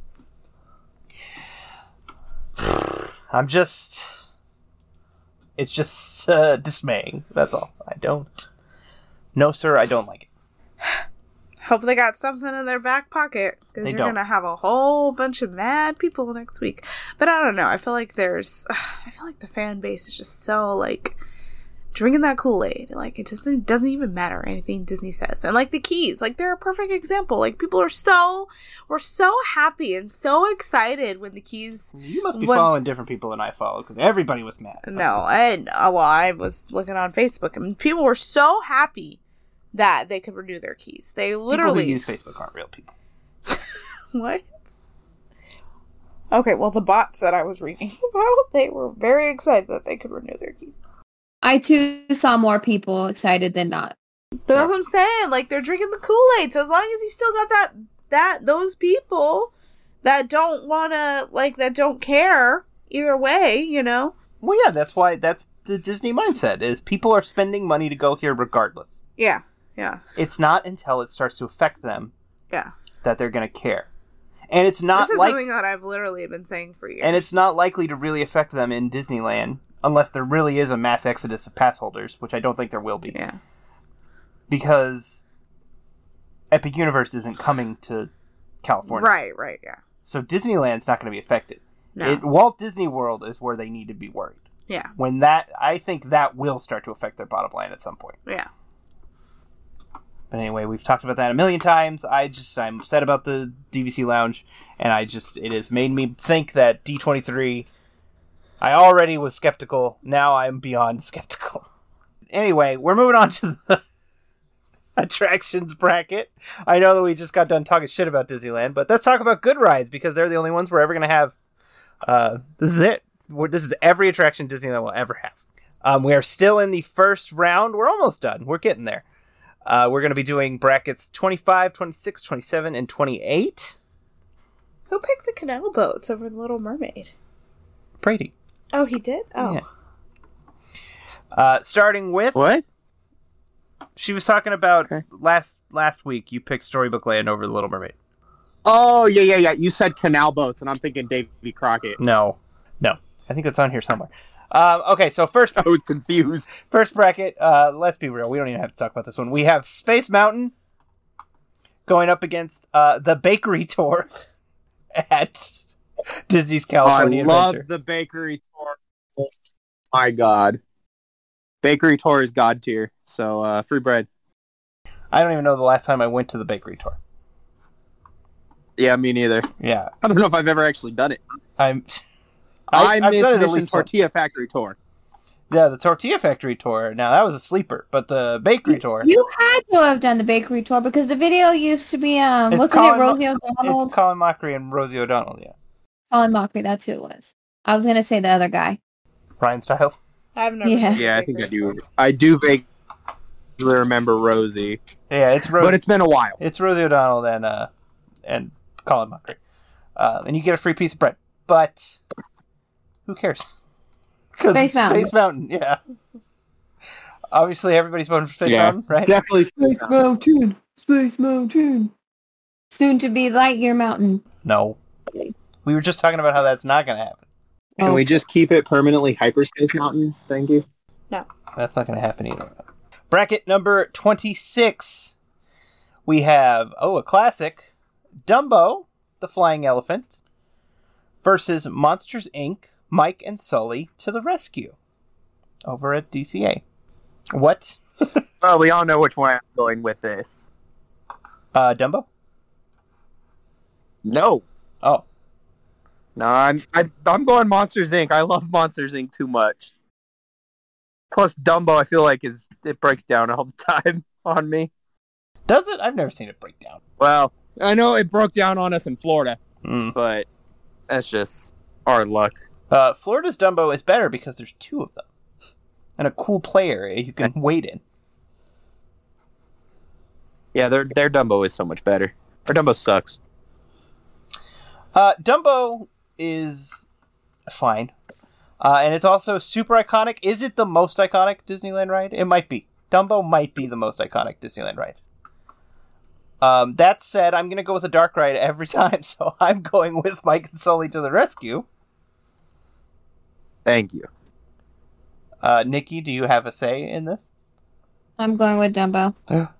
I'm just... It's just uh, dismaying. That's all. I don't... No, sir, I don't like it. Hope they got something in their back pocket, because They you're don't. going to have a whole bunch of mad people next week. But I don't know. I feel like there's... I feel like the fan base is just so, like... drinking that Kool-Aid. Like, it just it doesn't even matter anything Disney says. And, like, the keys. Like, they're a perfect example. Like, people are so... We're so happy and so excited when the keys... You must be when, following different people than I follow, because everybody was mad. No, and... Uh, well, I was looking on Facebook, and people were so happy that they could renew their keys. They literally... People who use Facebook aren't real people. What? Okay, well, the bots that I was reading about, they were very excited that they could renew their keys. I too saw more people excited than not. But that's what I'm saying. Like, they're drinking the Kool-Aid. So as long as you still got that, that, those people that don't want to, like, that don't care either way, you know? Well, yeah, that's why, that's the Disney mindset, is people are spending money to go here regardless. Yeah, yeah. It's not until it starts to affect them Yeah. that they're going to care. And it's not This is like, something that I've literally been saying for years. and it's not likely to really affect them in Disneyland unless there really is a mass exodus of pass holders, which I don't think there will be. Yeah. Because Epic Universe isn't coming to California. Right, right, yeah. So Disneyland's not going to be affected. No. It, Walt Disney World is where they need to be worried. Yeah. When that, I think that will start to affect their bottom line at some point. Yeah. But anyway, we've talked about that a million times. I just, I'm upset about the D V C Lounge, and I just, it has made me think that D twenty-three, I already was skeptical, now I'm beyond skeptical. Anyway, we're moving on to the attractions bracket. I know that we just got done talking shit about Disneyland, but let's talk about good rides, because they're the only ones we're ever going to have. Uh, this is it. We're, this is every attraction Disneyland will ever have. Um, we are still in the first round. We're almost done. We're getting there. Uh, we're going to be doing brackets twenty-five, twenty-six, twenty-seven, and twenty-eight. Who picked the canal boats over the Little Mermaid? Brady. Oh, he did? Oh. Yeah. Uh, starting with... What? She was talking about Okay. last last week you picked Storybook Land over the Little Mermaid. Oh, yeah, yeah, yeah. You said canal boats, and I'm thinking Davy Crockett. No. No. I think that's on here somewhere. Um, okay, so first... I was confused. First bracket, uh, let's be real. We don't even have to talk about this one. We have Space Mountain going up against uh, the Bakery Tour at Disney's California I love Adventure. the bakery tour. Oh my God. Bakery tour is God tier. So, uh, free bread. I don't even know the last time I went to the Bakery Tour. Yeah, me neither. Yeah, I don't know if I've ever actually done it. I'm... I, I, I've missed done it at Mission least once. Tortilla Factory tour. Yeah, the Tortilla Factory Tour. Now, that was a sleeper, but the Bakery Tour... You had to have done the bakery tour because the video used to be um It's wasn't Colin it Mo- Rosie O'Donnell? It's Colin Mockery and Rosie O'Donnell, yeah. Colin Mockery, that's who it was. I was gonna say the other guy. Ryan Stiles. I've never Yeah. been to Yeah, I Bakery. think I do. I do vaguely remember Rosie. Yeah, it's Rosie. But it's been a while. It's Rosie O'Donnell and uh and Colin Mockery, uh, and you get a free piece of bread. But who cares? Because Space Mountain. Space Mountain, yeah. Obviously, everybody's voting for Space Yeah. Mountain, right? Definitely. Space Mountain, Space Mountain. Soon to be Lightyear Mountain. No, we were just talking about how that's not going to happen. Can Oh. we just keep it permanently Hyperspace Mountain? Thank you. That's not going to happen either. Bracket number twenty-six. We have oh a classic, Dumbo, the Flying Elephant, versus Monsters Incorporated. Mike and Sully to the rescue over at D C A. What? Well, we all know which one I'm going with this. Uh, Dumbo? No. Oh. No, I'm I, I'm going Monsters Incorporated. I love Monsters Incorporated too much. Plus, Dumbo, I feel like is it breaks down all the time on me. Does it? I've never seen it break down. Well, I know it broke down on us in Florida, Mm. but that's just our luck. Uh, Florida's Dumbo is better because there's two of them. And a cool play area you can wait in. Yeah, their their Dumbo is so much better. Our Dumbo sucks. Uh, Dumbo is fine. Uh, and it's also super iconic. Is it the most iconic Disneyland ride? It might be. Dumbo might be the most iconic Disneyland ride. Um, that said, I'm going to go with a dark ride every time, so I'm going with Mike and Sully to the rescue. Thank you. Uh, Nikki, do you have a say in this? I'm going with Dumbo.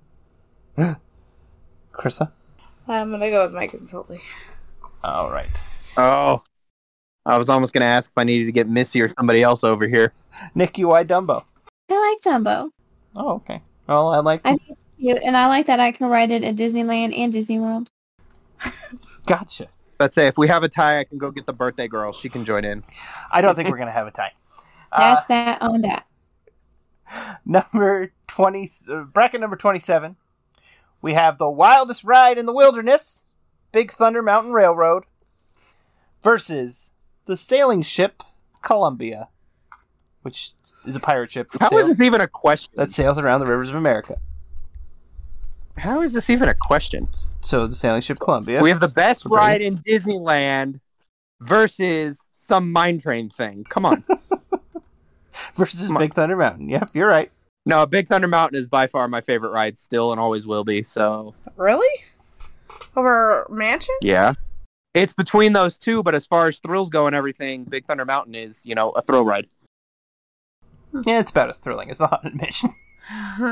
Krissa? I'm gonna go with Mike and Sully. All right. Oh, I was almost gonna ask if I needed to get Missy or somebody else over here. Nikki, why Dumbo? I like Dumbo. Oh, okay. Well, I like... I think it's cute, and I like that I can ride it at Disneyland and Disney World. Gotcha. Let's say if we have a tie, I can go get the birthday girl. She can join in. I don't think we're going to have a tie. Uh, That's that on that. number twenty... Uh, bracket number twenty-seven. We have the wildest ride in the wilderness, Big Thunder Mountain Railroad, versus the sailing ship Columbia, which is a pirate ship that, How is sails, this even a question? that sails around the rivers of America. How is this even a question? So the sailing ship Columbia. We have the best Okay. ride in Disneyland versus some mine train thing. Come on. versus Come on. Big Thunder Mountain. Yep, you're right. No, Big Thunder Mountain is by far my favorite ride still and always will be. So, Really? Over Mansion? yeah. It's between those two, but as far as thrills go and everything, Big Thunder Mountain is, you know, a thrill ride. Yeah, it's about as thrilling as the Haunted Mansion.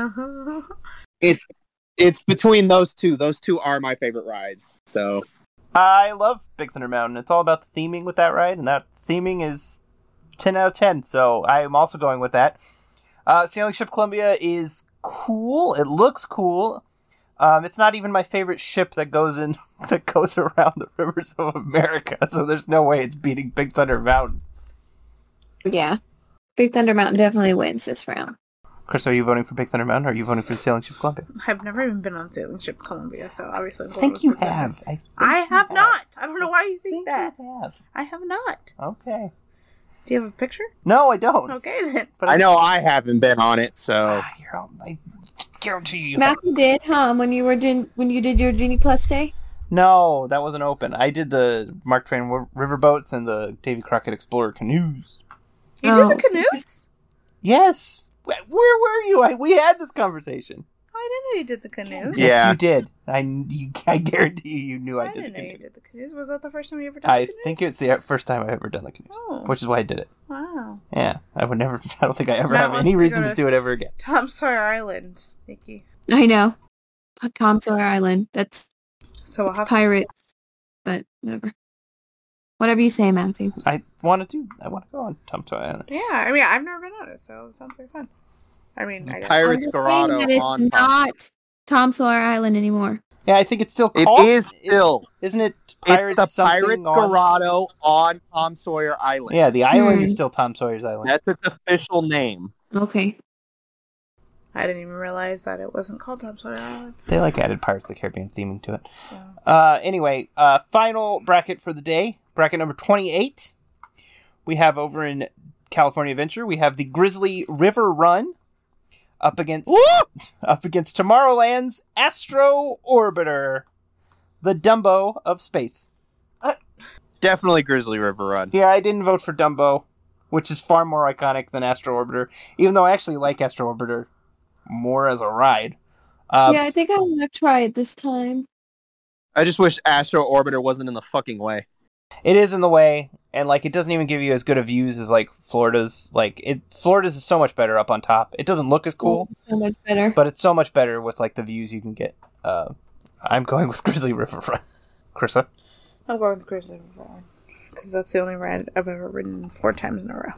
It's it's between those two. Those two are my favorite rides. So, I love Big Thunder Mountain. It's all about the theming with that ride, and that theming is ten out of ten, so I am also going with that. Uh, Sailing Ship Columbia is cool. It looks cool. Um, it's not even my favorite ship that goes in that goes around the rivers of America, so there's no way it's beating Big Thunder Mountain. Yeah. Big Thunder Mountain definitely wins this round. Chris, are you voting for Big Thunder Mountain, or are you voting for Sailing Ship Columbia? I've never even been on Sailing Ship Columbia, so obviously I'm I going think with you Big Thunder. have. I, think I you have not. I don't know why you I think think that. you have. I have not. Okay. Do you have a picture? No, I don't. Okay then. But I know I haven't been on it, so Ah, you're all, I guarantee you. Matthew did, huh? When you were doing, when you did your Genie Plus day. No, that wasn't open. I did the Mark Twain w- riverboats and the Davy Crockett Explorer canoes. You Oh. did the canoes? Yes. Where, where were you? I, we had this conversation. Oh, I didn't know you did the canoes. Yeah. Yes, you did. I, you, I guarantee you, you knew I, I, did the didn't know you canoes. did the canoes. Was that the first time you ever did I the canoes? think it's the first time I've ever done the canoes, Oh, which is why I did it. wow. Yeah, I would never. I don't think I ever Matt have wants any to reason go to to- do it ever again. Tom Sawyer Island, Nikki. I know. Tom Sawyer Island. That's So we'll have pirates, but whatever. Whatever you say, Matthew. I want to do. I want to go on Tom Sawyer Island. Yeah, I mean, I've never been on it, so it sounds very fun. I mean, I guess. Pirates I'm just Grotto saying that on it's not Tom Sawyer Island anymore. Yeah, I think it's still it called. is still. Isn't it Pirates It's the something Pirates on? Grotto on Tom Sawyer Island. Yeah, the island Hmm. is still Tom Sawyer's Island. That's its official name. Okay. I didn't even realize that it wasn't called Tom Sawyer Island. They like added Pirates of the Caribbean theming to it. Yeah. Uh, anyway, uh, final bracket for the day. Bracket number twenty-eight. We have over in California Adventure, we have the Grizzly River Run up against up against Tomorrowland's Astro Orbiter, the Dumbo of space. Definitely Grizzly River Run. Yeah, I didn't vote for Dumbo, which is far more iconic than Astro Orbiter, even though I actually like Astro Orbiter more as a ride. Uh, yeah, I think I want to try it this time. I just wish Astro Orbiter wasn't in the fucking way. It is in the way, and like it doesn't even give you as good of views as like Florida's. Like it, Florida's is so much better up on top. It doesn't look as cool, So much better. but it's so much better with like the views you can get. Uh, I'm going with Grizzly River Run. Krissa? I'm going with Grizzly River Run because that's the only ride I've ever ridden four times in a row.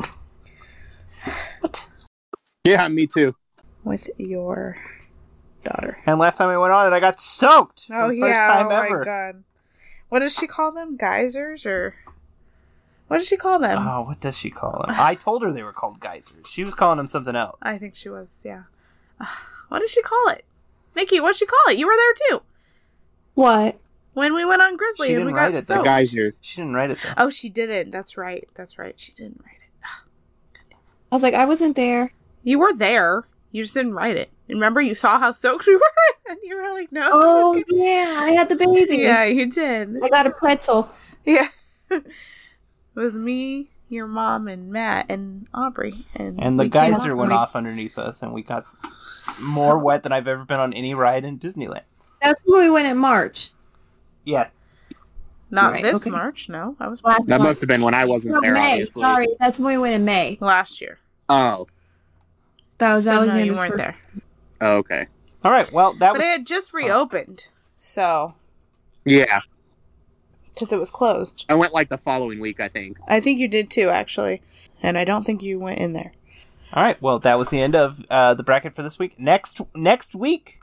What? Yeah, me too. With your daughter. And last time I went on it, I got soaked. Oh for the yeah! first time oh ever. my god! What does she call them? Geysers or what does she call them? Oh, what does she call them? I told her they were called geysers. She was calling them something else. I think she was. Yeah. What did she call it? Nikki, what did she call it? You were there too What? when we went on Grizzly She and we didn't got write it, though. soaked. Geyser. She didn't write it though. Oh, she didn't. That's right. That's right. She didn't write it. I was like, I wasn't there. You were there. You just didn't write it. Remember, you saw how soaked we were, and you were like, "No." Oh, it's okay." yeah, I had the baby. Yeah, you did. I got a pretzel. Yeah. It was me, your mom, and Matt, and Aubrey. And, And the we came geyser off went the- off underneath us, and we got more So- wet than I've ever been on any ride in Disneyland. That's when we went in March. Yes. Not Right, this okay. March, no. That was Last That March. must have been when I wasn't No, there, May. obviously. Sorry, that's when we went in May. last year. Oh, That was so that was no, the end you of weren't spring. there. oh, okay. All right. Well, that But was. it had just reopened, so Yeah, because it was closed. I went like the following week, I think. I think you did too, actually, and I don't think you went in there. All right. Well, that was the end of uh, the bracket for this week. Next next week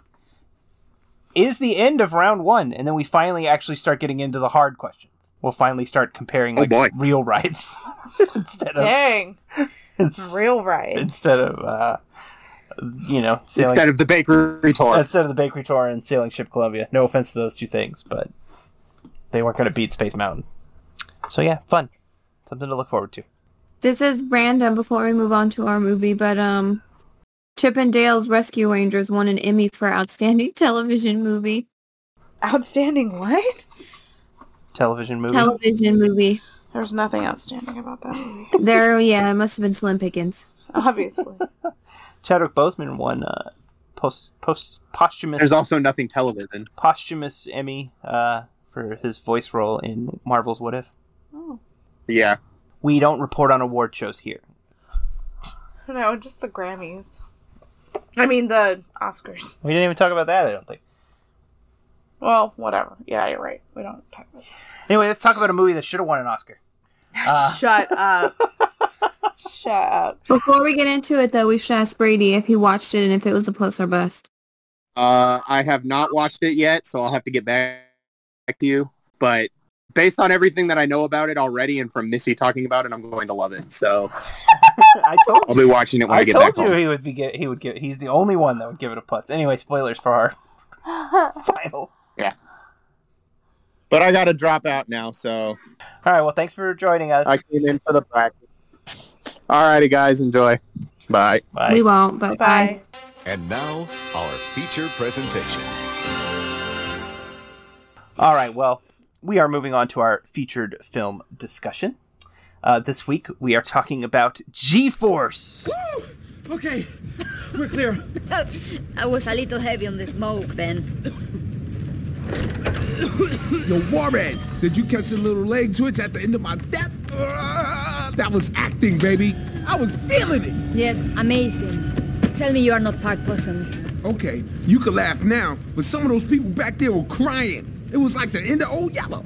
is the end of round one, and then we finally actually start getting into the hard questions. We'll finally start comparing Oh, like boy. real rides instead of Dang, real ride. instead of uh, you know sailing Instead of the bakery tour. instead of the Bakery Tour and Sailing Ship Columbia. No offense to those two things, but they weren't going to beat Space Mountain. So yeah, fun, something to look forward to. This is random before we move on to our movie, but um, Chip and Dale's Rescue Rangers won an Emmy for Outstanding Television Movie. Outstanding what? Television movie. Television movie. There's nothing outstanding about that movie. There, yeah, it must have been Slim Pickens. Obviously. Chadwick Boseman won uh, post post posthumous There's also nothing television. posthumous Emmy uh, for his voice role in Marvel's What If. Oh. Yeah. We don't report on award shows here. No, just the Grammys. I mean, the Oscars. We didn't even talk about that, I don't think. Well, whatever. Yeah, you're right. We don't talk about Anyway, let's talk about a movie that should have won an Oscar. Uh, Shut up. Shut up. Before we get into it, though, we should ask Brady if he watched it and if it was a plus or bust. Uh, I have not watched it yet, so I'll have to get back to you. But based on everything that I know about it already and from Missy talking about it, I'm going to love it. So I told I'll you. be watching it when I, I get told back you home. he would be. Get, he would give. He's the only one that would give it a plus. Anyway, spoilers for our final. Yeah. But I got to drop out now, so All right. Well, thanks for joining us. I came in for the practice. Alrighty, guys. Enjoy. Bye. Bye. We won't, but bye. Bye. And now, our feature presentation. All right. Well, we are moving on to our featured film discussion. Uh, this week, we are talking about G-Force. Woo! Okay, we're clear. I was a little heavy on the smoke, Ben. Yo, Juarez, did you catch the little leg twitch at the end of my death? Uh, that was acting, baby. I was feeling it. Yes, amazing. Tell me you are not Park Possum. Okay, you can laugh now, but some of those people back there were crying. It was like the end of Old Yellow.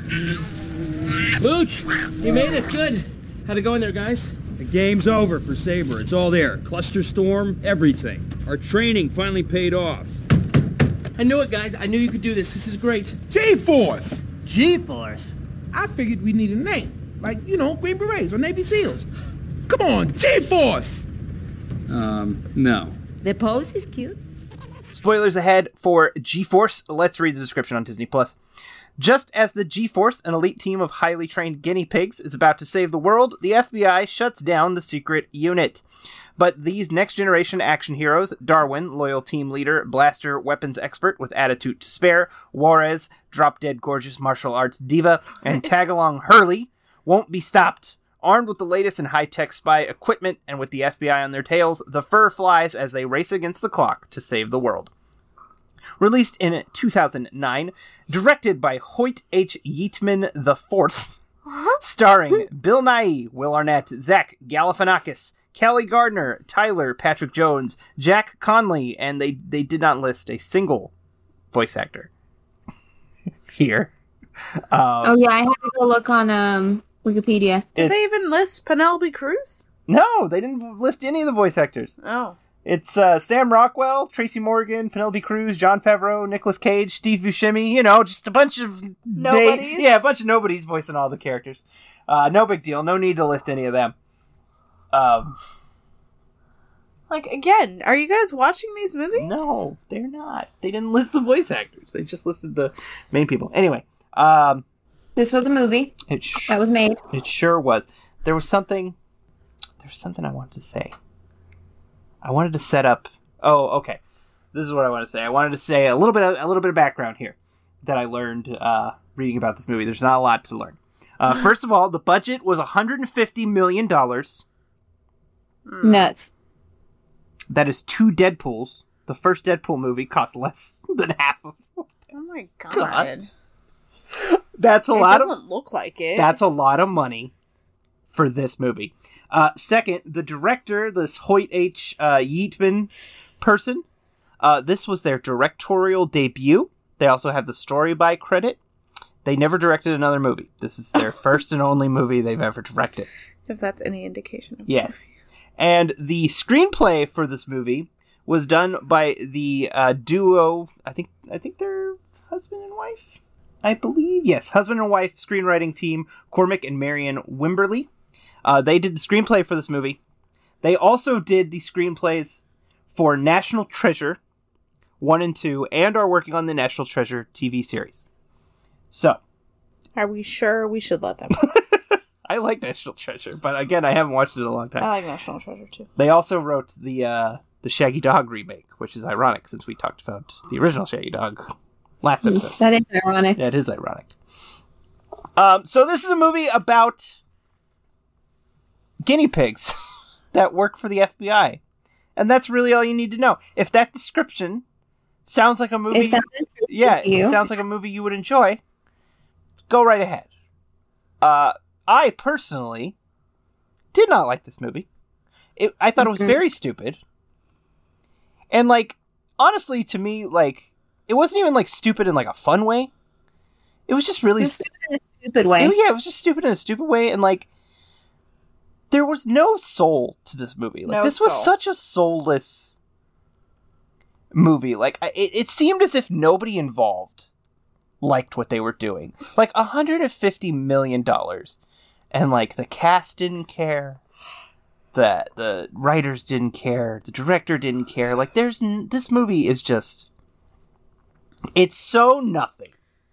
Mooch, you made it. Good. How'd it go in there, guys? The game's over for Saber. It's all there. Cluster storm, everything. Our training finally paid off. I knew it, guys. I knew you could do this. This is great. G-Force! G-Force? I figured we need a name. Like, you know, Green Berets or Navy SEALs. Come on, G-Force! Um, no. The pose is cute. Spoilers ahead for G-Force. Let's read the description on Disney Plus. Just as the G-Force, an elite team of highly trained guinea pigs, is about to save the world, the F B I shuts down the secret unit. But these next-generation action heroes, Darwin, loyal team leader, blaster weapons expert with attitude to spare, Juarez, drop-dead gorgeous martial arts diva, and tag-along Hurley, won't be stopped. Armed with the latest in high-tech spy equipment and with the F B I on their tails, the fur flies as they race against the clock to save the world. Released in two thousand nine, directed by Hoyt H. Yeatman the Fourth, starring Bill Nighy, Will Arnett, Zach Galifianakis, Kelly Gardner, Tyler Patrick Jones, Jack Conley, and they, they did not list a single voice actor here. Um, Oh yeah, I had to go look on um Wikipedia. Did It- they even list Penelope Cruz? No, they didn't list any of the voice actors. Oh. It's uh, Sam Rockwell, Tracy Morgan, Penelope Cruz, Jon Favreau, Nicolas Cage, Steve Buscemi, you know, just a bunch of... Nobodies? They, yeah, a bunch of nobodies voicing all the characters. Uh, no big deal. No need to list any of them. Um, Like, again, are you guys watching these movies? no, they're not. They didn't list the voice actors. They just listed the main people. Anyway, um, This was a movie it, sh- that was made. it sure was. There was something... There was something I wanted to say. I wanted to set up... Oh, okay. This is what I want to say. I wanted to say a little bit of, a little bit of background here that I learned uh, reading about this movie. There's not a lot to learn. Uh, first of all, the budget was one hundred fifty million dollars. Nuts. That is two Deadpools. The first Deadpool movie cost less than half of... Oh my god. God. That's a It lot of... doesn't look like it. That's a lot of money for this movie. Uh, second, the director, this Hoyt H. Uh, Yeatman person, uh, this was their directorial debut. They also have the story by credit. They never directed another movie. This is their first and only movie they've ever directed. If that's any indication of Yes. And the screenplay for this movie was done by the uh, duo, I think I think they're husband and wife, I believe. Yes, husband and wife screenwriting team, Cormac and Marion Wimberly. Uh, they did the screenplay for this movie. They also did the screenplays for National Treasure one and two, and are working on the National Treasure T V series. So, Are we sure we should let them? I like National Treasure, but again, I haven't watched it in a long time. I like National Treasure too. They also wrote the uh, the Shaggy Dog remake, which is ironic since we talked about the original Shaggy Dog last episode. That is ironic. Yeah, it is ironic. Um, so this is a movie about guinea pigs that work for the F B I. And that's really all you need to know. If that description sounds like a movie... It sounds interesting yeah, to you. it sounds like a movie you would enjoy, go right ahead. Uh, I personally did not like this movie. It, I thought it was Mhm. very stupid. And, like, honestly, to me, like, it wasn't even like stupid in like a fun way. It was just really It was stupid in a stupid way. It- yeah, it was just stupid in a stupid way, and like there was no soul to this movie. Like No this was soul. such a soulless movie. Like I- it, it seemed as if nobody involved liked what they were doing. Like one hundred fifty million dollars, and like the cast didn't care. The the writers didn't care. The director didn't care. Like there's n- this movie is just it's so nothing.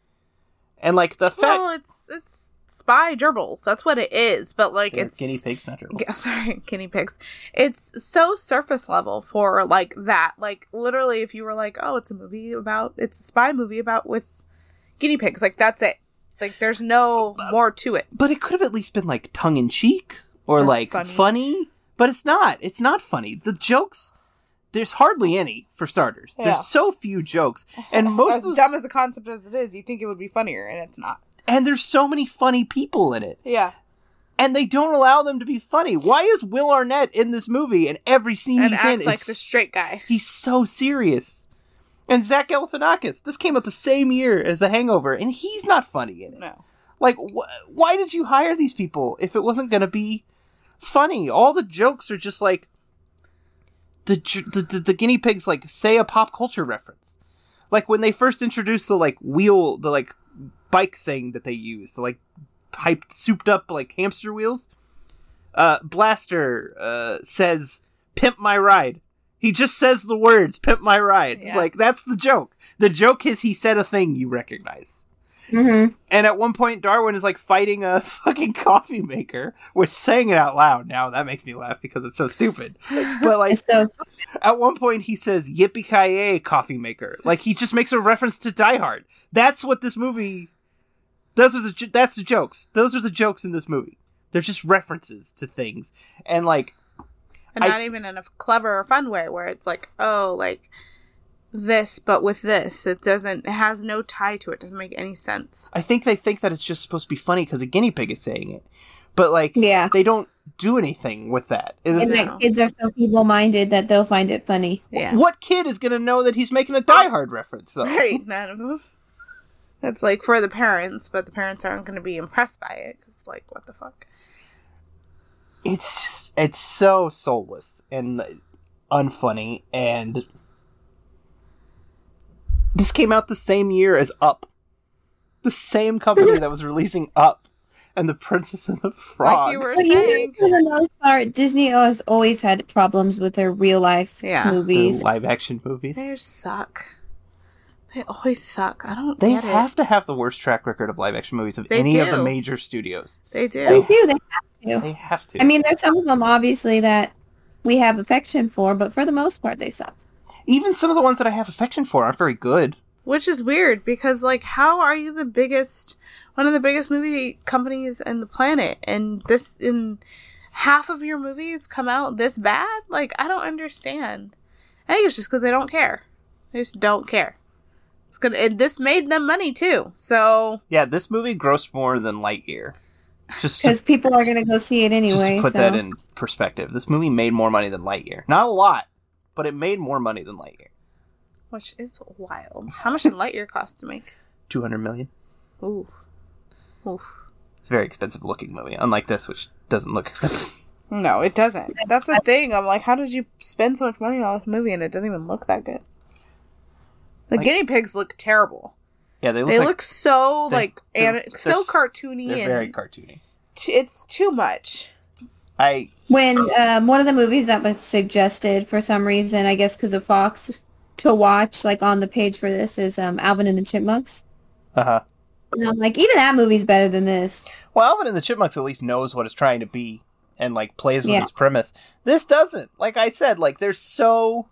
And like the fact Well, it's it's spy gerbils. That's what it is. But like They're it's guinea pigs, not gerbils. Yeah, sorry, guinea pigs. It's so surface level for like that. Like literally, if you were like, oh, it's a movie about, it's a spy movie about with guinea pigs. Like that's it. Like there's no more to it. But it could have at least been like tongue in cheek or, Or like funny. funny. But it's not. It's not funny. The jokes, there's hardly any for starters. Yeah. There's so few jokes, and most As of the, dumb as the concept as it is, you think it would be funnier, and it's not. and there's so many funny people in it, Yeah, and they don't allow them to be funny. Why is Will Arnett in this movie and every scene and he's in acts like is the straight guy. He's so serious. And Zach Galifianakis, this came out the same year as The Hangover, and he's not funny in it. No, Like, wh- why did you hire these people if it wasn't going to be funny? All the jokes are just like the, j- the the the guinea pigs like say a pop culture reference. Like when they first introduced the like wheel, the like bike thing that they use, the like hyped, souped up like hamster wheels. Uh, Blaster uh, says, "Pimp my ride." He just says the words "pimp my ride." Yeah. Like that's the joke. The joke is he said a thing you recognize. Mm-hmm. And at one point, Darwin is like fighting a fucking coffee maker, which saying it out loud now that makes me laugh because it's so stupid. But like, So at one point, he says "Yippee ki coffee maker." Like he just makes a reference to Die Hard. That's what this movie. Those are the j- that's the jokes. Those are the jokes in this movie. They're just references to things, and like, and I- not even in a clever or fun way where it's like, oh, like this, but with this, it doesn't. It has no tie to it. Doesn't make any sense. I think they think that it's just supposed to be funny because a guinea pig is saying it, but like, Yeah. they don't do anything with that. It- and No. that kids are so feeble-minded that they'll find it funny. Yeah, What kid is gonna know that he's making a Die Hard reference though? right. None of them. That's like for the parents, but the parents aren't going to be impressed by it. It's like, what the fuck? It's just, it's so soulless and unfunny, and this came out the same year as Up, the same company that was releasing Up and The Princess and the Frog. Like you were But even saying. for the most part, Disney has always had problems with their real life Yeah. the movies. live action movies. They just suck. They always suck. I don't They get have it. to have the worst track record of live action movies of They any of do. the major studios. They They do. do. They have They to. have to. I mean, there's some of them obviously that we have affection for, but for the most part, they suck. Even some of the ones that I have affection for aren't very good. Which is weird because, like, how are you the biggest, one of the biggest movie companies in the planet, and this, in half of your movies come out this bad? Like, I don't understand. I think it's just because they don't care. They just don't care. It's gonna, and this made them money too. So Yeah, this movie grossed more than Lightyear. Just Because to, people are going to go see it just anyway. to put so. that in perspective, this movie made more money than Lightyear. Not a lot, but it made more money than Lightyear. which is wild. How much did Lightyear cost to make? Two hundred million. Ooh, oof. It's a very expensive looking movie, unlike this, which doesn't look expensive. No, it doesn't. That's the thing. I'm like, how did you spend so much money on this movie and it doesn't even look that good? The Like- guinea pigs look terrible. Yeah, they look. They like, look so they- like they're- and so they're- cartoony They're and very cartoony. t- it's too much. I When um, one of the movies that was suggested for some reason, I guess because of Fox, to watch, like on the page for this, is um, Alvin and the Chipmunks. uh huh. And I'm like, even that movie's better than this. Well, Alvin and the Chipmunks at least knows what it's trying to be and like plays with Yeah. its premise. This doesn't. Like I said, like there's so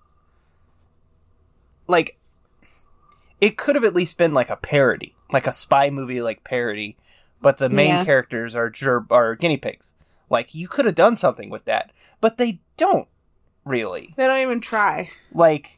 like it could have at least been like a parody, like a spy movie like parody, but the main Yeah. characters are ger- are guinea pigs. Like you could have done something with that, but they don't really. They don't even try. Like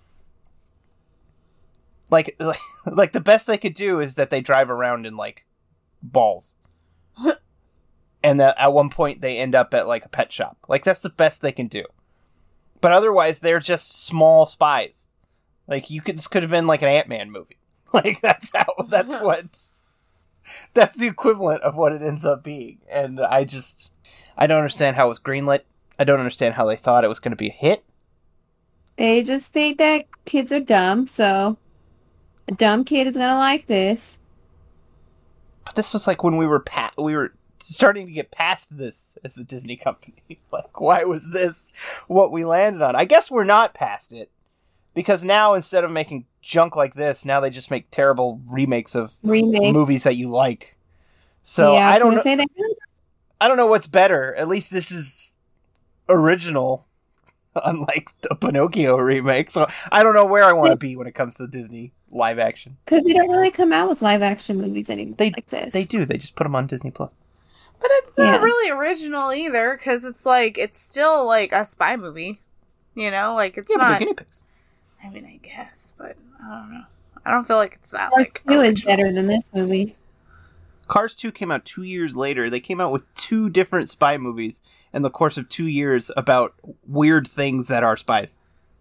like like, like the best they could do is that they drive around in like balls. And that at one point they end up at like a pet shop. Like that's the best they can do. But otherwise they're just small spies. Like you could this could have been like an Ant-Man movie. Like that's how that's what that's the equivalent of what it ends up being. And I just I don't understand how it was greenlit. I don't understand how they thought it was going to be a hit. They just think that kids are dumb, so a dumb kid is gonna like this. But this was like when we were pa- we were starting to get past this as the Disney company. Like, why was this what we landed on? I guess we're not past it. Because now, instead of making junk like this, now they just make terrible remakes of Remake. movies that you like. So, yeah, I, I don't know. Say that. I don't know what's better. At least this is original, unlike the Pinocchio remake. So, I don't know where I want to be when it comes to Disney live action. Because they don't really come out with live action movies anymore They, like this. They do. They just put them on Disney Plus. But it's not Yeah. really original either, because it's like, it's still like a spy movie. You know? Like, it's Yeah, but they're not. guinea pigs. I mean, I guess, but I don't know. I don't feel like it's that, Cars like. two is original. better than this movie. Cars two came out two years later. They came out with two different spy movies in the course of two years about weird things that are spies.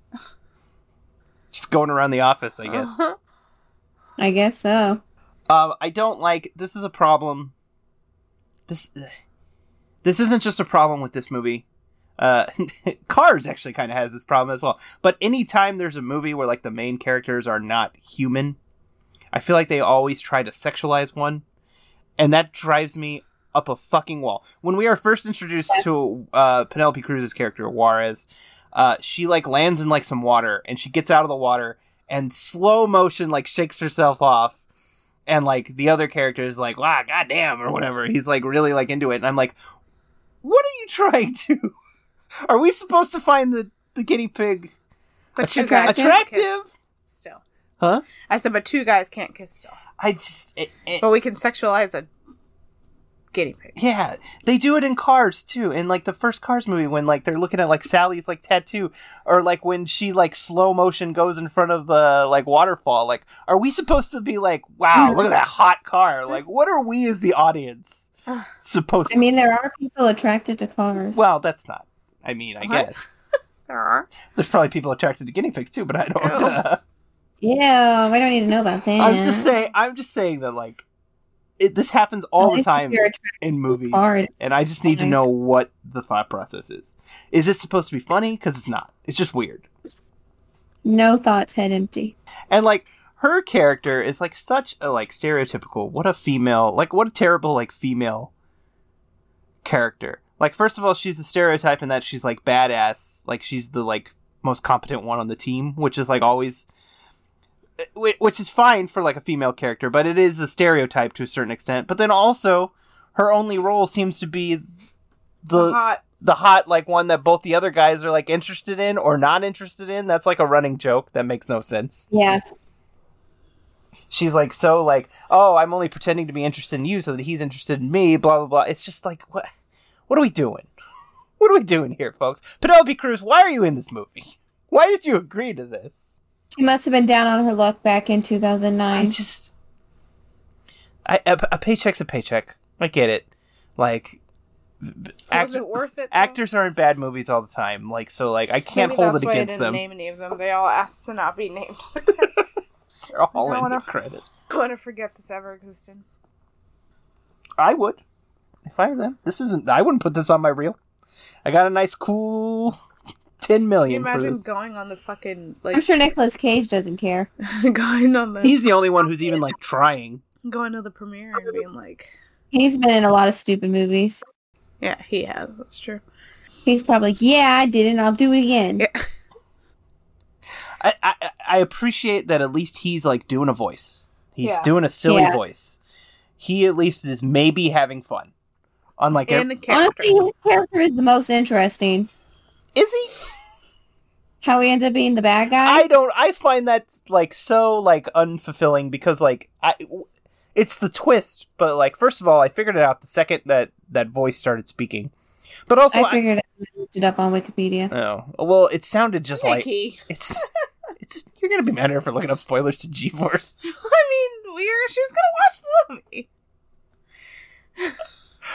Just going around the office, I guess. Uh-huh. I guess so. Um, I don't like... This is a problem. This this isn't just a problem with this movie. Uh, Cars actually kind of has this problem as well. But anytime there's a movie where like the main characters are not human, I feel like they always try to sexualize one. And that drives me up a fucking wall. When we are first introduced to uh, Penelope Cruz's character, Juarez, uh, she like lands in like some water and she gets out of the water and slow motion like shakes herself off. And like the other character is like, wow, goddamn, or whatever. He's like really like into it. And I'm like, what are you trying to? Are we supposed to find the, the guinea pig But attra- two guys can't attractive? kiss still. Huh? I said, but two guys can't kiss still. I just... It, it, But we can sexualize a guinea pig. yeah, they do it in Cars, too. In, like, the first Cars movie when, like, they're looking at, like, Sally's, like, tattoo. Or, like, when she, like, slow motion goes in front of the, like, waterfall. Like, are we supposed to be like, wow, look at that hot car? Like, what are we as the audience supposed to... I mean, there are people attracted to cars. Well, that's not... I mean, I What? guess. There are. There's probably people attracted to guinea pigs, too, but I don't... Ew. Uh, Yeah, we don't need to know about that. I was just saying, I'm just saying that, like, it, this happens all Well, the if time you're attracted in movies, cars, and I just need to fine. know what the thought process is. Is it supposed to be funny? Because it's not. It's just weird. No thoughts, head empty. And, like, her character is, like, such a, like, stereotypical, what a female, like, what a terrible, like, female character. Like, first of all, she's the stereotype in that she's, like, badass. Like, she's the, like, most competent one on the team, which is, like, always... Which is fine for, like, a female character, but it is a stereotype to a certain extent. But then also, her only role seems to be the Hot. the hot, like, one that both the other guys are, like, interested in or not interested in. That's, like, a running joke. That makes no sense. Yeah. She's, like, so, like, oh, I'm only pretending to be interested in you so that he's interested in me, blah, blah, blah. It's just, like, what, what are we doing? What are we doing here, folks? Penelope Cruz, why are you in this movie? Why did you agree to this? She must have been down on her luck back in two thousand nine. I just... I, a, a paycheck's a paycheck. I get it. Like... Was it worth it, though? Actors are in bad movies all the time. Like, so, like, I can't Maybe hold that's it why I against didn't them. name any of them. They all asked to not be named. They're all I in wanna- the credit. I want to forget this ever existed. I would. If I were them. This isn't... I wouldn't put this on my reel. I got a nice, cool... ten Can you million for imagine this. going on the fucking, I'm like, sure Nicolas Cage doesn't care. going on the, He's the only one who's even, like, trying. going to the premiere and being like, He's been in a lot of stupid movies. yeah, he has, that's true. He's probably like, yeah, I did it, and I'll do it again. Yeah. I, I I appreciate that at least he's, like, doing a voice. He's Yeah. doing a silly Yeah. voice. He at least is maybe having fun. Unlike... In ev- the character. Honestly, his character is the most interesting. is he? How he ends up being the bad guy. I don't. I find that like so like unfulfilling because like I, it's the twist. But like first of all, I figured it out the second that that voice started speaking. But also, I figured I looked it up on Wikipedia. I, oh well, it sounded just like Nikki. it's it's. You're gonna be mad at her for looking up spoilers to G-Force. I mean, we're, she's gonna watch the movie.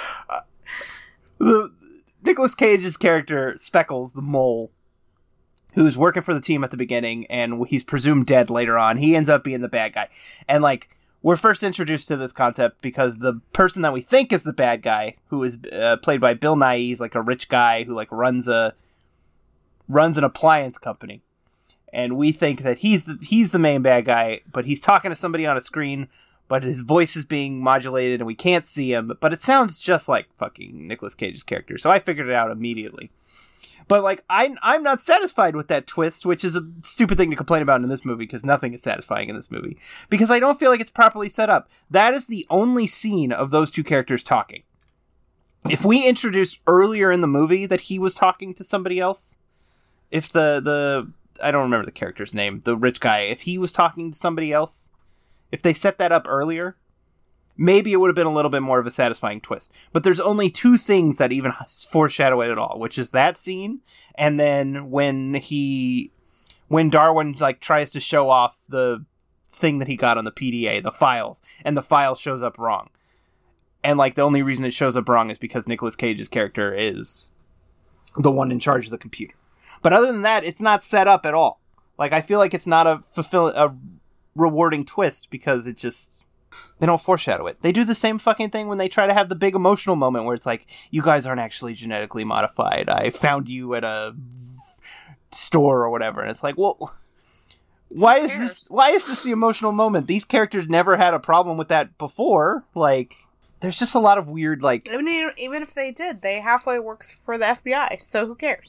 The Nicolas Cage's character Speckles, the mole, who's working for the team at the beginning, and he's presumed dead later on. He ends up being the bad guy. And, like, we're first introduced to this concept because the person that we think is the bad guy, who is uh, played by Bill Nighy, he's, like, a rich guy who, like, runs a runs an appliance company. And we think that he's the, he's the main bad guy, but he's talking to somebody on a screen, but his voice is being modulated and we can't see him, but it sounds just like fucking Nicolas Cage's character. So I figured it out immediately. But, like, I, I'm not satisfied with that twist, which is a stupid thing to complain about in this movie, because nothing is satisfying in this movie. Because I don't feel like it's properly set up. That is the only scene of those two characters talking. If we introduced earlier in the movie that he was talking to somebody else, if the, the, I don't remember the character's name, the rich guy, if he was talking to somebody else, if they set that up earlier, maybe it would have been a little bit more of a satisfying twist. But there's only two things that even foreshadow it at all, which is that scene, and then when he, when Darwin, like, tries to show off the thing that he got on the P D A, the files, and the file shows up wrong. And, like, the only reason it shows up wrong is because Nicolas Cage's character is the one in charge of the computer. But other than that, it's not set up at all. Like, I feel like it's not a fulfill a rewarding twist because it just, they don't foreshadow it. They do the same fucking thing when they try to have the big emotional moment where it's like, you guys aren't actually genetically modified. I found you at a store or whatever. And it's like, well, why is this, why is this the emotional moment? These characters never had a problem with that before. Like, there's just a lot of weird, like, I mean, even if they did, they halfway work for the F B I, so who cares?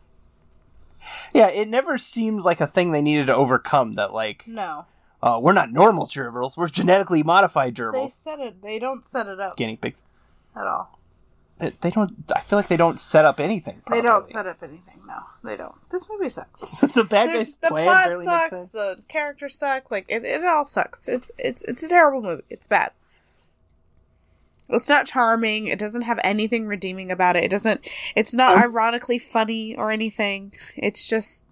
Yeah, it never seemed like a thing they needed to overcome that, like, No. uh, we're not normal gerbils, we're genetically modified They gerbils. set it, they don't set it up Guinea pigs. at all. They, they don't, I feel like they don't set up anything properly. They don't set up anything, no. They don't. This movie sucks. The bad There's- guy's the plan plot barely makes sucks, sense. the characters suck, like, it, it all sucks. It's, it's, it's a terrible movie. It's bad. It's not charming. It doesn't have anything redeeming about it. It doesn't, it's not ironically funny or anything. It's just,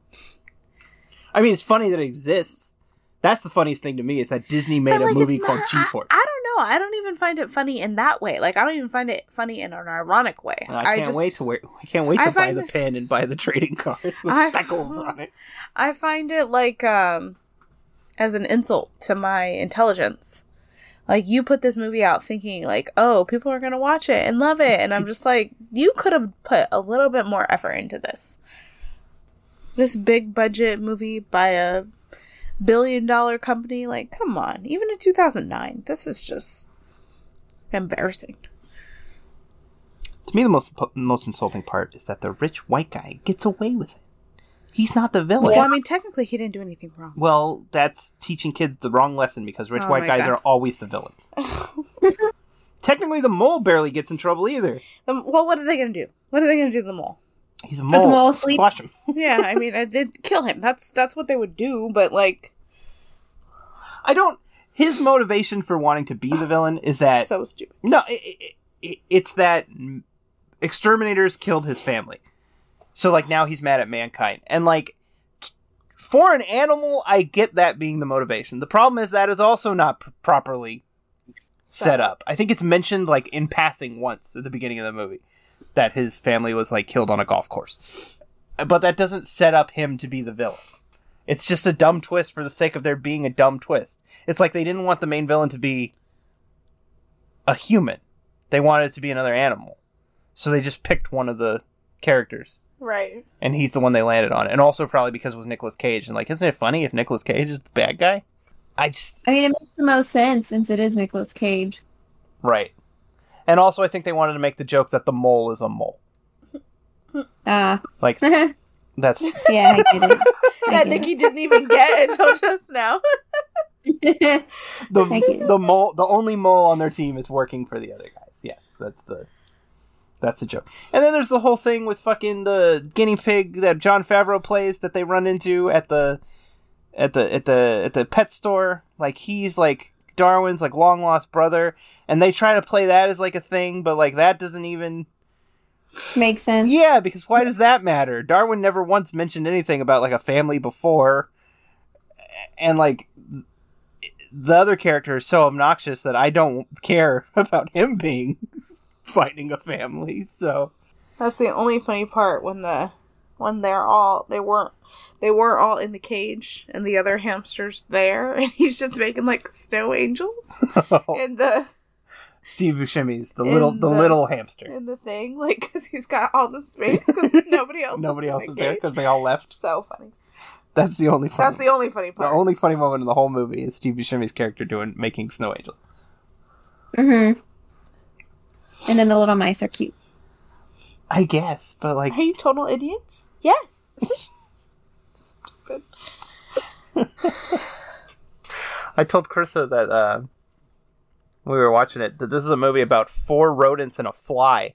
I mean, it's funny that it exists. That's the funniest thing to me, is that Disney made But, a like, movie it's called not- G-Force. I, I don't know. I don't even find it funny in that way. Like, I don't even find it funny in an ironic way. And I can't just, wait to wear, I can't wait I to buy find the this- pen and buy the trading cards with I- speckles on it. I find it like, um, as an insult to my intelligence. Like, you put this movie out thinking, like, oh, people are going to watch it and love it. And I'm just like, you could have put a little bit more effort into this. This big budget movie by a billion dollar company, like, come on. Even in two thousand nine, this is just embarrassing. To me, the most most insulting part is that the rich white guy gets away with it. He's not the villain. Well, I mean, technically, he didn't do anything wrong. Well, that's teaching kids the wrong lesson, because rich Oh white my guys God. are always the villains. Technically, the mole barely gets in trouble either. Um, well, what are they going to do? What are they going to do to the mole? He's a mole. mole sleep. Squash him. Yeah, I mean, I did kill him. That's that's what they would do, but, like, I don't... His motivation for wanting to be the villain is that... so stupid. No, it, it, it, it's that exterminators killed his family. So, like, now he's mad at mankind. And, like, t- for an animal, I get that being the motivation. The problem is that is also not pr- properly set up. I think it's mentioned, like, in passing once at the beginning of the movie, that his family was, like, killed on a golf course. But that doesn't set up him to be the villain. It's just a dumb twist for the sake of there being a dumb twist. It's like they didn't want the main villain to be a human. They wanted it to be another animal. So they just picked one of the characters. Right. And he's the one they landed on. And also probably because it was Nicolas Cage. And, like, isn't it funny if Nicolas Cage is the bad guy? I just... I mean, it makes the most sense since it is Nicolas Cage. Right. And also I think they wanted to make the joke that the mole is a mole. Ah. Like, that's... Yeah, I get it. I That get Nikki didn't even get until just now. it. the I get it. the mole, the only mole on their team is working for the other guys. Yes, that's the that's the joke. And then there's the whole thing with fucking the guinea pig that Jon Favreau plays that they run into at the at the at the at the pet store. Like, he's like Darwin's like long lost brother, and they try to play that as like a thing, but like that doesn't even. Makes sense. Yeah, because why does that matter? Darwin never once mentioned anything about like a family before, and like the other character is so obnoxious that I don't care about him being finding a family. So That's the only funny part when the when they're all they weren't they were all in the cage and the other hamsters there, and he's just making like snow angels in the Steve Buscemi's the little the, the little hamster in the thing, like because he's got all the space because nobody else nobody is else is is there because they all left. So funny. That's the only funny. That's the only funny part. The only funny moment in the whole movie is Steve Buscemi's character doing making snow angels. Mm-hmm. And then the little mice are cute. I guess, but like... Are you total idiots? Yes. Stupid. I told Carissa that uh, when we were watching it, that this is a movie about four rodents and a fly.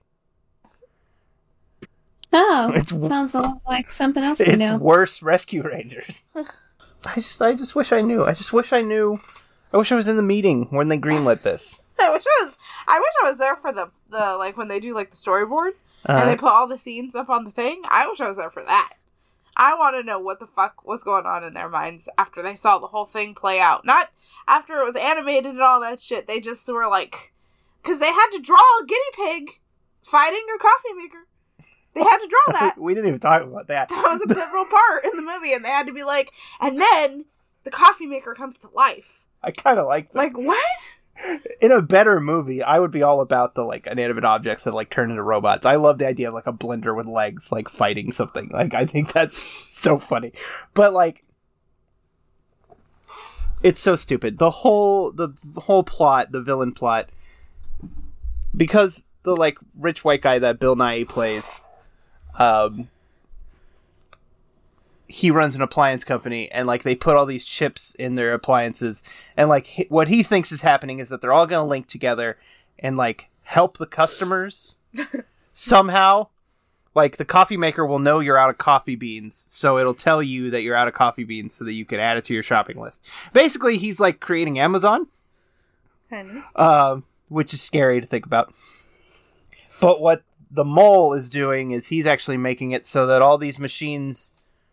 Oh, it's, sounds a lot like something else we it's know. It's worse Rescue Rangers. I just I just wish I knew. I just wish I knew. I wish I was in the meeting when they greenlit this. I wish I was. I wish I was there for the the like when they do like the storyboard uh-huh. and they put all the scenes up on the thing. I wish I was there for that. I want to know what the fuck was going on in their minds after they saw the whole thing play out. Not after it was animated and all that shit. They just were like, because they had to draw a guinea pig fighting a coffee maker. They had to draw that. We didn't even talk about that. That was a pivotal part in the movie, and they had to be like, and then the coffee maker comes to life. I kind of like that. Like, what? In a better movie, I would be all about the like inanimate objects that like turn into robots. I love the idea of like a blender with legs like fighting something. Like I think that's so funny. But like it's so stupid. The whole the, the whole plot, the villain plot, because the like rich white guy that Bill Nighy plays, um he runs an appliance company, and like they put all these chips in their appliances, and like he, what he thinks is happening is that they're all going to link together and like help the customers somehow. Like the coffee maker will know you're out of coffee beans, so it'll tell you that you're out of coffee beans so that you can add it to your shopping list. Basically, he's like creating Amazon, kind of, uh, which is scary to think about. But what the mole is doing is he's actually making it so that all these machines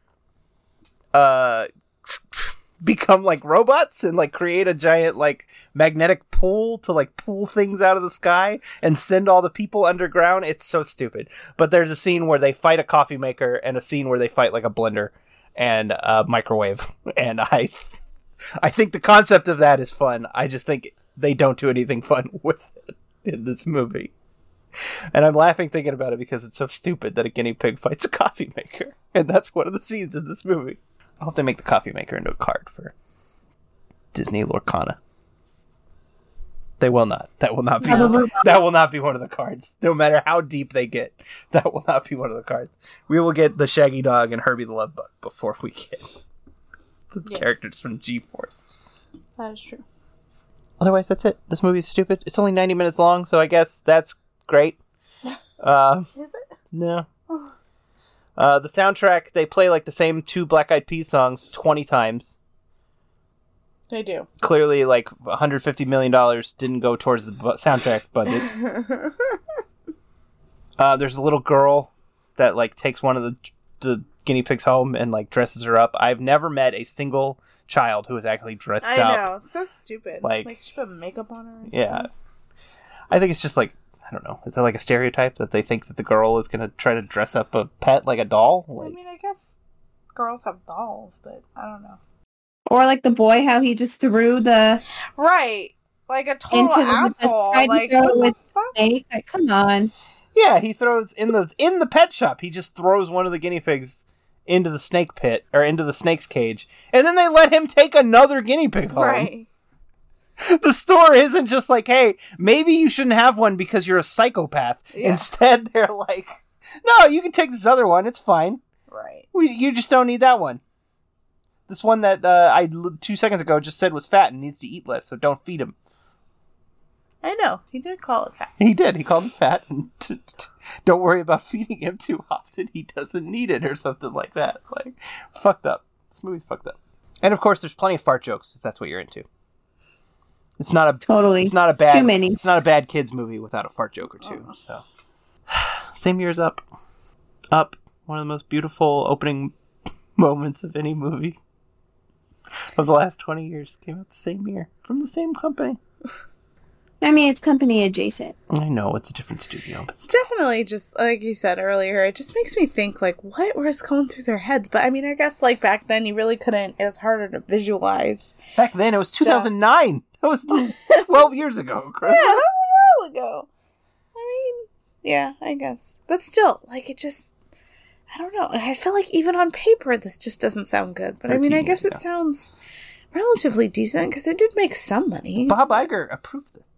uh become like robots and like create a giant like magnetic pull to like pull things out of the sky and send all the people underground. It's so stupid. But there's a scene where they fight a coffee maker and a scene where they fight like a blender and a microwave, and I I think the concept of that is fun. I just think they don't do anything fun with it in this movie. And I'm laughing thinking about it because it's so stupid that a guinea pig fights a coffee maker. And that's one of the scenes in this movie. I hope they make the coffee maker into a card for Disney Lorcana. They will not. That will not be that will not be one of the cards. No matter how deep they get, that will not be one of the cards. We will get the Shaggy Dog and Herbie the Love Bug before we get the yes. characters from G-Force. That is true. Otherwise, that's it. This movie is stupid. It's only ninety minutes long, so I guess that's great. Uh, is it? No. Uh, the soundtrack, they play like the same two Black Eyed Peas songs twenty times. They do. Clearly, like one hundred fifty million dollars didn't go towards the bu- soundtrack budget. uh, there's a little girl that like takes one of the, the guinea pigs home and like dresses her up. I've never met a single child who is actually dressed I up. I know, it's so stupid. Like, like she put makeup on her. Yeah. Something. I think it's just like, I don't know. Is that like a stereotype that they think that the girl is going to try to dress up a pet like a doll? Like... I mean, I guess girls have dolls, but I don't know. Or like the boy, how he just threw the right, like a total into asshole. The, like to what with the fuck? Snake. Like, come on. Yeah, he throws in the in the pet shop. He just throws one of the guinea pigs into the snake pit or into the snake's cage, and then they let him take another guinea pig home. Right. The store isn't just like, hey, maybe you shouldn't have one because you're a psychopath. Yeah. Instead, they're like, no, you can take this other one. It's fine. Right. We, you just don't need that one. This one that uh, I two seconds ago just said was fat and needs to eat less, so don't feed him. I know. He did call it fat. He did. He called it fat. And t- t- don't worry about feeding him too often. He doesn't need it or something like that. Like, fucked up. This movie's fucked up. And of course, there's plenty of fart jokes if that's what you're into. It's not a totally. It's not a bad. Too many. It's not a bad kids movie without a fart joke or two. Oh. So, same year's Up. Up, one of the most beautiful opening moments of any movie of the last twenty years, came out the same year from the same company. I mean, it's company adjacent. I know, it's a different studio. But It's definitely just, like you said earlier, it just makes me think, like, what was going through their heads? But, I mean, I guess, like, back then, you really couldn't, it was harder to visualize. Back then, it was two thousand nine. That was twelve years ago. Yeah, that was a while ago. I mean, yeah, I guess. But still, like, it just, I don't know. I feel like even on paper, this just doesn't sound good. But, I mean, I guess it sounds relatively decent, because it did make some money. Bob Iger approved it.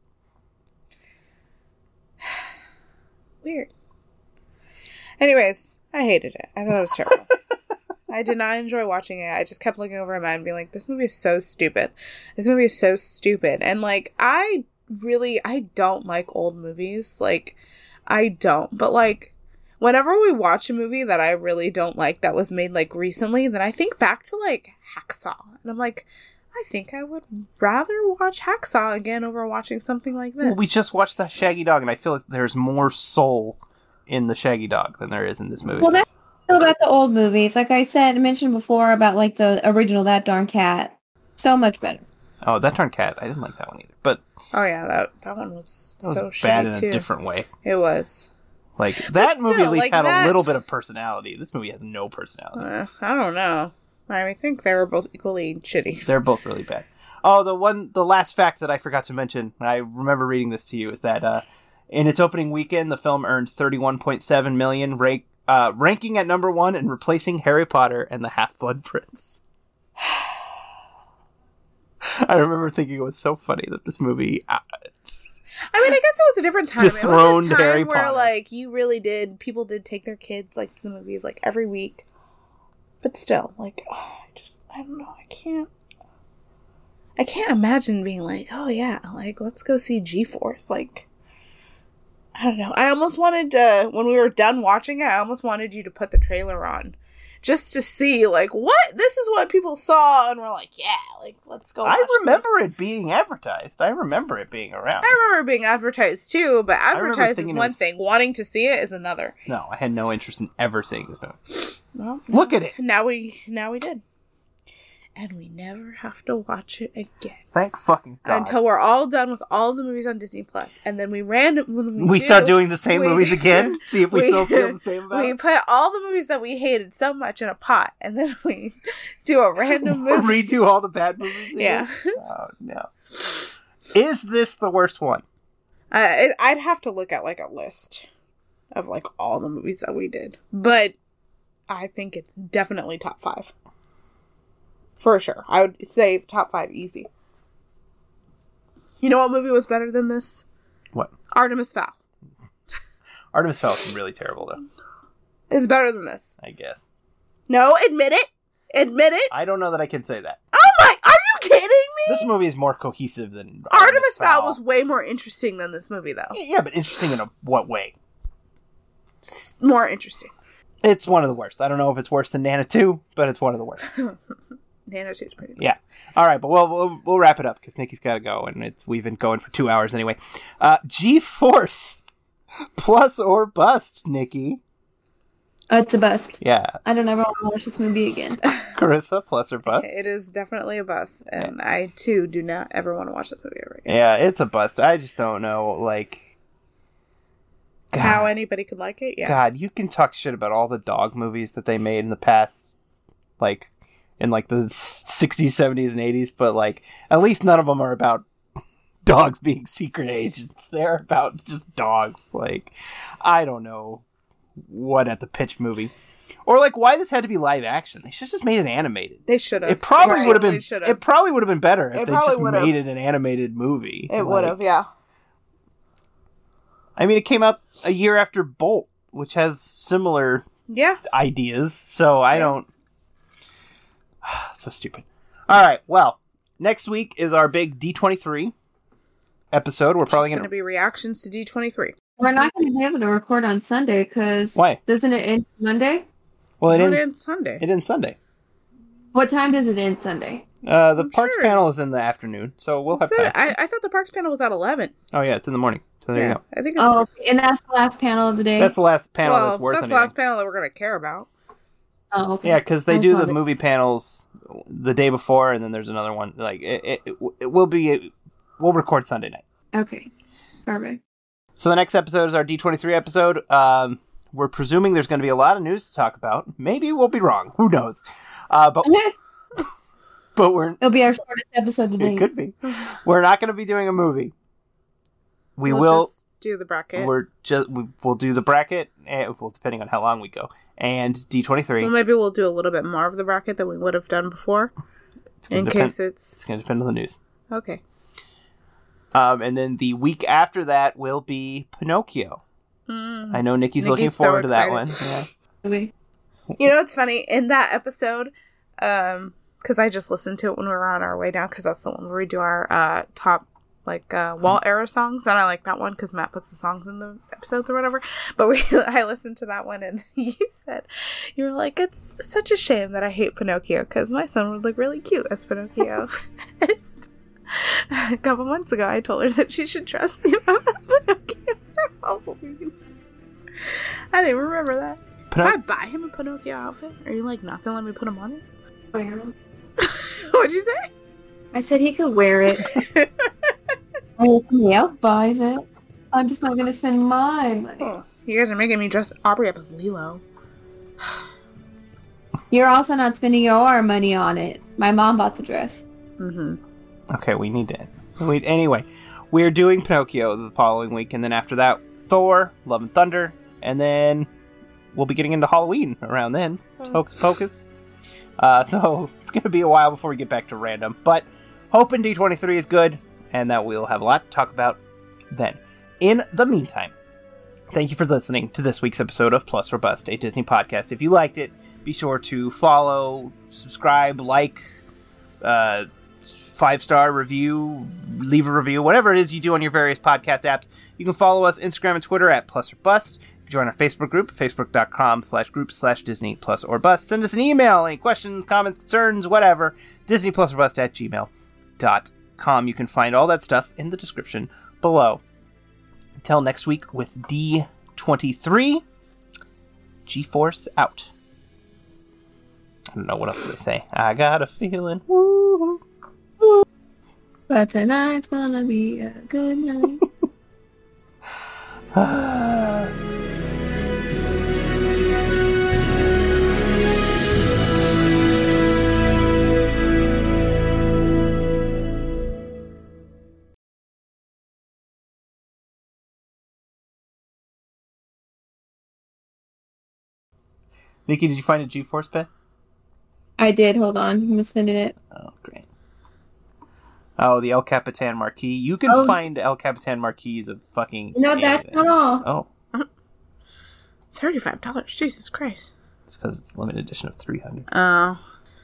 Weird. Anyways, I hated it. I thought it was terrible. I did not enjoy watching it. I just kept looking over at mine and being like, this movie is so stupid. This movie is so stupid. And, like, I really, I don't like old movies. Like, I don't. But, like, whenever we watch a movie that I really don't like that was made, like, recently, then I think back to, like, Hacksaw. And I'm like, I think I would rather watch Hacksaw again over watching something like this. Well, we just watched that Shaggy Dog, and I feel like there's more soul in the Shaggy Dog than there is in this movie. Well, that's about the old movies. Like I said, mentioned before about like the original That Darn Cat. So much better. Oh, That Darn Cat. I didn't like that one either. But oh yeah, that that one was, that was so bad shitty in a too. different way. It was. Like that still, movie at least like had that- a little bit of personality. This movie has no personality. Uh, I don't know. I think they were both equally shitty. They're both really bad. Oh, the one, the last fact that I forgot to mention, I remember reading this to you, is that uh, in its opening weekend, the film earned thirty-one point seven million, rank, uh, ranking at number one and replacing Harry Potter and the Half-Blood Prince. I remember thinking it was so funny that this movie. Uh, I mean, I guess it was a different time. Dethroned it was a time Harry where, Potter. like, you really did. People did take their kids like to the movies like every week, but still, like, oh, I just, I don't know. I can't. I can't imagine being like, oh yeah, like let's go see G-Force. Like, I don't know. I almost wanted to, when we were done watching it, I almost wanted you to put the trailer on. Just to see, like, what? This is what people saw, and we're like, yeah, like, let's go watch I remember this. it being advertised. I remember it being around. I remember it being advertised, too, but remember advertised is thinking it one was- thing. Wanting to see it is another. No, I had no interest in ever seeing this movie. Well, Look at it. Now we, now we did. And we never have to watch it again. Thank fucking God. Until we're all done with all the movies on Disney Plus, and then we random when we, we do, start doing the same we- movies again. See if we, still feel the same about We it. put all the movies that we hated so much in a pot, and then we do a random movie. Redo all the bad movies. Yeah. Oh no. Is this the worst one? Uh, I'd have to look at like a list of like all the movies that we did, but I think it's definitely top five. For sure. I would say top five easy. You know what movie was better than this? What? Artemis Fowl. Artemis Fowl is really terrible, though. It's better than this. I guess. No, admit it. Admit it. I don't know that I can say that. Oh my, are you kidding me? This movie is more cohesive than Artemis Fowl was way more interesting than this movie, though. Yeah, but interesting in a what way? S- More interesting. It's one of the worst. I don't know if it's worse than Nana two, but it's one of the worst. Nana two is pretty good. Yeah. All right, but we'll we'll, we'll wrap it up because Nikki's got to go, and it's we've been going for two hours anyway. Uh, G-Force, plus or bust, Nikki. Uh, it's a bust. Yeah. I don't ever want to watch this movie again. Carissa, plus or bust? It is definitely a bust, and I too do not ever want to watch this movie ever again. Yeah, it's a bust. I just don't know, like... God. How anybody could like it, yeah. God, you can talk shit about all the dog movies that they made in the past, like, in, like, the sixties, seventies, and eighties, but, like, at least none of them are about dogs being secret agents. They're about just dogs. Like, I don't know what at the pitch movie. Or, like, why this had to be live action. They should have just made it animated. They should have. It probably They would have really been. should've. It probably would have been better if It they probably just would've. made it an animated movie. It Like, would have, yeah. I mean, it came out a year after Bolt, which has similar Yeah. ideas. So I don't. So stupid. All right. Well, next week is our big D twenty-three episode. We're probably It's going going to be reactions to D twenty-three. We're not going to be able to record on Sunday because Why? Doesn't it end Monday? Well, it Not ends in Sunday. It ends Sunday. What time does it end Sunday? Uh, the I'm Parks sure. panel is in the afternoon, so we'll have So, time. I, I thought the Parks panel was at eleven. Oh yeah, it's in the morning. So there yeah, you go. I think it's... Oh, and that's the last panel of the day. That's the last panel well, that's worth that's anything. the last panel that we're going to care about. Oh, okay. Yeah, because they I do saw the that. movie panels the day before, and then there's another one. Like it, it, it will be. We'll record Sunday night. Okay. Perfect. So the next episode is our D twenty-three episode. Um, we're presuming there's going to be a lot of news to talk about. Maybe we'll be wrong. Who knows? Uh, but but we're It'll be our shortest episode today. it could be. We're not going to be doing a movie. We we'll will just do the bracket. We're just we, we'll do the bracket. And, well, depending on how long we go, and D twenty-three. Well, maybe we'll do a little bit more of the bracket than we would have done before, in depend, case it's. It's going to depend on the news. Okay. Um, and then the week after that will be Pinocchio. Mm. I know Nikki's, Nikki's looking so forward to that excited. one. Yeah. You know what's funny? In that episode, um, because I just listened to it when we were on our way down, because that's the one where we do our uh, top, like, uh, wall era songs, and I like that one because Matt puts the songs in the episodes or whatever, but we I listened to that one, and you said, you were like, it's such a shame that I hate Pinocchio, because my son would look really cute as Pinocchio. A couple months ago, I told her that she should trust me as Pinocchio for Halloween. I didn't remember that. Pinoc- if I buy him a Pinocchio outfit, are you like not gonna let me put him on it? Wear him. What'd you say? I said he could wear it. And if somebody else buys it, I'm just not gonna spend my money. Oh, you guys are making me dress Aubrey up as Lilo. You're also not spending your money on it. My mom bought the dress. Mm-hmm. Okay, we need to. Wait, anyway, we're doing Pinocchio the following week, and then after that, Thor, Love and Thunder, and then we'll be getting into Halloween around then. Oh. Hocus Pocus. Uh, so it's going to be a while before we get back to random, but hoping D twenty-three is good, and that we'll have a lot to talk about then. In the meantime, thank you for listening to this week's episode of Plus or Bust, a Disney podcast. If you liked it, be sure to follow, subscribe, like, uh... five-star review, leave a review, whatever it is you do on your various podcast apps. You can follow us Instagram and Twitter at Plus or Bust. You can join our Facebook group, facebook.com slash group slash Disney Plus or Bust. Send us an email, any questions, comments, concerns, whatever, Disney Plus or Bust at gmail dot com. You can find all that stuff in the description below. Until next week with D twenty-three, G-Force out. I don't know what else do they say. I got a feeling, woo. But tonight's gonna be a good night. Nikki, did you find a G-Force pen? I did. Hold on. I'm sending it. Oh, great. Oh, the El Capitan Marquis. You can Oh. find El Capitan Marquis of fucking... No, that's anything. not all. Oh, thirty-five dollars. Jesus Christ. it's because it's a limited edition of three hundred. Oh.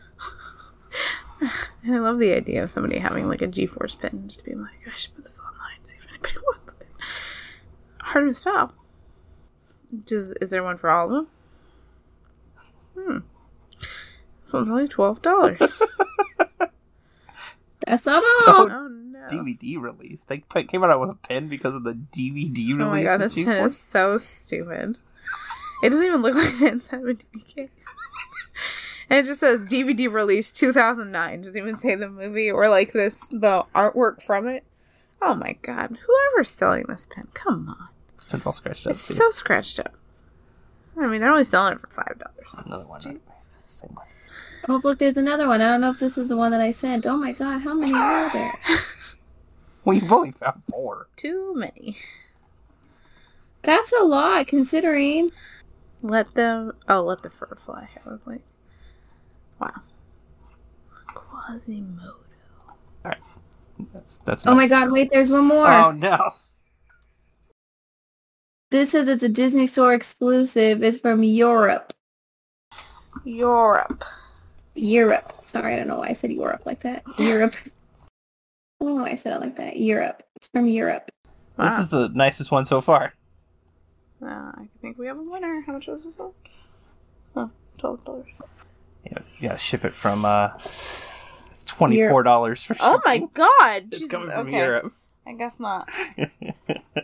I love the idea of somebody having like a G-Force pin and just being like, I should put this online, see if anybody wants it. Artemis Fowl. Does, is there one for all of them? Hmm. This one's only twelve dollars. That's not all. Oh no. D V D release. They put, came out with a pen because of the D V D release. Oh my god, of this pen G-Force. is so stupid. It doesn't even look like the inside of a D V D case. And it just says D V D release two thousand nine. It doesn't even say the movie or like this, the artwork from it. Oh my god. Whoever's selling this pen, come on. This pen's all scratched up. It's too. so scratched up. I mean, they're only selling it for five dollars. Another one. Jeez. It's the same one. Oh, look, there's another one. I don't know if this is the one that I sent. Oh my god, how many are there? Well, you've only found four. Too many. That's a lot, considering. Let them. Oh, let the fur fly. I was like, wow. Quasimodo. Alright. That's, that's Oh my nice. god, wait, there's one more. Oh no. This says it's a Disney Store exclusive. It's from Europe. Europe. Europe. Sorry, I don't know why I said Europe like that. Europe. I don't know why I said it like that. Europe. It's from Europe. Wow. This is the nicest one so far. Uh, I think we have a winner. How much was this one? Oh, twelve dollars. Yeah, you gotta ship it from, uh... It's twenty-four dollars for shipping. Oh my god! It's Jesus, coming from okay. Europe. I guess not.